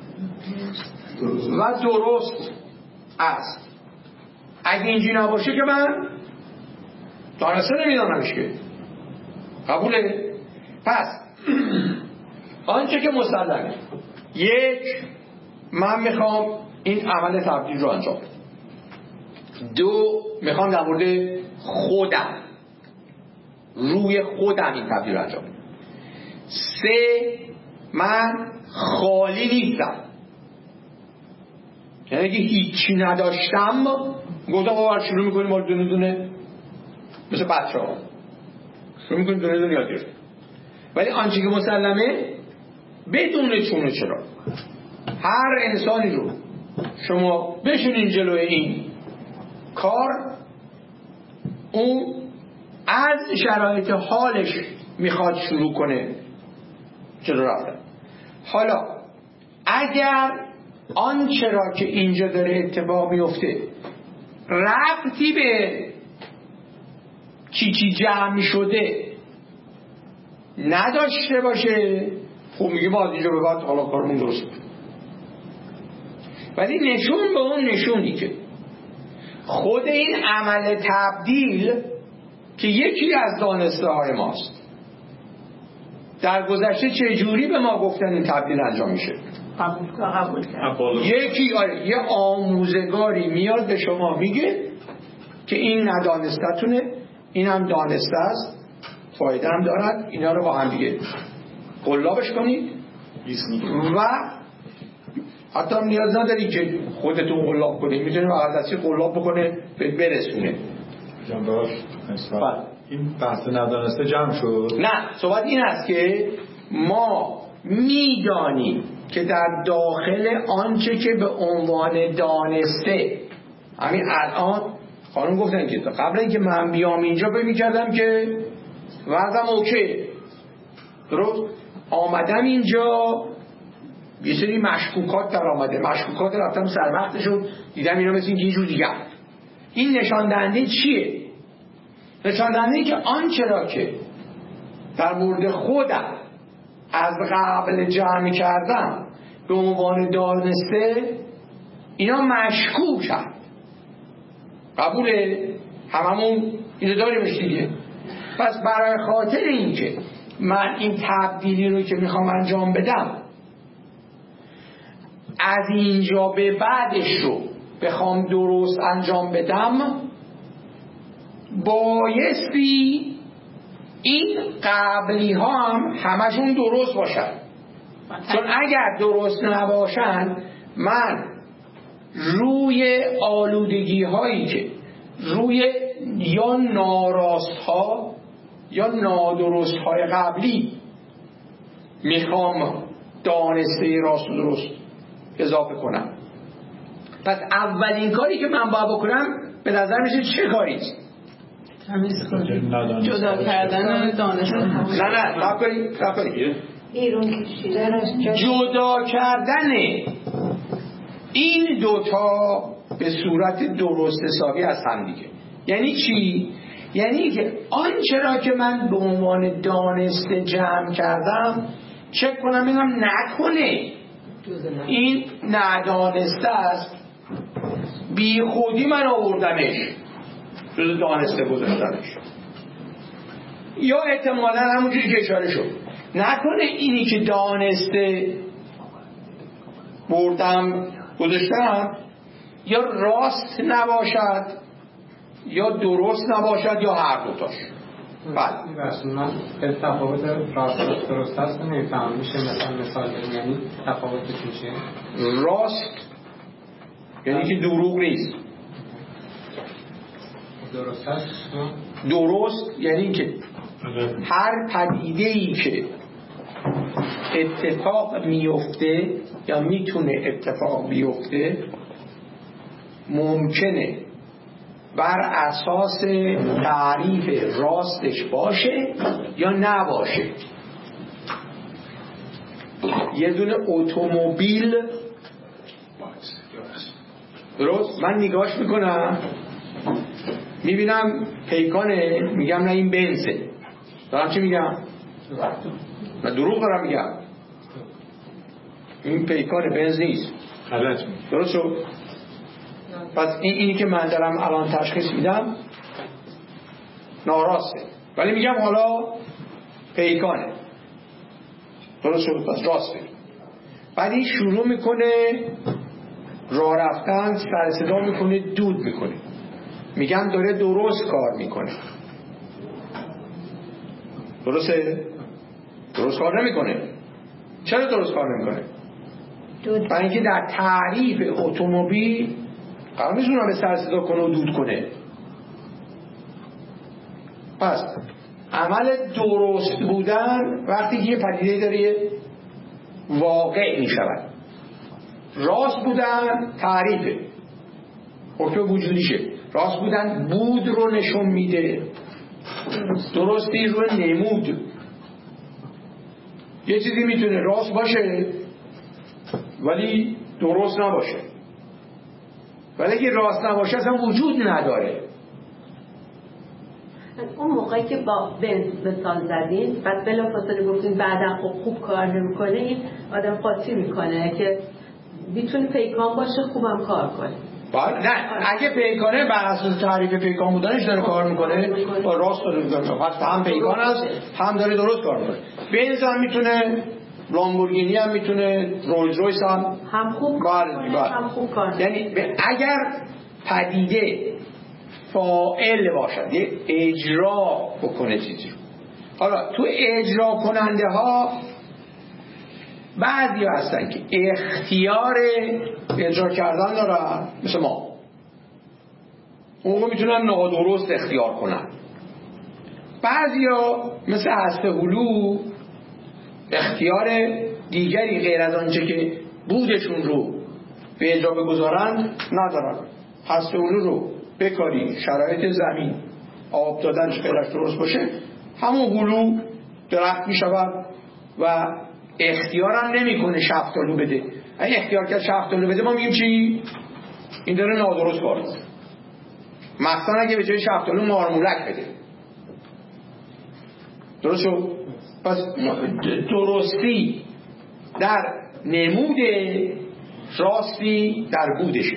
و درست است. اگه اینجوری نباشه که من دانسته نمیدانمش که. قبوله؟ پس آنچه که مسلمه، یک، من میخوام این عمل تبدیل رو انجام بدم. دو، میخوام در مورد خودم روی خودم این تبدیل رو انجام بدم. سه، من خالی نیستم، یعنی اگه هیچی نداشتم گفتم آور شروع میکنیم ما دونه دونه مثل بچه ها شروع میکنیم دونه دونه یاد گرفت. ولی آنچه که مسلمه بدون چون و چرا هر انسانی رو شما بشونین جلوی این کار، اون از شرایط حالش میخواد شروع کنه جلو رفتن. حالا اگر آنچه را که اینجا داره اتفاق میفته ربطی به چی جمع شده نداشته باشه، خب میگه ما از اینجا به بعد حالا کارمون درست بود. ولی نشون به اون نشونی که خود این عمل تبدیل که یکی از دانسته های ماست، در گذشته چه جوری به ما گفتن این تبدیل انجام میشه؟ قبول کرد. یکی یه آموزگاری میاد به شما میگه که این ندانستتونه، این هم دانسته است، فایده هم دارد، اینا رو با هم دیگه قلابش کنید و حتی هم نیاز نداری که خودتون قلاب کنید، میتونی بغل دستی قلاب بکنه به برسونه. این بحث ندانسته جمع شد؟ نه، صحبت این است که ما میدانیم که در داخل آنچه که به عنوان دانسته، همین الان خانم گفتن که قبل اینکه من بیام اینجا فکر کردم که وضعم اوکی، درست؟ آمدم اینجا یه سری مشکوکات در آمده، مشکوکات رفتم سر وقتشون دیدم اینا مثل یه جور دیگه. این نشان دهنده چیه؟ نشان دهنده که آنچه را که در مورد خودم از قبل جمع کردم به عنوان دانسته، اینا مشکوکن. قبوله؟ هممون اینو داریمش دیگه. پس برای خاطر این که من این تبدیلی رو که میخوام انجام بدم از اینجا به بعدش رو بخوام درست انجام بدم، بایستی این قبلی ها هم همشون درست باشن، چون اگر درست نباشن من روی آلودگی هایی که روی یا ناراست ها یا نادرست های قبلی میخوام دانسته راست و درست اضافه کنم. پس اولین کاری که من باید بکنم به نظر میشه چه کاریست؟ جدا کردن دانش. نه کنید بیرون کشیدن از جدا کردن این دوتا به صورت درست حسابی از هم دیگه. یعنی چی؟ یعنی که آنچه را که من به عنوان دانسته جمع کردم چک کنم ببینم نکنه این ندانسته است، بی خودی من آوردمش جز دانسته گذاشتمش، یا احتمالا همونجوری که اشاره شد نکنه اینی که دانسته بردم گذاشتم یا راست نباشد یا درست نباشد یا هر دوتاش. بله من به تفاوت راست درست هست نمیفهم، میشه مثال بدیم؟ یعنی تفاوتش میشه راست یعنی که دروغ نیست، درست هست درست یعنی که هر پدیده‌ای که اتفاق میفته یا میتونه اتفاق بیفته ممکنه بر اساس تعریف راستش باشه یا نباشه. یه دونه اتومبیل درست من نگاش میکنم میبینم پیکانه، میگم نه این بنزه، دارم چی میگم؟ من دروغ دارم میگم، این پیکان بنز نیست. درست شد؟ پس اینی که من دارم الان تشخیص میدم ناراسته، ولی میگم حالا پیکانه. درست شد؟ پس راست بگیم. بعد این شروع میکنه راه رفتن، سر صدا میکنه، دود میکنه، میگم داره درست کار میکنه. درسته؟ درست کار نمیکنه. چرا درست کار نمیکنه؟ برای اینکه در تعریف اتومبیل قرار نیست اونها به سر صدا کنه و دود کنه. پس عمل درست بودن وقتی که یه پدیده داره واقع میشود. راست بودن تعریفه، حکم وجودیشه. راست بودن بود رو نشون میده، درستی رو نمود. یه چیزی میتونه راست باشه ولی درست نباشه، ولی اگه راست نباشه اصلا وجود نداره. اون موقع موقعی که با بنز مثال زدین بعد بلافاصله گفتین بعدا خوب کار نمیکنه، این آدم قاطی میکنه که میتونه پیکان باشه خوبم کار کنه. نه اگه پیکانه بر اساس تعریف پیکان بودنش داره کار میکنه با راست داره میکنه، پس هم پیکان است هم داره درست کار میکنه. بنز هم میتونه، لامبورگینی هم میتونه، رولز رویس هم خوب هم خوب کار. یعنی اگر پدیده فاعل باشد، یه اجرا بکنه چیزی. حالا تو اجرا کننده ها بعضی هستن که اختیار اجرا کردن دارن، مثل ما اون میتونن نادرست اختیار کنن. بعضی ها مثل هسته‌هلو اختیار دیگری غیر از آنچه که بودشون رو به اجرا بگذارن ندارن. هسته‌هلو رو بکاری شرایط زمین آب دادنش غیرش درست باشه، همون هلو درخت میشود و اختیارم نمیکنه شفتالو بده. اگه اختیار کرد شفتالو بده ما میگیم چی؟ این داره نادرست کار میکنه. مثلا اگه به جای شفتالو مارمولک بده، درست شد؟ پس درستی در نمود، راستی در بودشه.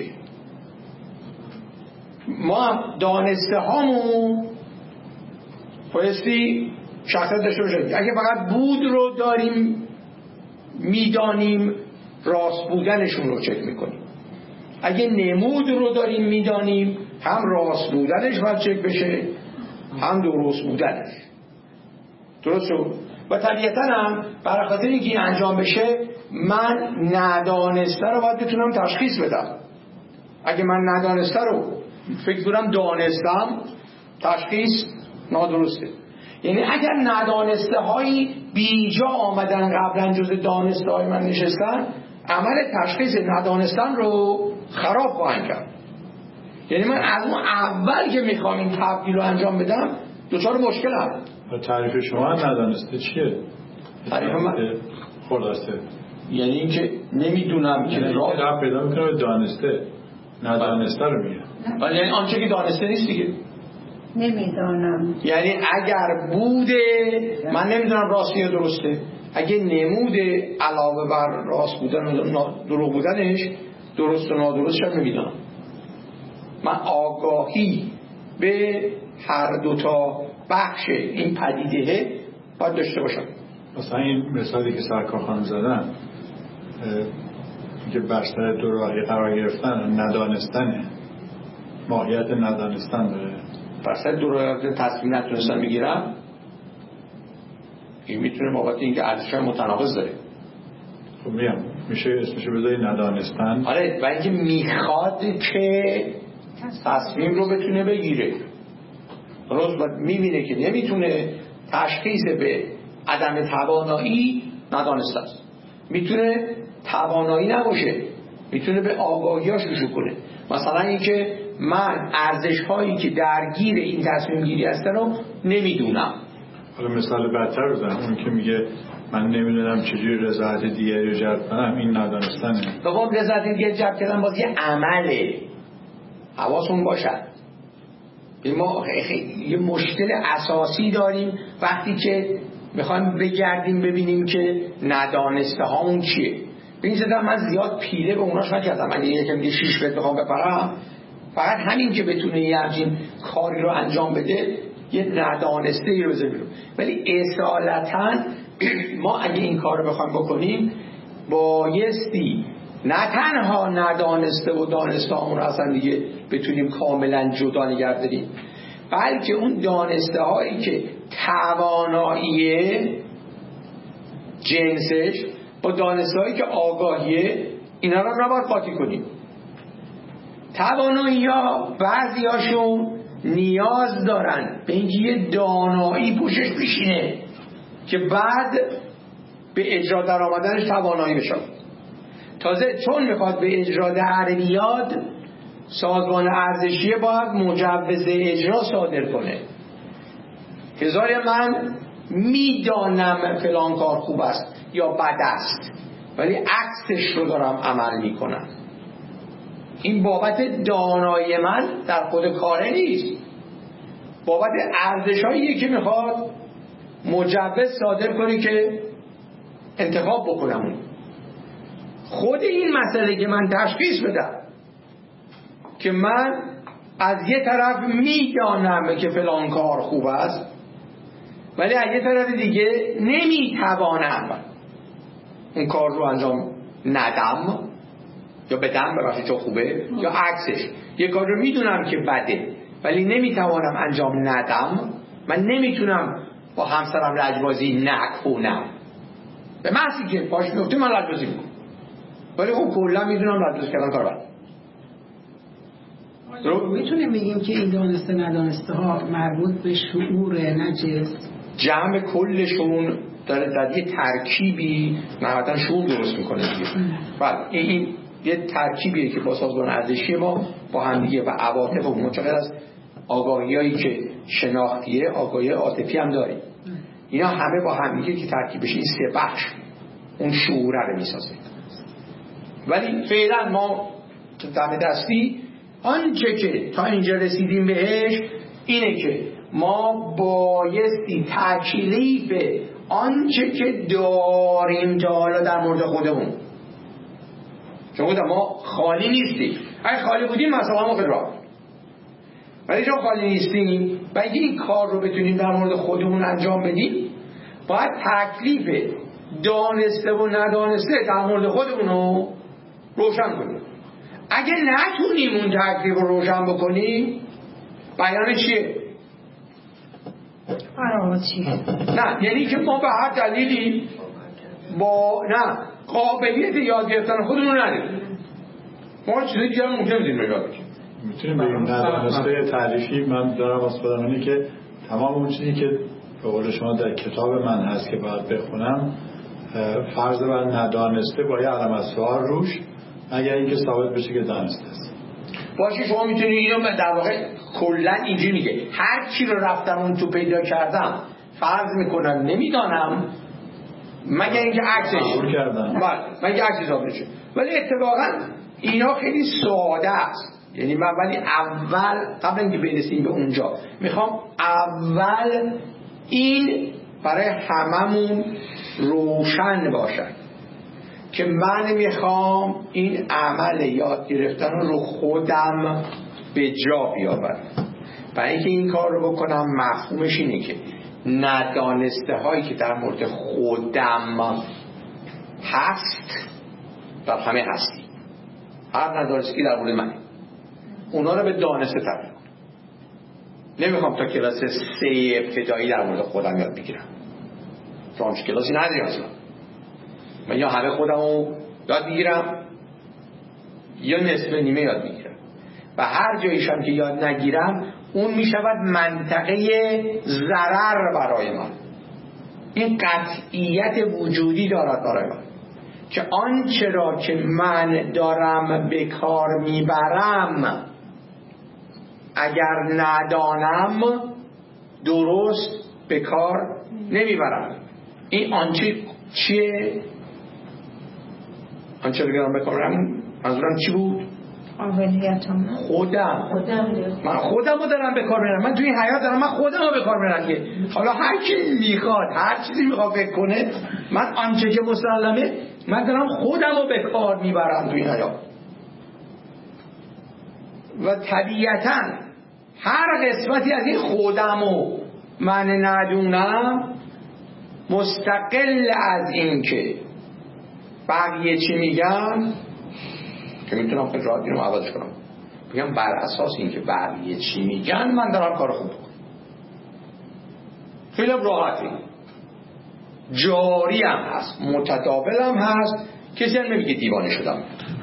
ما دانسته هامون بایستی شخصیت داشته باشه. اگه فقط بود رو داریم میدانیم، راست بودنشون رو چک میکنیم. اگه نمود رو داریم میدانیم، هم راست بودنش باید چک بشه هم درست بودنش. درست شد؟ و طبیعتا هم برای خاطر اینکه این انجام بشه من ندانسته رو باید بتونم تشخیص بدم. اگه من ندانسته رو فکر کنم دانستم، تشخیص نادرسته. یعنی اگر ندانسته هایی بیجا آمدن قبلا جز دانسته های من نشستن، عمل تشخیص ندانستن رو خراب خواهند کرد. یعنی من از اون اول که میخوام این تبدیل رو انجام بدم دچار مشکلم. تعریف شما ندانسته چیه؟ تعریف من خلاصه یعنی اینکه نمیدونم که راه پیدا میکنه به دانسته، ندانسته رو میگه. ولی یعنی آنچه که دانسته نیست دیگه نمیدونم. یعنی اگر بوده من نمیدونم راستی یا درسته، اگه نموده علاوه بر راست بودن و دروغ بودنش درست و نادرستش هم نمیدونم. من آگاهی به هر دوتا بخش این پدیده باید داشته باشم. مثلا این مثالی که سرکار خانم زدن که بستر دو راهی قرار گرفتن ندانستنه، ماهیت ندانستن داره. بستر دو راهی تصمیم نتونستن بگیرم، این میتونه بابت اینکه ارزش‌های متناقض داره. خب میشه اسمشو بذاری ندانستن. آره، و اینکه میخواد که تصمیم رو بتونه بگیره، درست، و میبینه که نمیتونه، تشخیص به عدم توانایی ندانسته است. میتونه توانایی نباشه، میتونه به آگاهیاش رجوع کنه. مثلا اینکه من ارزش هایی که درگیر این تصمیم گیری هستن رو نمیدونم. حالا مثال بدتر رو زدم، اون که میگه من نمیدونم چجوری رضایت دیگری رو جلب کنم، این ندانستنه. بابا رضایت دیگری جلب کردن باز یه عمله، حواسون باشد. ما یه مشکل اساسی داریم وقتی که میخوایم بگردیم ببینیم که ندانسته هامون چیه. ببین زدم من زیاد پیله به اوناش نکردم. من یکم دیگه 6 متر بخوام بپرم، فقط همین که بتونه یه همچین کاری رو انجام بده یه ندانسته ای رو بذاریم. ولی اصالتا ما اگه این کار رو بخوایم بکنیم بایستی نه تنها ندانسته و دانسته همون رو اصلا دیگه بتونیم کاملا جدا نگه داریم، بلکه اون دانسته هایی که توانایی جنسش با دانسته هایی که آگاهیه، اینا رو نباید قاطی کنیم. توانایی ها بعضی هاشون نیاز دارن به اینکه یه دانایی پوشش بشینه که بعد به اجرا در آمدنش توانایی بشه. تازه چون میخواد به اجرا در بیاد، سازمان ارزشی باید مجوز اجرا صادر کنه. هزار من میدانم فلان کار خوب است یا بد است، ولی عکسش رو دارم عمل میکنم. این بابت دانایی من در خود کاره نیست. بابت ارزش‌هایی که میخواد مجوز صادر کنی که انتخاب بکنم. خود این مسئله که من تشخیص بدم که من از یه طرف میدانم که فلان کار خوب است ولی از یه طرف دیگه نمیتوانم اون کار رو انجام ندم یا بدم ببخشید چون خوبه، یا عکسش یه کار رو میدونم که بده ولی نمیتوانم انجام ندم، من نمیتونم با همسرم لجبازی نکنم به محضی که پاش میفته من لجبازی میکنم ولی خب کلا میدونم لجبازی کردن کار بده. میتونیم بگیم که این دانسته ندانسته ها مربوط به شعور نجس جمع کلشون در یه ترکیبی نهایتاً شعور درست میکنه دیگه. بله این یه ترکیبیه که با سازمان ارزشی ما با هم دیگه و عواطف و منشأ از آگاهیایی که شناختیه آگاهی عاطفی هم داریم، اینا همه با هم دیگه که ترکیبش این سه بخش اون شعور رو میسازه. ولی فعلا ما دم دستی آنچه که تا اینجا رسیدیم بهش اینه که ما بایستی تکلیف آنچه که داریم تا حالا در مورد خودمون، چون گفتم ما خالی نیستیم، اگه خالی بودیم مثلا ما خیلی ولی چون خالی نیستیم و اگه این کار رو بتونیم در مورد خودمون انجام بدیم باید تکلیف دانسته و ندانسته در مورد خودمون رو روشن کنیم. اگه نتونیم اون تکلیف رو روشن بکنیم بیان چیه؟ نه یعنی که ما به هر دلیلی قابلیت یاد گرفتن خودمون نداریم، ما چیزی دیگه هم ممکنه بدیم یاد بگیریم. میتونیم بگیم ندانسته تعریفی من دارم از خودم اینه که تمام اون چیزی که به قول شما در کتاب من هست که باید بخونم فرض بر ندانسته با یه علامت سوال روش اگر اینکه ثابت بشه که دانسته است. باشه شما میتونید اینو در واقع کلا اینجوری میگه هر چی رو رفتم اون تو پیدا کردم فرض میکنم نمیدانم مگر اینکه عکسش کردم مگر عکسش ثابت شه. ولی اتفاقا اینا خیلی ساده است. یعنی من ولی اول قبل اینکه برسیم به اونجا میخوام اول این برای هممون روشن باشد که من میخوام این عمل یاد گرفتن رو خودم به جا بیاورم. برای اینکه این کار رو بکنم مفهومش اینه که ندانسته هایی که در مورد خودم هست در همه هستی، هر ندانسته که در مورد منه اونا رو به دانسته تبدیل کنم. نمیخوام تا کلاس 3 ابتدایی در مورد خودم یاد بگیرم، چون کلاسی نداریم اصلا. من یا همه خودم رو یاد میگیرم یا نصف نیمه یاد میگیرم و هر جاییشم که یاد نگیرم اون میشود منطقه ضرر برای من. این قطعیت وجودی دارد برای من که آنچه را که من دارم به کار میبرم اگر ندانم درست به کار نمیبرم. این آنچه چیه؟ آنچه رو دارم به کار میبرم منظورم چی بود؟ خودم. من خودم رو دارم به کار میبرم. من توی این حیات دارم من خودم رو به کار میبرم. حالا هر کی میخواد هر چیزی میخواد فکر کنه، من آنچه که مسلمه من دارم خودم رو به کار میبرم توی این حیات. و طبیعتاً هر قسمتی از این خودم و من ندونم مستقل از این که بقیه چی میگن که میتونم خیلی راحت اینو عوضش کنم بگم بر اساس این که بقیه چی میگن من دارم کار خوب بکنم. خیلی راحتی جاری هم هست متداول هم هست، کسی هم نمیگه دیوانه شدم.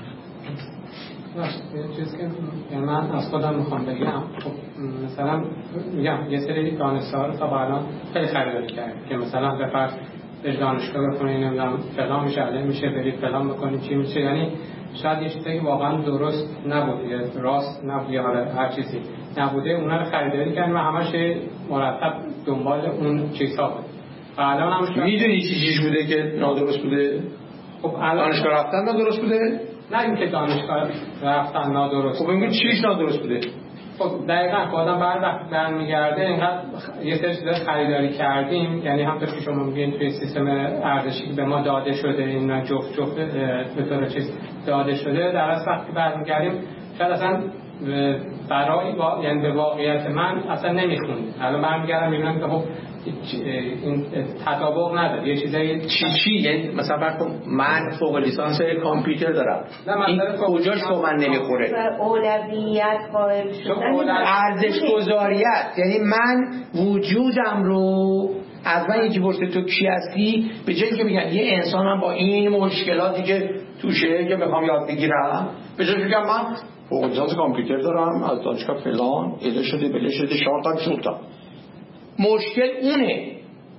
یه چیز که من از خودم میخوام بگم، خب مثلا میگم یه سری دانشگاه رو تا الان خیلی خریداری کرد که مثلا به فرض به دانشگاه بخونی نمیدونم فلان میشه الان میشه برید فلان بکنید چی میشه، یعنی شاید یه چیزی واقعا درست نبود یا راست نبود یا هر چیزی نبوده اونا رو خریداری کردن و همش مرتب دنبال اون چیزا بود. الان هم میدونی چیزیش بوده که نادرست بوده؟ خب الان دانشگاه رفتن نادرست بوده؟ نه اینکه دانشگاه رفتن نادرست. خب بگید چیش نادرست بوده؟ خب دقیقاً آدم برمیگرده اینقدر یه سری چیزا خریداری کردیم، یعنی همونطور که شما میگین توی سیستم ارزشی که به ما داده شده، این جفت به طور چیز داده شده، در اصل وقتی برمیگردیم شاید اصلا برای یعنی به واقعیت من اصلا نمیخونیم. الان برمیگردم میبینم که خب این تطابق نداره یه چیزایی چی یعنی مثلا برکن من فوق لیسانس کامپیوتر دارم، این کجاش با من نمیخوره؟ اولویت قائل شدن، ارزش گذاریت، یعنی من وجودم رو از من یکی پرسه تو کی هستی، به جایی که بگم یه انسانم با این مشکلاتی که توشه که میخوام یاد بگیرم، به جایی بگم من فوق لیسانس کامپیوتر دارم از دانشگاه فلان، اله شده بله شده شورتا. مشکل اونه.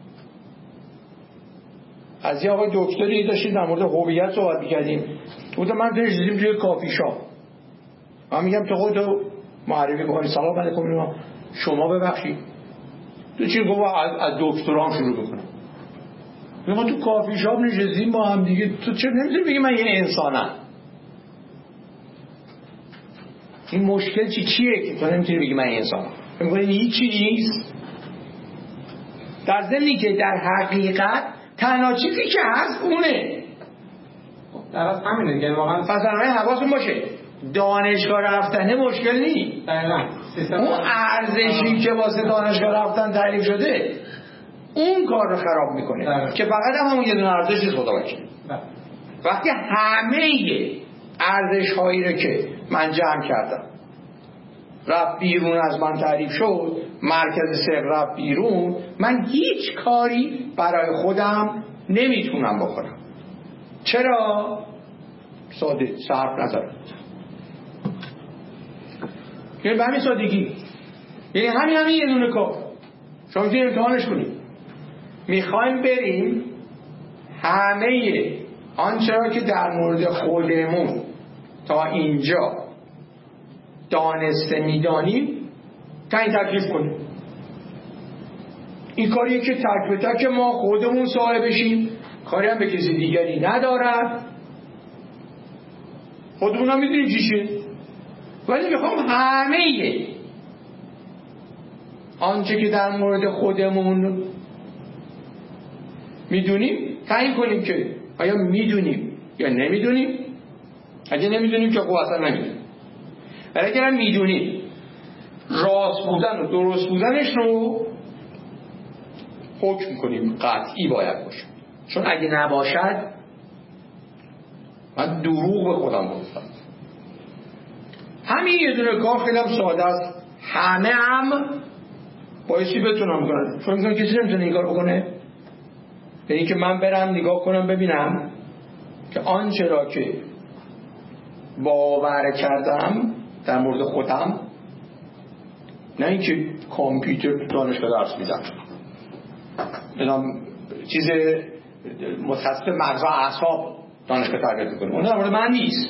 از یه آقای دکتری داشتیم در مورد هویت صحبت می‌کردیم، گفتم من نشستیم توی کافی شاپ، من میگم تو خودتو معرفی کنی، سلام علیکم، شما ببخشید تو چی؟ گفت از دکترام شروع بکنم. ما تو کافی شاپ نشستیم با هم دیگه، تو چه نمی‌تونی بگی من یه انسانم؟ این مشکل چیه که تو نمی‌تونی بگی من یه انسانم؟ میگم هیچی نیست. در ضمنی که در حقیقت تنها چیزی که هست اونه. در از همینه دیگه. واقعا مثلا حواستون باشه دانشگاه رفتن مشکل نیست. اون ارزشی که واسه دانشگاه رفتن تعریف شده اون کار رو خراب میکنه که فقط همون یه دونه ارزش نیست. خدا وکیل وقتی همه ارزش هایی رو که من جمع کردم رفت بیرون از من تعریف شد، مرکز سر رفت بیرون، من هیچ کاری برای خودم نمیتونم بکنم. چرا؟ ساده، صرف نظر. یعنی به همین سادگی، یعنی همین یه دونه کار شما میتونید امتحانش کنید. میخوایم بریم همه آنچه را که در مورد خودمون تا اینجا دانسته میدانیم تعیین تکلیف کنیم. این کاریه که تک به تک ما خودمون صاحبشیم، کاری هم به کسی دیگری ندارد، خودمون هم میدونیم چیشه. ولی میخوام همه آنچه که در مورد خودمون میدونیم تعیین کنیم که آیا میدونیم یا نمیدونیم. اگه نمیدونیم که خب اصلا نمیدونیم، ولی اگر هم میدونیم راست بودن و درست بودنش رو حکم کنیم قطعی باید باشه. چون اگه نباشد من دروغ به خودم گفتم. همین یه دونه کار خیلی هم ساده است، همه هم بایستی بتونم کنم. چون میگم کسی نمیتونه این کار بکنه. یعنی که من برم نگاه کنم ببینم که آنچه را که باور کردم در مورد خودم، نه اینکه کامپیوتر دانشگاه درس میدم، اینم چیز متخصص مغز و اعصاب دانشگاه تربیت میکنه، اون در مورد من نیست.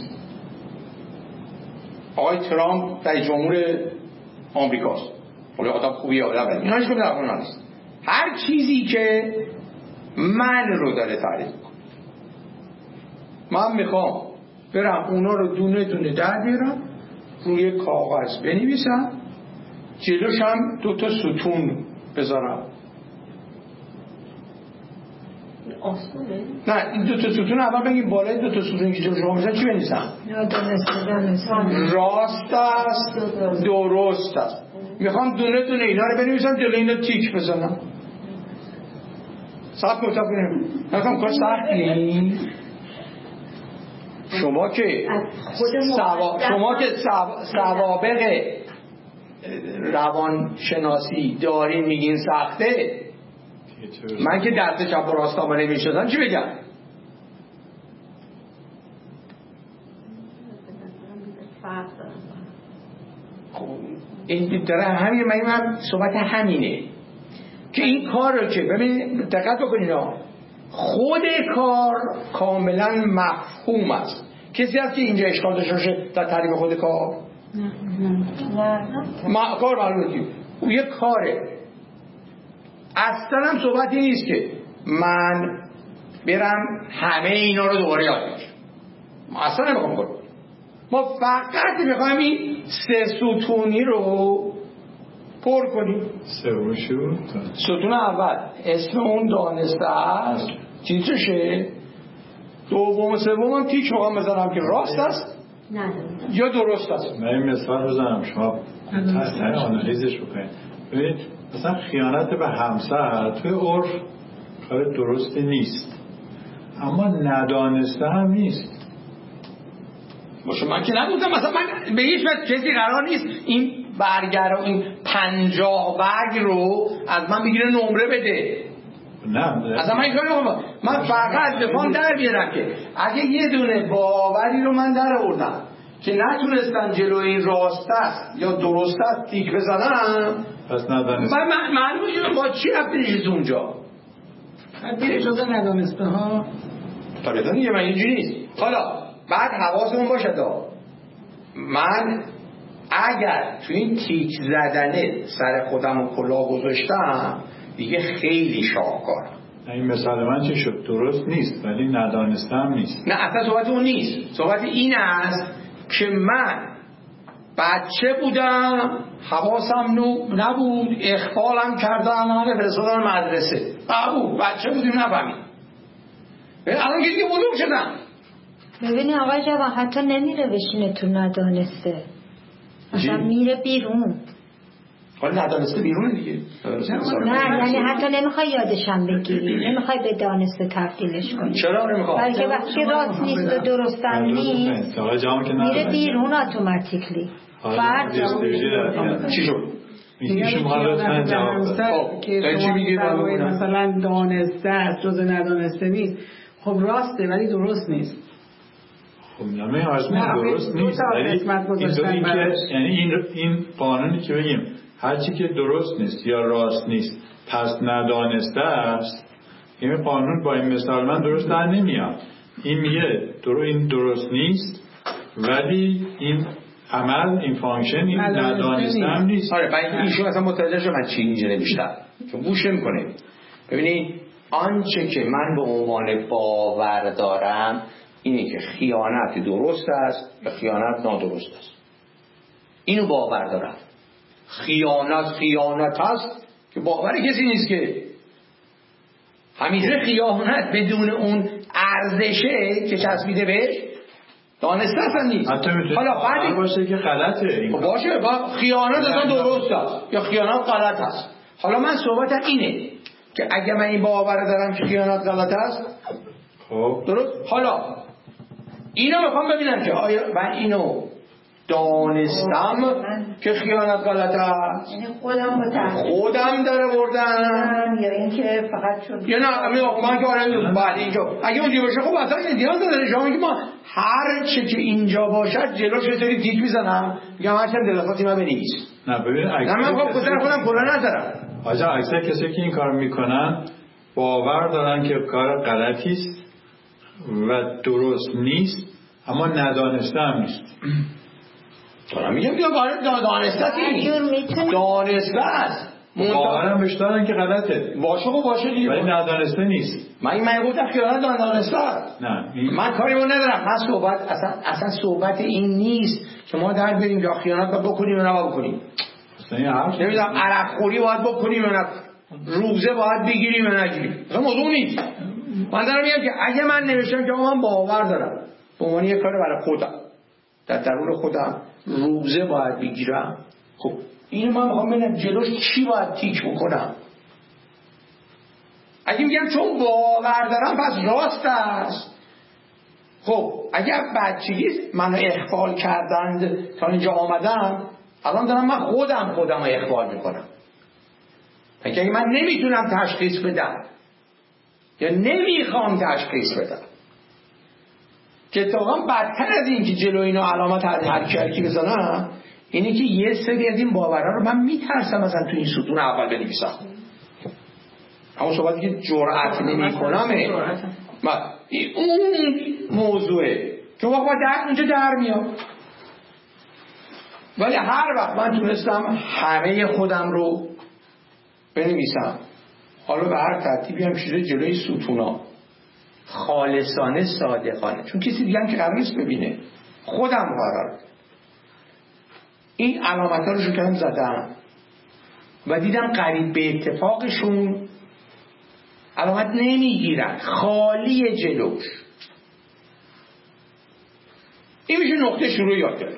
آقای ترامپ رئیس جمهور آمریکاست، خیلی آدم خوبیه، آدم بدی، اینا هیچ کدوم در مورد من نیست. هر چیزی که من رو داره تعریف میکنه، من میخوام برم اونا رو دونه دونه در بیارم، روی کاغذ بنویسم، جلوش هم 2 تا ستون بذارم. نه این 2 تا ستون اول بگیم بالای 2 تا ستون که جلوش بنویسم چی بنویسم؟ راست است، درست است. میخوام دونه دونه اینا رو بنویسم، جلوی اینا تیک بزنم. صاحب کنیم میخوام کار سختی. شما که سوابق روانشناسی دارین میگین سخته، من که دست چپ و راست هم نمیشدم چی بگم؟ این داره همین، من صحبت همینه که این کار رو که ببین دقت بکنین خود کار کاملا مفهوم است. کسی هست که اینجا اشکال داشته باشه در تعریف خود کار؟ نه کار معلومه اون یک کاره. اصلا هم صحبتی نیست که من برم همه اینا رو دوباره یاد بگیرم. اصلا نمیخوام کنم. ما فقط میخوایم این 3 ستونی رو پر کنیم. ستون اول اسم اون دانسته است، تیترشه. دوم و سوم هم تیک میخوام بزنم که راست است یا درست است. من این مثال بزنم شما آنالیزش بکنید. ببینید مثلا خیانت به همسر توی عرف کار درستی نیست، اما ندانسته هم نیست. باشه من که نگفتم مثلا من به هیچ وجه کسی قرار نیست این برگر و این 50 برگ رو از من بگیره نمره بده. نه اصلا من این کاری نکنم. من فقط بخوام در بیارم که اگه یه دونه باوری رو من در آوردم که نتونستم جلوی این راست است یا درست است تیک بزنم، پس ندانسته. من معلومه با چی رفتیش اونجا؟ حتی اجازه ندانسته ها طبیعتا دیگه من اینجوری نیست. حالا بعد حواسمون باشه من اگر تو این تیک زدنه سر خودم و کلاه گذاشتم دیگه خیلی شاهکارم. این مثال من چه شد؟ درست نیست ولی ندانستم نیست. نه اصلا صحبت اون نیست. صحبت این است که من بچه بودم، حواسم نبود، اخفالم کردم، من فرستادم مدرسه. قبول بچه بودیم نفهمید. الان که دیگه بزرگ شدم. ببینی آقای جوان حتی نمیره بشینه تو ندانسته، مثلا میره بیرون. حالا ندانسته بیرونه دیگه. نه یعنی حتی نمیخوای یادشم بگیری، نمیخوای به دانسته تبدیلش کنی. چرا نمیخوام؟ بلکه وقتی راست نیست و درستم نیست میره بیرون اتوماتیکلی. فرد چی شد؟ میگه شما لطفاً جواب که شما مثلا دانسته است جز ندانسته نیست. خب راسته ولی درست نیست. خب نمه آزمون درست نیست ولی یعنی این قانونی که بگیم هرچی که درست نیست یا راست نیست پس ندانسته است، این قانون با این مثال من درست در نمیاد. این میگه این درست نیست ولی این عمل این فانکشن این ندانسته هم نیست. آره ایشون اصلا متوجه شد من چی اینجا نمیشتم چون گوش نمی‌کنه. ببینید آنچه که من به عنوان باور دارم اینه که خیانت درست است یا خیانت نادرست است. اینو باور دارم. خیانت است که باور کسی نیست که همیشه خیانت بدون اون ارزشه که چسبیده بهش دانسته اصلا نیست. حالا بعد باشه که غلطه این باشه خیانت اصلا درست است یا خیانت غلط است. حالا من صحبتم اینه که اگه من این باور دارم که خیانت غلط است خب درست. حالا اینو میخوام ببینم که آیا من اینو دانستم که خیانت غلط است، یعنی خودم داره بردم یا اینکه فقط چون یا نه من که آره بعد اینجا اگه اونجا باشه خب اصلا نیاز نداره. شما میگی ما هر چه که اینجا باشد جلوش یه سری تیک میزنم میگم هرچند دلخواهی من بنویس. نه ببین نه من خب خودم کلا ندارم. آجا اکثر کسی که این کارو میکنن باور دارن که کار غلطی است و درست نیست اما ندانسته هم نیست. دارم میگم بیا دانسته نیست، دانسته است. باورم بهش دارن که غلطه باشه دیگه ولی ندانسته نیست. من گفتم خیانت دانسته است. نه من کاری رو ندارم. من صحبت اصلا صحبت این نیست که ما در بریم یا خیانت باید بکنیم یا نباید بکنیم. نمیدونم عرق خوری باید بکنیم یا نه، روزه باید بگیریم یا نگیریم، اصلا موضوع نیست. من دارم میگم که اگه من نوشتم که من باور دارم به عنوان یه کار برای خودم در درون خودم روزه باید بگیرم، خب اینو من میخوام ببینم جلوش چی باید تیک بکنم. اگه میگم چون باور دارم پس راست است، خب اگر بچگی منو اخفال کردند تا اینجا آمدم الان دارم من خودم رو اخفال میکنم. اگه من نمیتونم تشخیص بدم یا نمیخوام تشخیص بدم که اتفاقا بدتر از این که جلو اینو علامت هرکی بزنم اینه که یه سری از این باورها رو من میترسم مثلا تو این ستون اول بنویسم. اما صحبتی که جرأت نمی‌کنم اون موضوعه که واقعا اونجا در میاد. ولی هر وقت من تونستم همه خودم رو بنویسم، حالا به هر ترتیبی هم شده جلوی ستونا خالصانه صادقانه، چون کسی دیگه هم که قرار نیست ببینه، خودم قرار این علامت ها رو شکرم زدم و دیدم قریب به اتفاقشون علامت نمیگیرن، خالی جلوش. این میشه نقطه شروع یادگیری.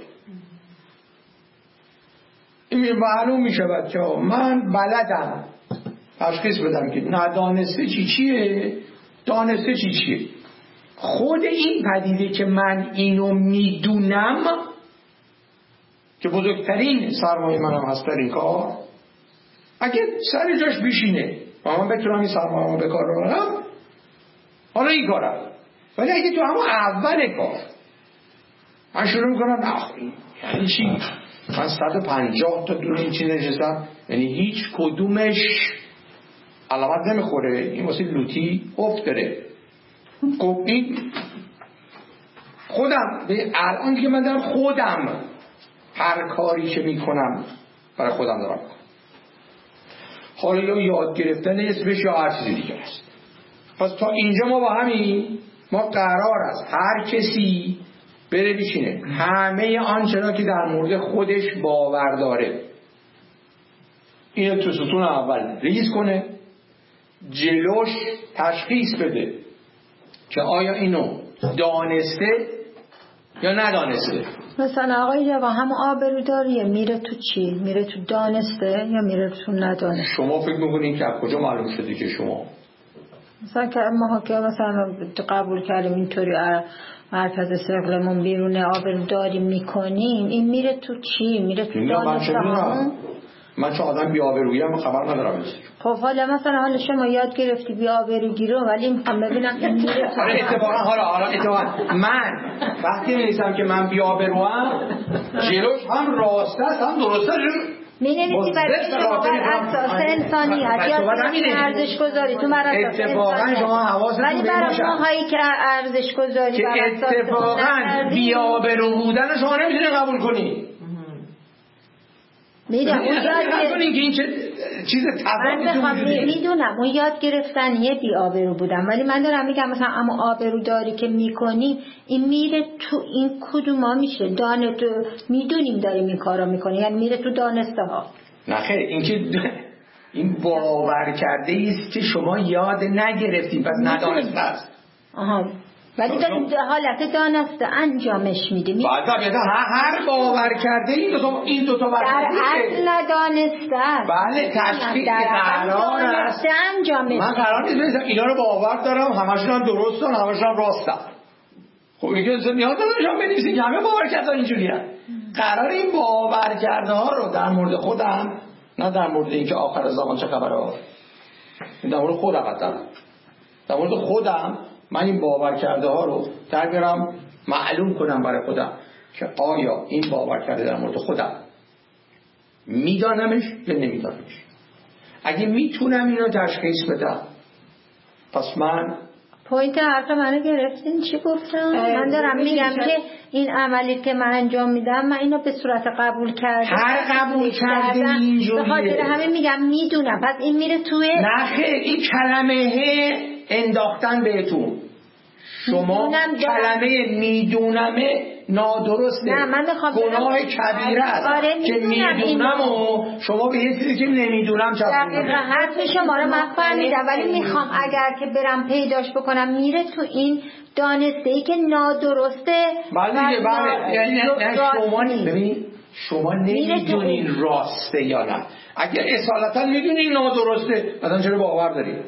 این میشه معلوم میشه بچه ها من بلدم تشخیص بدم که ندانسته چیه دانسته چیه. خود این پدیده که من اینو میدونم که بزرگترین سرمایه منم هست در این کار، اگه سر جاش بشینه و من بتونم این سرمایه رو به کار ببرم، حالا این کارم. ولی اگه تو همون اول کار من شروع میکنم یعنی چی؟ من 150 تا دونه این چیز نشستم، یعنی هیچ کدومش علامت نمیخوره، این واسه لوتی افت داره. خب این خودم الان دیگه من دارم خودم هر کاری که میکنم برای خودم دارم میکنم. حالا یا یاد گرفتن اسمش یا هر چیزی دیگه است. پس تا اینجا ما با همین ما قرار است هر کسی بره بشینه همه آنچه که در مورد خودش باور داره اینو تو ستون اول ریز کنه، جلوش تشخیص بده که آیا اینو دانسته یا ندانسته. مثلا آقای جوان هم آبروداریه میره تو چی؟ میره تو دانسته یا میره تو ندانسته؟ شما فکر میکنین که از کجا معلوم شده که شما مثلا که ما که مثلا قبول کردیم اینطوری مرکز سقلمون بیرونه آبروداری میکنیم، این میره تو چی؟ میره تو دانسته همون؟ من چون آدم بی آبرویم خبر ندارم. خب حالا مثلا حالا شما یاد گرفتی بی آبروگی رو، ولی میخوام ببینم این میره تو حالا اتفاقا من وقتی می‌نویسم که من بی آبروام جلوش هم راسته است هم درسته می‌نویسی برای شما بر اساس انسانیت یا ارزش گذاری تو بر اساس اتفاقا شما حواستون ولی برای ماهایی که ارزش گذاری بر اساس اتفاقا بی آبرو بودن شما نمی‌تونید قبول کنی. میدونم اون میدونم اون یاد گرفتنیه بی آبرو بودم، ولی من دارم میگم مثلا اما آبرو داری که میکنی این میره تو این کدوما میشه دانه تو میدونیم داریم این کارا میکنی، یعنی میره تو دانسته ها. نه خیر، این که این باور کرده است که شما یاد نگرفتیم پس ندانسته است. آها ولی داریم حالت دانسته انجامش میدیم. بعد هر باور کرده این دو تا در اصل ندانسته است. بله تشخیص قرار است انجامش. من قرار نیست اینا رو باور دارم همشون هم درستن همشون هم راستن. خب میگه نیاز ندارم بنویسید که همه باور کردن اینجوریه. قرار این باور کرده ها رو در مورد خودم، نه در مورد اینکه آخر زمان چه خبره، در مورد خودم در مورد خودم من این باور کرده ها رو در بیارم معلوم کنم برای خودم که آیا این باور کرده در مورد خودم میدانمش یا نمیدانمش. اگه میتونم اینو تشخیص بدم پس من پوینت حرف منو گرفتین چی گفتم؟ من دارم میگم که این عملی که من انجام میدم من اینو به صورت قبول کردم. هر قبول کرده اینجوریه. به خاطر همین میگم میدونم. پس این میره توی نه خیر، این کلمه انداختن بهتون. شما کلمه میدونمه نادرسته. نه من میخوام گناه کبیره است که میدونم و شما به یه چیزی که نمیدونم چسبوندید. حرف شما رو من فهمیدم، ولی میخوام اگر که برم پیداش بکنم میره تو این دانسته‌ای که نادرسته. بله یعنی شما ببین شما نمیدونین راسته یا نه. اگه اصالتا میدونین نادرسته مثلا چرا باور دارید؟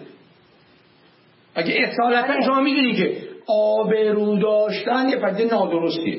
اگه اصالتا شما میدونی که آبرو داشتن یه پدیده نادرستیه،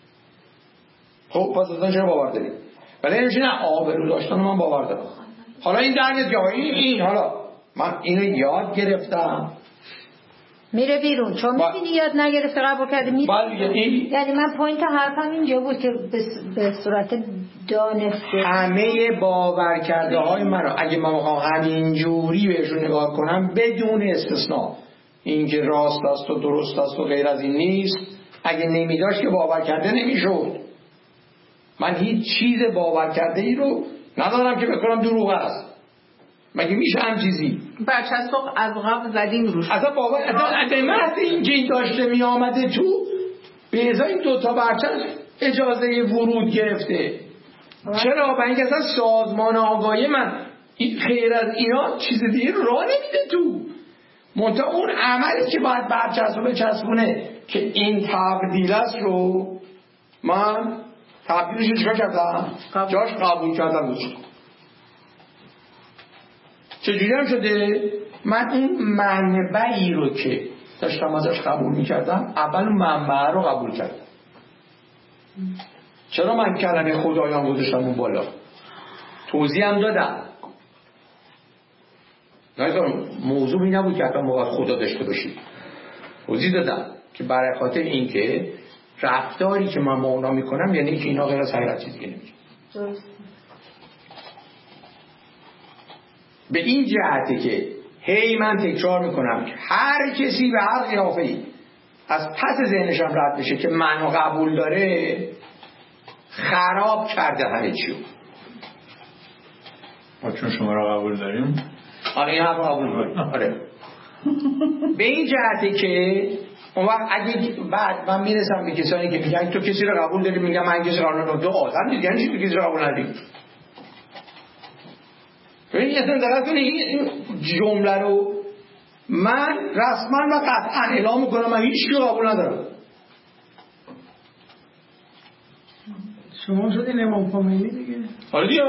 خب پس اصلا چرا باور دارید؟ ولی نمیشه نه آبرو داشتن من باور دارم. حالا این درگت که این حالا من اینو یاد گرفتم میره بیرون، چون میدونی یاد نگرفته قبول کرده میره. یعنی من پوینت حرفم اینجا بود که به صورت دانسته همه باور کرده های من رو اگه من بخوام همینجوری بهشون نگاه کنم بدون استثناء اینکه راست است و درست است و غیر از این نیست، اگه نمیداشت که باور کرده نمیشد. من هیچ چیز باور کرده ای رو ندارم که بکنم دروغ است. مگه میشه هم چیزی برچسب از قبل زدیم روش اصلا باور اصلا این که این داشته می آمده تو به ازای این دوتا برچسب اجازه ورود گرفته. چرا؟ برای اینکه اصلا سازمان آگاهی من خیر از اینا چیز دیگه راه نمیده تو. منتها اون عملی که باید برچسب رو بچسبونه که این تبدیل است رو من تبدیلش چیکار کردم؟ جاش قبول کردم بچید. چجوری هم شده؟ من اون منبعی رو که داشتم ازش قبول میکردم اول منبع رو قبول کردم. چرا من کلمه خدایان گذاشتم اون بالا؟ توضیح هم دادم. موضوع این نبود که اصلا باید خدا داشته باشید. توضیح دادم که برای خاطر این که رفتاری که من با اونا میکنم یعنی که اینا غیر از حقیقت چیزی دیگه نمیشه. به این جهته که هی من تکرار میکنم که هر کسی به هر قیافه‌ای از پس ذهنشم رد بشه که منو قبول داره خراب کرده همه چیو. چون شما رو قبول داریم آره این حرف قبول داریم. آره به این جهته که اون وقت اگه بعد من میرسم به کسانی که میگن تو کسی رو قبول داری، میگم من کسی رو قبول ندارم. دو آدم دیگه یعنی چی تو کسی رو قبول نداری؟ ببین اصلا دقیق کنی این جمله رو من رسما و قطعا اعلام میکنم من هیچ کی قبول ندارم. شما شدین امام خمینی دیگه. حالا دیگه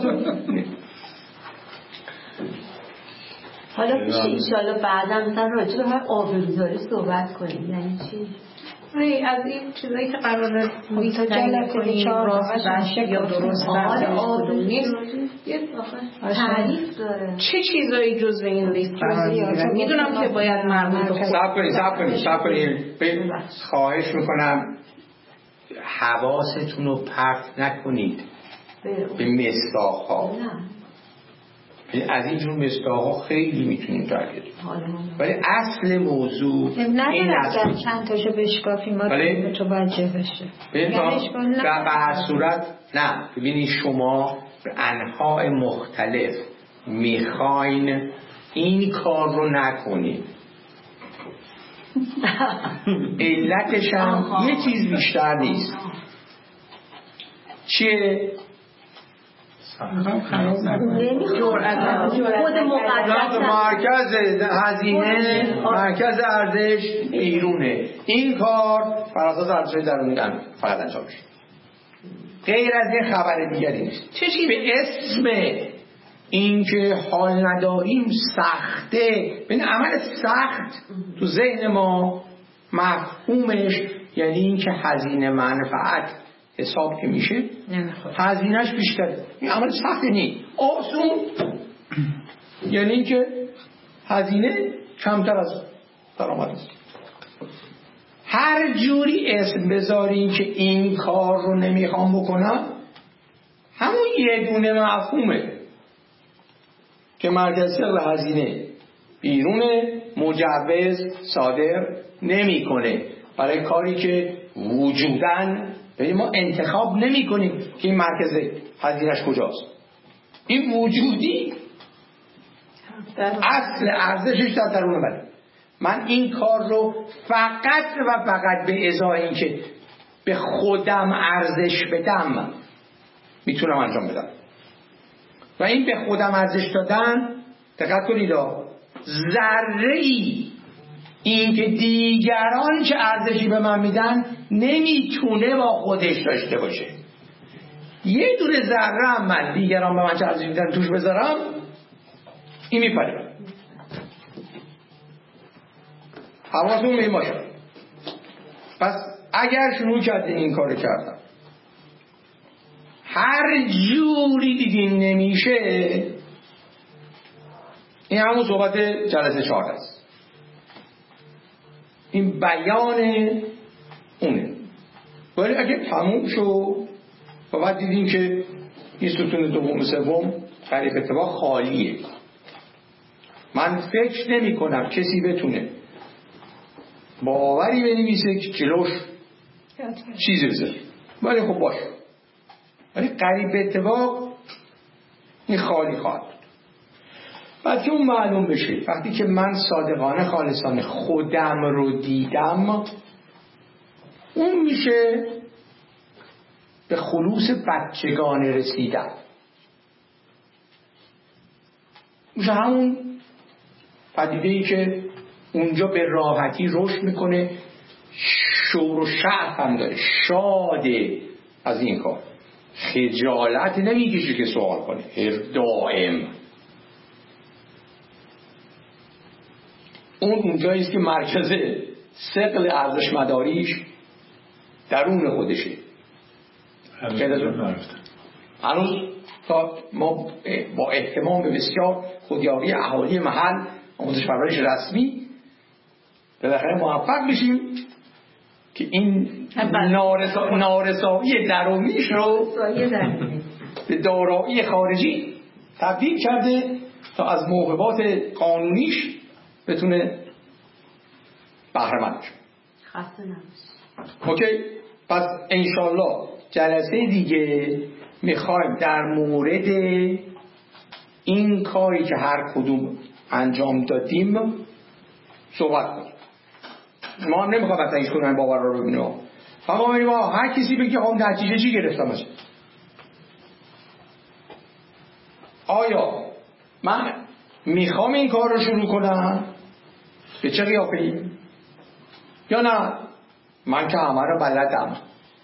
حالا میشه انشالله بعدا مثلا راجع به هر آبروزاری صحبت کنیم. یعنی چی؟ از این چیزایی که قراره تا جلسه 4 راست یا درست نیست یه تعریف داره. چه چیزایی جزء این لیست قرار میدونم که باید مربوط به صبر کنید خواهش میکنم حواستون رو پرت نکنید به مصداق‌ها. از اینجور مصداق‌ها خیلی میتونیم ترکیب ولی اصل موضوع این است که چند تاشو بشکافیم ما متوجه بشه. در هر صورت نه. ببینید شما به انواع مختلف میخواین این کار رو نکنید. علتش هم یه چیز بیشتر نیست. چیه؟ مرکز هزینه مرکز ارزش بیرونه. این کار بر اساس ارزش درونی فقط انجام میشه. غیر از این خبر دیگری نیست. به اسم اینکه حال نداریم سخته. ببین عمل سخت تو ذهن ما مفهومش یعنی اینکه هزینه منفعت حساب که میشه هزینهش بیشتره. این عمل سختی نیست. آسون یعنی اینکه هزینه کمتر از درآمد است. هر جوری اسم بذارین که این کار رو نمیخوام بکنم همون یه دونه مفهومه که مرکز ثقل هزینه بیرونه مجوز صادر نمیکنه برای کاری که وجوداً ما انتخاب نمی کنیم که این مرکز هزینه‌اش کجاست. این وجودی اصل ارزشش در درون منه. من این کار رو فقط و فقط به ازای این که به خودم ارزش بدم میتونم انجام بدم. و این به خودم ارزش دادن دقت کنید ذره‌ای این که دیگران چه ارزشی به من میدن نمیتونه با خودش داشته باشه. یه دونه ذره هم من دیگران به من چه ارزشی میدن توش بذارم این میپره. حواستون به این باشه. پس اگر شروع کردین این کارو کردن هر جوری دیدین نمیشه این همون صحبت جلسه 4 است. این بیان اونه. ولی اگه تموم شو و بعد دیدین که این ستون دوم سوم قریب اتفاق خالیه من فکر نمی کنم کسی بتونه باوری بنویسه که جلوش چیزی بذاره. ولی خب باشه ولی قریب اتفاق این خالی خواهد بود. بعد که اون معلوم بشه وقتی که من صادقانه خالصانه خودم رو دیدم اون میشه به خلوص بچگانه رسیدن، میشه همون پدیده‌ای که اونجا به راحتی رشد میکنه، شور و شعف هم داره، شاده از این کار، خجالت نمیکشه که سوال کنه دائم. اونجاییست که مرکز ثقل ارزش مداریش درون خودشه. هنوز تا ما با اهتمام بسیار خودیاری اهالی محل آموزش پرورش رسمی بالاخره موفق بشیم که این نارسایی درونیش رو به دارایی خارجی تبدیل کرده تا از موهبات قانونیش بتونه بهره مند بشه. خسته نباش. اوکی، پس انشالله جلسه دیگه میخوایم در مورد این کاری که هر کدوم انجام دادیم صحبت کنیم. ما هم نمیخوام مثلا هیچ کنن باور رو ببینیم، فقط ببینیم هر کسی بگه خب نتیجه چی گرفتم از آیا من میخوام این کار رو شروع کنم به چه قیافه‌ای، یا نه من که همه رو بلدم.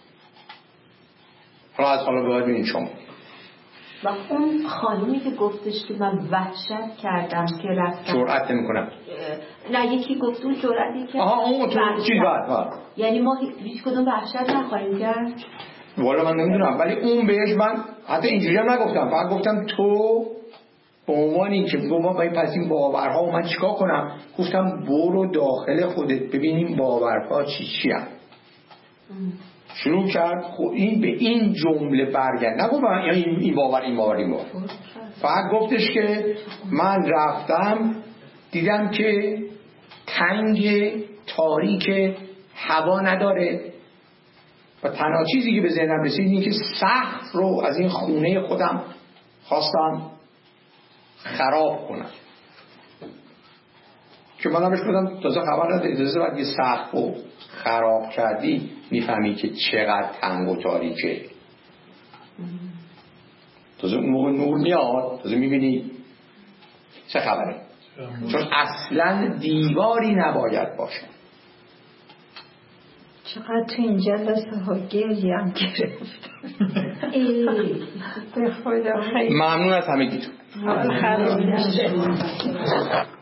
حالا باید ببینیم شما. و اون خانومی که گفتش که من وحشت کردم که رفتم جرأت نمی‌کنم، نه یکی گفت اون جرأتی که اون چیز بعد یعنی ما هیچ کدوم وحشت نخواهیم کرد. والا من نمیدونم، ولی اون بهش من حتی اینجوری هم نگفتم، فقط گفتم تو به عنوان این که گفتم باید پس این باورها و من چیکار کنم، گفتم برو داخل خودت ببینیم باورها چی هم. شروع کرد خب این به این جمله برگرد، نگفت این باور فقط گفتش که من رفتم دیدم که تنگ تاریک هوا نداره و تنها چیزی که به ذهنم رسید اینه که سقف رو از این خونه خودم خواستم خراب کنم، که من بهش گفتم تازه خبر نداری، اجازه بعد یه سقف رو خراب کردی میفهمی که چقدر تنگ و تاریکه. تازه اون موقع نور میاد، تازه میبینی چه خبره، چون اصلا دیواری نباید باشه. چقدر تو این جلسه ها گریه هم گرفت. به خدا خیلی ممنون از همگیتون.